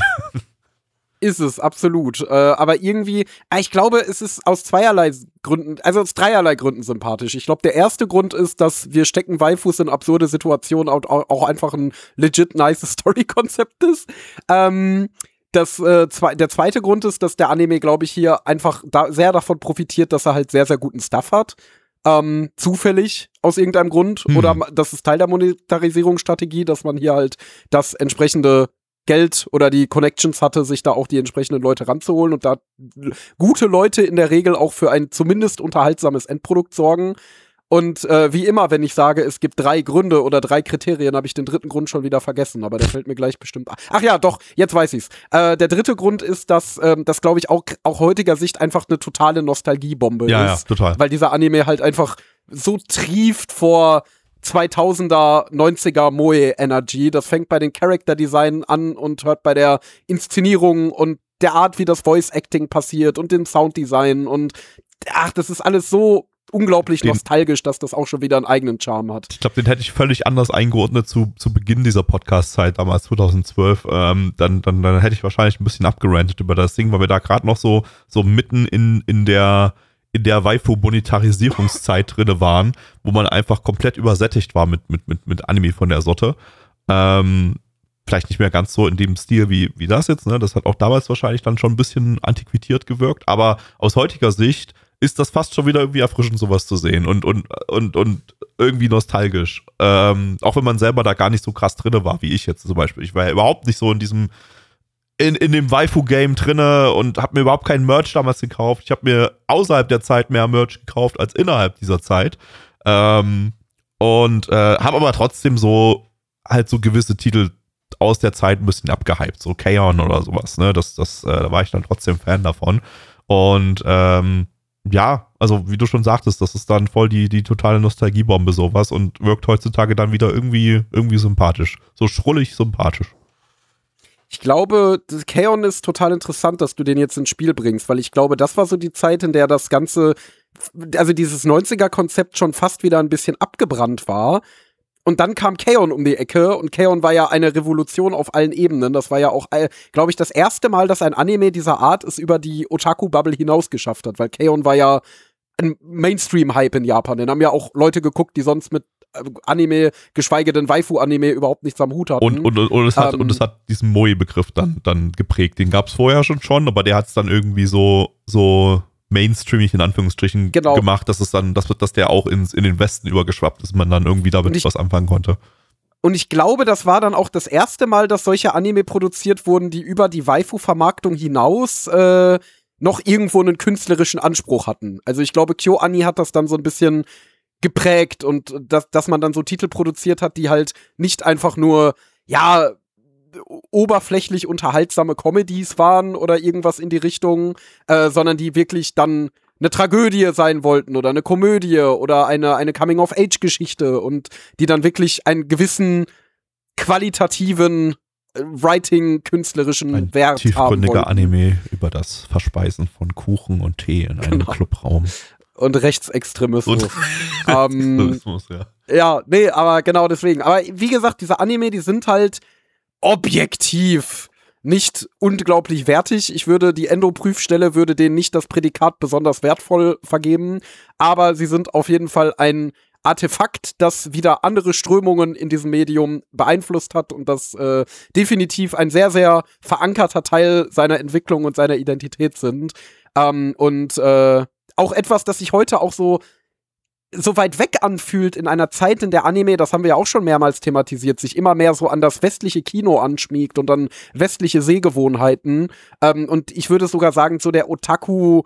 Ist es, absolut. Äh, aber irgendwie, äh, ich glaube, es ist aus zweierlei Gründen, also aus dreierlei Gründen sympathisch. Ich glaube, der erste Grund ist, dass wir stecken Waifus in absurde Situationen auch, auch einfach ein legit nice Story-Konzept ist. Ähm, das, äh, zwe- der zweite Grund ist, dass der Anime, glaube ich, hier einfach da sehr davon profitiert, dass er halt sehr, sehr guten Stuff hat. Ähm, zufällig aus irgendeinem Grund. Hm. Oder ma- das ist Teil der Monetarisierungsstrategie, dass man hier halt das entsprechende Geld oder die Connections hatte, sich da auch die entsprechenden Leute ranzuholen und da gute Leute in der Regel auch für ein zumindest unterhaltsames Endprodukt sorgen. Und äh, wie immer, wenn ich sage, es gibt drei Gründe oder drei Kriterien, habe ich den dritten Grund schon wieder vergessen, aber der fällt mir gleich bestimmt ein. Ach ja, doch, jetzt weiß ich's. Äh, der dritte Grund ist, dass ähm, das, glaube ich, auch, auch heutiger Sicht einfach eine totale Nostalgiebombe Ja, ja, ist. total. Weil dieser Anime halt einfach so trieft vor zweitausender, neunziger Moe-Energy. Das fängt bei den Character-Design an und hört bei der Inszenierung und der Art, wie das Voice-Acting passiert und dem Sounddesign und ach, das ist alles so unglaublich Den- nostalgisch, dass das auch schon wieder einen eigenen Charme hat. Ich glaube, den hätte ich völlig anders eingeordnet zu, zu Beginn dieser Podcast-Zeit, damals zweitausendzwölf. Ähm, dann, dann, dann hätte ich wahrscheinlich ein bisschen abgerantet über das Ding, weil wir da gerade noch so, so mitten in, in der, in der Waifu-Monetarisierungszeit drinne waren, wo man einfach komplett übersättigt war mit, mit, mit, mit Anime von der Sorte. Ähm, vielleicht nicht mehr ganz so in dem Stil wie, wie das jetzt, ne? Das hat auch damals wahrscheinlich dann schon ein bisschen antiquiert gewirkt, aber aus heutiger Sicht ist das fast schon wieder irgendwie erfrischend, sowas zu sehen und, und, und, und irgendwie nostalgisch. Ähm, auch wenn man selber da gar nicht so krass drinne war, wie ich jetzt zum Beispiel. Ich war ja überhaupt nicht so in diesem, in, in dem Waifu-Game drinne und habe mir überhaupt keinen Merch damals gekauft. Ich habe mir außerhalb der Zeit mehr Merch gekauft als innerhalb dieser Zeit. Ähm, und äh, habe aber trotzdem so halt so gewisse Titel aus der Zeit ein bisschen abgehypt, so K-On! Oder sowas, ne? Das, das, äh, da war ich dann trotzdem Fan davon. Und ähm, ja, also wie du schon sagtest, das ist dann voll die, die totale Nostalgiebombe sowas und wirkt heutzutage dann wieder irgendwie, irgendwie sympathisch. So schrullig sympathisch. Ich glaube, K-On! Ist total interessant, dass du den jetzt ins Spiel bringst, weil ich glaube, das war so die Zeit, in der das Ganze, also dieses neunziger-Konzept schon fast wieder ein bisschen abgebrannt war. Und dann kam K-On! Um die Ecke und K-On! War ja eine Revolution auf allen Ebenen. Das war ja auch, glaube ich, das erste Mal, dass ein Anime dieser Art es über die Otaku-Bubble hinaus geschafft hat, weil K-On! War ja ein Mainstream-Hype in Japan. Den haben ja auch Leute geguckt, die sonst mit Anime, geschweige denn Waifu-Anime überhaupt nichts am Hut hatten. Und, und, und, es, hat, Ähm, und es hat diesen Moe-Begriff dann, dann geprägt. Den gab es vorher schon schon, aber der hat es dann irgendwie so, so mainstreamig in Anführungsstrichen Genau. gemacht, dass es dann, dass, dass der auch ins, in den Westen übergeschwappt ist, man dann irgendwie damit ich- was anfangen konnte. Und ich glaube, das war dann auch das erste Mal, dass solche Anime produziert wurden, die über die Waifu-Vermarktung hinaus äh, noch irgendwo einen künstlerischen Anspruch hatten. Also ich glaube, KyoAni hat das dann so ein bisschen geprägt und dass, dass man dann so Titel produziert hat, die halt nicht einfach nur, ja, oberflächlich unterhaltsame Comedies waren oder irgendwas in die Richtung, äh, sondern die wirklich dann eine Tragödie sein wollten oder eine Komödie oder eine, eine Coming-of-Age-Geschichte und die dann wirklich einen gewissen qualitativen äh, Writing-künstlerischen Ein Wert haben tiefgründiger wollten. Anime über das Verspeisen von Kuchen und Tee in einem Genau. Clubraum. Und Rechtsextremismus. Und ähm, Tourismus, ja. Ja, nee, aber genau deswegen. Aber wie gesagt, diese Anime, die sind halt objektiv nicht unglaublich wertig. Ich würde, die Endo-Prüfstelle würde denen nicht das Prädikat besonders wertvoll vergeben, aber sie sind auf jeden Fall ein Artefakt, das wieder andere Strömungen in diesem Medium beeinflusst hat und das äh, definitiv ein sehr, sehr verankerter Teil seiner Entwicklung und seiner Identität sind. Ähm, und äh, auch etwas, das sich heute auch so so weit weg anfühlt in einer Zeit, in der Anime, das haben wir ja auch schon mehrmals thematisiert, sich immer mehr so an das westliche Kino anschmiegt und an westliche Sehgewohnheiten. Ähm, und ich würde sogar sagen, so der Otaku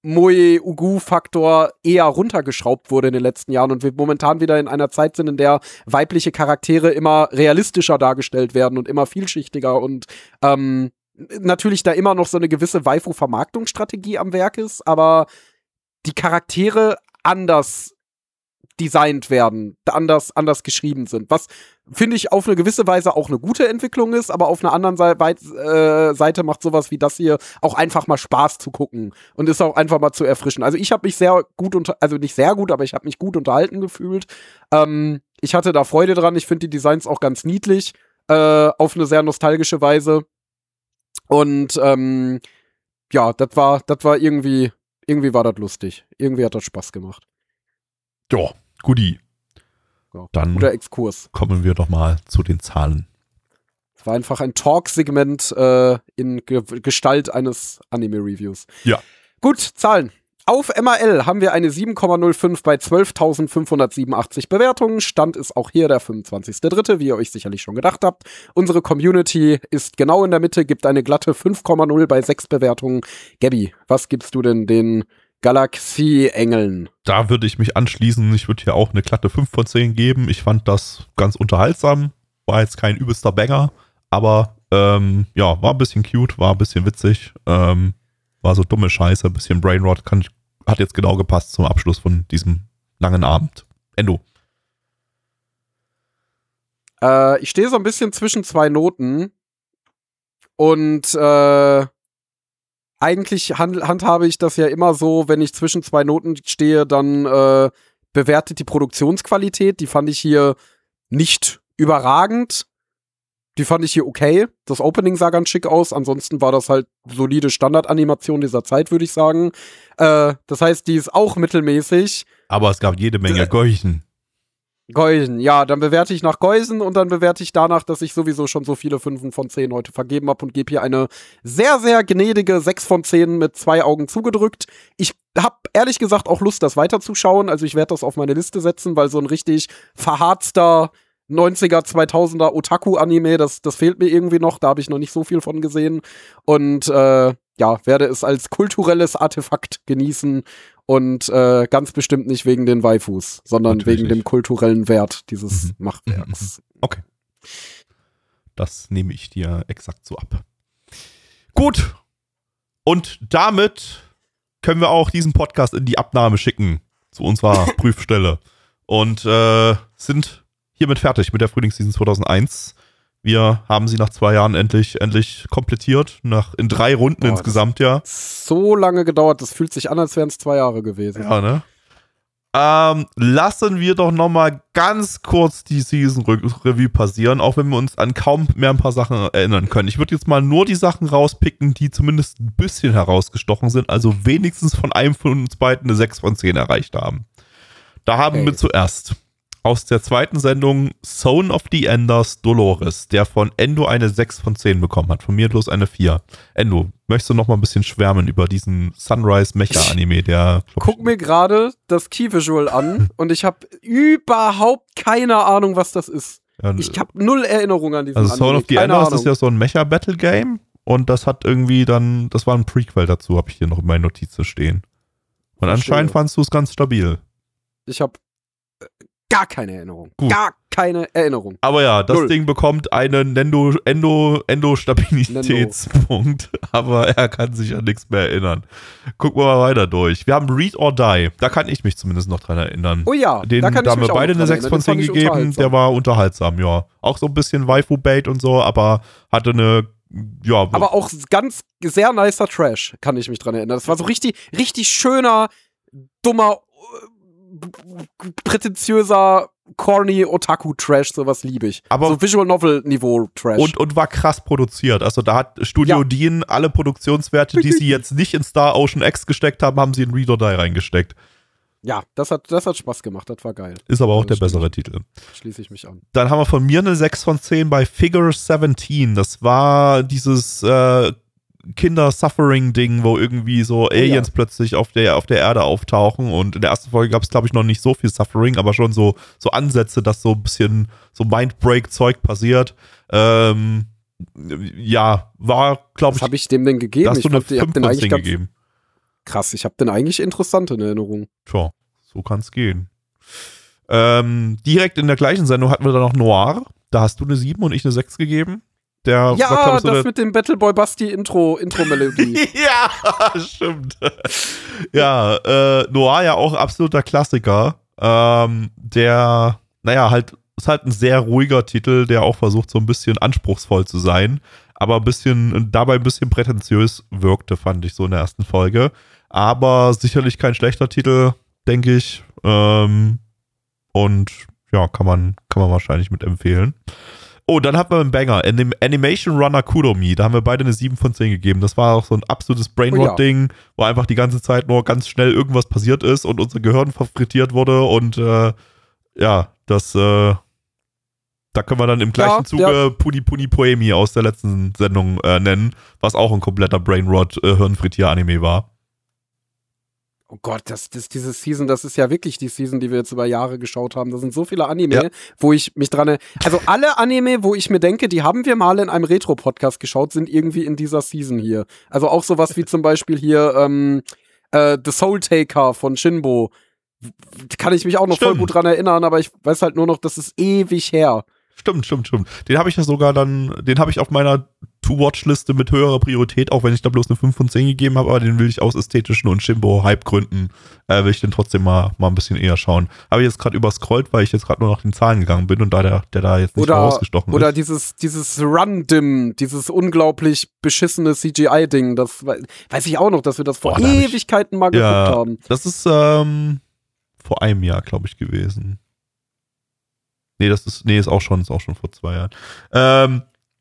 Moe-Ugu-Faktor eher runtergeschraubt wurde in den letzten Jahren und wir momentan wieder in einer Zeit sind, in der weibliche Charaktere immer realistischer dargestellt werden und immer vielschichtiger und ähm, natürlich da immer noch so eine gewisse Waifu-Vermarktungsstrategie am Werk ist, aber die Charaktere anders designt werden, anders, anders geschrieben sind. Was, finde ich, auf eine gewisse Weise auch eine gute Entwicklung ist, aber auf einer anderen Seite, äh, Seite macht sowas wie das hier auch einfach mal Spaß zu gucken und ist auch einfach mal zu erfrischen. Also ich habe mich sehr gut, unter also nicht sehr gut, aber ich habe mich gut unterhalten gefühlt. Ähm, ich hatte da Freude dran. Ich finde die Designs auch ganz niedlich, äh, auf eine sehr nostalgische Weise. Und ähm, ja, das war, das war irgendwie, irgendwie war das lustig. Irgendwie hat das Spaß gemacht. Ja, guti. Ja. Dann Guter Exkurs. kommen wir doch mal zu den Zahlen. Es war einfach ein Talk-Segment äh, in Ge Gestalt eines Anime-Reviews. Ja. Gut, Zahlen. Auf M A L haben wir eine sieben Komma null fünf bei zwölftausendfünfhundertsiebenundachtzig Bewertungen. Stand ist auch hier der fünfundzwanzigster dritte, wie ihr euch sicherlich schon gedacht habt. Unsere Community ist genau in der Mitte, gibt eine glatte fünf Komma null bei sechs Bewertungen. Gabby, was gibst du denn den Galaxie-Engeln? Da würde ich mich anschließen. Ich würde hier auch eine glatte fünf von zehn geben. Ich fand das ganz unterhaltsam. War jetzt kein übelster Banger, aber ähm, ja, war ein bisschen cute, war ein bisschen witzig. Ähm, war so dumme Scheiße, ein bisschen Brainrot. Kann, hat jetzt genau gepasst zum Abschluss von diesem langen Abend. Endo. Äh, ich stehe so ein bisschen zwischen zwei Noten und äh, eigentlich hand handhabe ich das ja immer so, wenn ich zwischen zwei Noten stehe, dann äh, bewertet die Produktionsqualität. Die fand ich hier nicht überragend. Die fand ich hier okay. Das Opening sah ganz schick aus. Ansonsten war das halt solide Standardanimation dieser Zeit, würde ich sagen. Äh, das heißt, die ist auch mittelmäßig. Aber es gab jede Menge Geuchen. Geusen, ja, dann bewerte ich nach Geusen und dann bewerte ich danach, dass ich sowieso schon so viele Fünfen von zehn heute vergeben habe und gebe hier eine sehr, sehr gnädige sechs von zehn mit zwei Augen zugedrückt. Ich habe ehrlich gesagt auch Lust, das weiterzuschauen, also ich werde das auf meine Liste setzen, weil so ein richtig verharzter neunziger, zweitausender Otaku-Anime, das, das fehlt mir irgendwie noch, da habe ich noch nicht so viel von gesehen und äh, ja, werde es als kulturelles Artefakt genießen und äh, ganz bestimmt nicht wegen den Waifus, sondern Natürlich wegen dem nicht. kulturellen Wert dieses Mhm. Machwerks. Okay. Das nehme ich dir exakt so ab. Gut. Und damit können wir auch diesen Podcast in die Abnahme schicken zu unserer Prüfstelle. Und äh, sind hiermit fertig mit der Frühlingsseason zweitausendeins. Wir haben sie nach zwei Jahren endlich, endlich komplettiert. Nach, in drei Runden Boah, insgesamt, ja. So lange gedauert, das fühlt sich an, als wären es zwei Jahre gewesen. Ja, ne? Ähm, lassen wir doch nochmal ganz kurz die Season-Review passieren, auch wenn wir uns an kaum mehr ein paar Sachen erinnern können. Ich würde jetzt mal nur die Sachen rauspicken, die zumindest ein bisschen herausgestochen sind, also wenigstens von einem von uns beiden eine sechs von zehn erreicht haben. Da haben Hey. wir zuerst aus der zweiten Sendung Zone of the Enders Dolores, der von Endo eine sechs von zehn bekommen hat. Von mir bloß eine vier. Endo, möchtest du noch mal ein bisschen schwärmen über diesen Sunrise-Mecha-Anime, der... Guck mir gerade das Key-Visual an und ich habe überhaupt keine Ahnung, was das ist. Ja, Ich habe null Erinnerung an diesen also Zone Anime. of the Keine Enders Ahnung. ist ja so ein Mecha-Battle-Game und das hat irgendwie dann, das war ein Prequel dazu, habe ich hier noch in meinen Notizen stehen. Und Verstehe. anscheinend fandst du es ganz stabil. Ich habe gar keine Erinnerung. Gut. Gar keine Erinnerung. Aber ja, das Null. Ding bekommt einen Nendo, Endo, Endo-Stabilitätspunkt, aber er kann sich an nichts mehr erinnern. Gucken wir mal weiter durch. Wir haben Read or Die, da kann ich mich zumindest noch dran erinnern. Oh ja, Den, da kann da ich haben mich wir auch beide noch eine dran sechs von erinnern. Den zehn fand ich gegeben, unterhaltsam. der war unterhaltsam, ja. Auch so ein bisschen Waifu-Bait und so, aber hatte eine, ja. Aber auch ganz sehr nicer Trash, kann ich mich dran erinnern. Das war so richtig, richtig schöner, dummer, äh, prätentiöser, corny Otaku-Trash, sowas liebe ich. Aber- so Visual Novel-Niveau-Trash. Und, und war krass produziert. Also da hat Studio Ja. Dean alle Produktionswerte, die sie jetzt nicht in Star Ocean X gesteckt haben, haben sie in Read or Die reingesteckt. ja, das hat, das hat Spaß gemacht, das war geil. Ist aber auch Das der stimmt. bessere Titel. Schließe ich mich an. Dann haben wir von mir eine sechs von zehn bei Figure siebzehn. Das war dieses äh, Kinder-Suffering-Ding, wo irgendwie so Aliens ja. plötzlich auf der, auf der Erde auftauchen. Und in der ersten Folge gab es, glaube ich, noch nicht so viel Suffering, aber schon so, so Ansätze, dass so ein bisschen so Mindbreak-Zeug passiert. Ähm, ja, war, glaube Was ich, habe ich dem denn gegeben? da hast Ich du eine fand, ich hab fünf den von eigentlich zehn ganz gegeben. krass. Ich habe den eigentlich interessant in Erinnerung. Tja, so kann es gehen. Ähm, direkt in der gleichen Sendung hatten wir dann noch Noir. Da hast du eine sieben und ich eine sechs gegeben. Der Ja, war, glaub ich, so das der- mit dem Battleboy Basti Intro, Intro-Melodie. Ja, stimmt. Ja, äh, Noir ja auch absoluter Klassiker. Ähm, der, naja, halt, ist halt ein sehr ruhiger Titel, der auch versucht, so ein bisschen anspruchsvoll zu sein, aber ein bisschen, dabei ein bisschen prätentiös wirkte, fand ich so in der ersten Folge. Aber sicherlich kein schlechter Titel, denke ich. Ähm, und ja, kann man, kann man wahrscheinlich mit empfehlen. Oh, dann hatten wir einen Banger, Anim Animation Runner Kudomi, da haben wir beide eine sieben von zehn gegeben. Das war auch so ein absolutes Brainrot-Ding, wo einfach die ganze Zeit nur ganz schnell irgendwas passiert ist und unser Gehirn verfrittiert wurde und äh, ja, das, äh, da können wir dann im gleichen Ja, Zuge ja. Puni Puni Poemi aus der letzten Sendung äh, nennen, was auch ein kompletter Brainrot-Hirnfrittier-Anime war. Oh Gott, das, das, diese Season, das ist ja wirklich die Season, die wir jetzt über Jahre geschaut haben. Da sind so viele Anime, Ja. wo ich mich dran. Also alle Anime, wo ich mir denke, die haben wir mal in einem Retro-Podcast geschaut, sind irgendwie in dieser Season hier. Also auch sowas wie zum Beispiel hier ähm, äh, The Soul Taker von Shinbo. Kann ich mich auch noch voll Stimmt. gut dran erinnern, aber ich weiß halt nur noch, das ist ewig her. Stimmt, stimmt, stimmt. Den habe ich ja sogar dann, den habe ich auf meiner To-Watch-Liste mit höherer Priorität, auch wenn ich da bloß eine fünf von zehn gegeben habe, aber den will ich aus ästhetischen und Shimbo-Hype-Gründen, äh, will ich den trotzdem mal, mal ein bisschen eher schauen. Habe ich jetzt gerade überscrollt, weil ich jetzt gerade nur nach den Zahlen gegangen bin und da der, der da jetzt nicht Oder, rausgestochen oder ist. dieses, dieses Run-Dim, dieses unglaublich beschissene C G I-Ding, das wei- weiß ich auch noch, dass wir das vor Boah, da hab ich- Ewigkeiten mal Ja. geguckt haben. Das ist ähm, vor einem Jahr, glaube ich, gewesen. Nee, das ist, nee, ist auch schon, ist auch schon vor zwei Jahren. Ähm,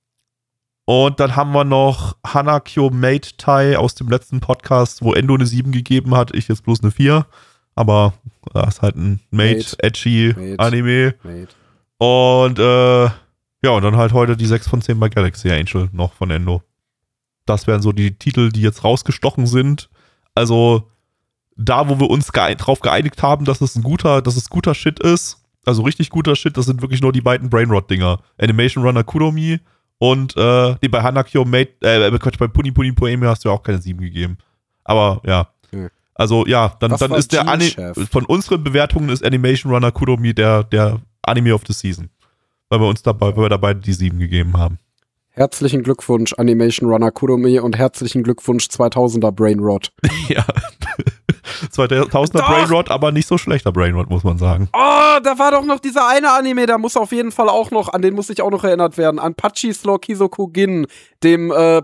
und dann haben wir noch Hanakyo Mate Tai aus dem letzten Podcast, wo Endo eine sieben gegeben hat, ich jetzt bloß eine vier. Aber das ist halt ein Mate, Mate. edgy Mate. Anime. Mate. Und äh, ja, und dann halt heute die sechs von zehn bei Galaxy Angel noch von Endo. Das wären so die Titel, die jetzt rausgestochen sind. Also da, wo wir uns geein drauf geeinigt haben, dass es ein guter, dass es guter Shit ist, also richtig guter Shit, das sind wirklich nur die beiden Brainrot-Dinger. Animation Runner Kudomi und äh, nee, bei Hanakyo Mate, äh, Quatsch, bei Puni Puni Poemi hast du ja auch keine sieben gegeben. Aber ja. Nö. Also ja, dann, Was dann war ist der Anime, G-Chef? von unseren Bewertungen ist Animation Runner Kudomi der, der Anime of the Season. Weil wir uns dabei, weil wir dabei die sieben gegeben haben. Herzlichen Glückwunsch, Animation Runner Kurome, und herzlichen Glückwunsch, zweitausender Brainrot. Ja. zweitausender Doch! Brainrot, aber nicht so schlechter Brainrot, muss man sagen. Oh, da war doch noch dieser eine Anime, da muss auf jeden Fall auch noch, an den muss ich auch noch erinnert werden, an Pachislo Kizoku Gin, dem äh,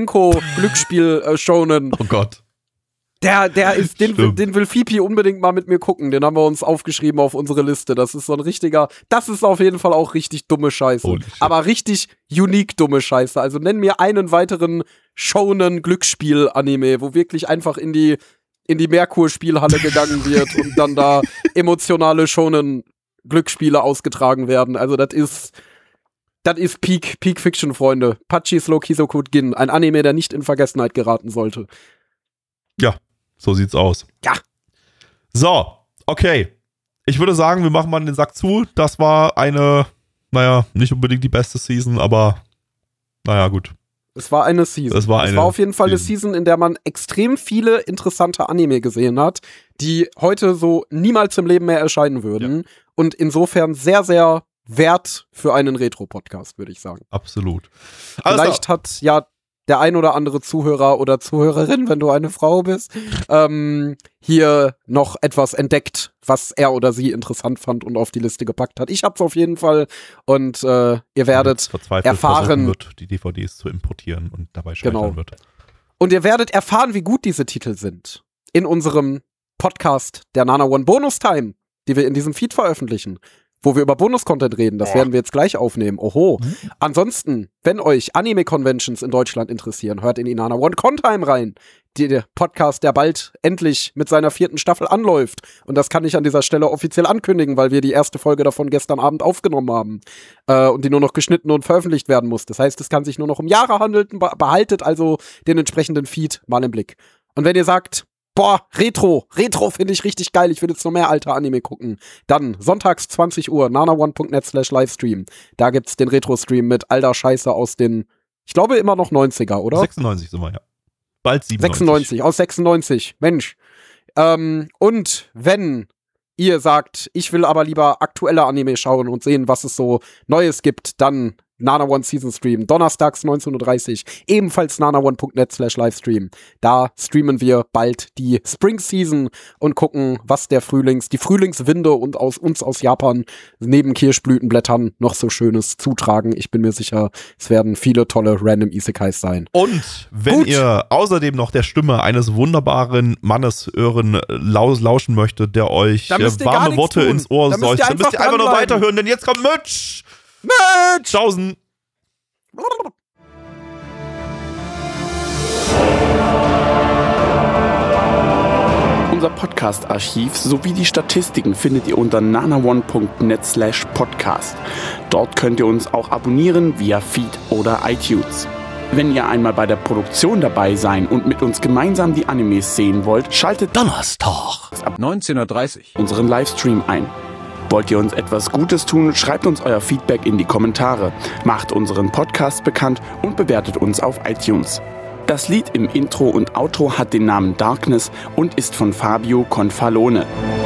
Pachinko-Glücksspiel-Shonen. Oh Gott. Der, der ist, den, will- Stimmt. den will Fipi unbedingt mal mit mir gucken. Den haben wir uns aufgeschrieben auf unsere Liste. Das ist so ein richtiger, das ist auf jeden Fall auch richtig dumme Scheiße. Holy shit. Aber richtig unique dumme Scheiße. Also nenn mir einen weiteren Shonen Glücksspiel-Anime, wo wirklich einfach in die, in die Merkur-Spielhalle gegangen wird und dann da emotionale Shonen Glücksspiele ausgetragen werden. Also das ist, das ist Peak, Peak Fiction, Freunde. Pachislo Kizoku Gin. Ein Anime, der nicht in Vergessenheit geraten sollte. Ja, so sieht's aus. Ja. So, okay. Ich würde sagen, wir machen mal den Sack zu. Das war eine, naja, nicht unbedingt die beste Season, aber naja, gut. Es war eine Season. Es war es eine war auf jeden Fall eine Season. Season, in der man extrem viele interessante Anime gesehen hat, die heute so niemals im Leben mehr erscheinen würden. Und insofern sehr, sehr wert für einen Retro-Podcast, würde ich sagen. Absolut. Alles Vielleicht hat ja der ein oder andere Zuhörer oder Zuhörerin, wenn du eine Frau bist, ähm, hier noch etwas entdeckt, was er oder sie interessant fand und auf die Liste gepackt hat. Ich hab's auf jeden Fall, und äh, ihr werdet verzweifelt erfahren- versuchen wird, die D V Ds zu importieren und dabei scheitern Genau. wird. Und ihr werdet erfahren, wie gut diese Titel sind. In unserem Podcast der Nana One Bonus Time, die wir in diesem Feed veröffentlichen, wo wir über Bonus-Content reden. Das werden wir jetzt gleich aufnehmen. Oho. Ansonsten, wenn euch Anime-Conventions in Deutschland interessieren, hört in die Nana One Con-Time rein. Die, der Podcast, der bald endlich mit seiner vierten Staffel anläuft. Und das kann ich an dieser Stelle offiziell ankündigen, weil wir die erste Folge davon gestern Abend aufgenommen haben. Äh, und die nur noch geschnitten und veröffentlicht werden muss. Das heißt, es kann sich nur noch um Jahre handeln. Be- behaltet also den entsprechenden Feed mal im Blick. Und wenn ihr sagt, boah, Retro, Retro finde ich richtig geil, ich will jetzt noch mehr alte Anime gucken, dann sonntags zwanzig Uhr, nanaone.net slash Livestream. Da gibt's den Retro-Stream mit alter Scheiße aus den, ich glaube immer noch neunziger, oder? sechsundneunzig sind wir, ja. Bald siebenundneunzig. sechsundneunzig, aus sechsundneunzig, Mensch. Ähm, und wenn ihr sagt, ich will aber lieber aktuelle Anime schauen und sehen, was es so Neues gibt, dann Nana One Season Stream, donnerstags neunzehn Uhr dreißig, ebenfalls nanaone.net slash Livestream. Da streamen wir bald die Spring Season und gucken, was der Frühlings, die Frühlingswinde und aus uns aus Japan neben Kirschblütenblättern noch so Schönes zutragen. Ich bin mir sicher, es werden viele tolle Random Isekais sein. Und wenn Gut. ihr außerdem noch der Stimme eines wunderbaren Mannes Ohren laus lauschen möchtet, der euch Da äh, müsst ihr gar warme nichts Worte tun. ins Ohr Da müsst ihr seufzt, dann müsst einfach ihr einfach nur dranbleiben. weiterhören, denn jetzt kommt Mitch! Mensch! Tausend! Unser Podcast-Archiv sowie die Statistiken findet ihr unter nanaone.net slash podcast. Dort könnt ihr uns auch abonnieren via Feed oder iTunes. Wenn ihr einmal bei der Produktion dabei sein und mit uns gemeinsam die Animes sehen wollt, schaltet Donnerstag. ab neunzehn Uhr dreißig. unseren Livestream ein. Wollt ihr uns etwas Gutes tun, schreibt uns euer Feedback in die Kommentare, macht unseren Podcast bekannt und bewertet uns auf iTunes. Das Lied im Intro und Outro hat den Namen Darkness und ist von Fabio Confalone.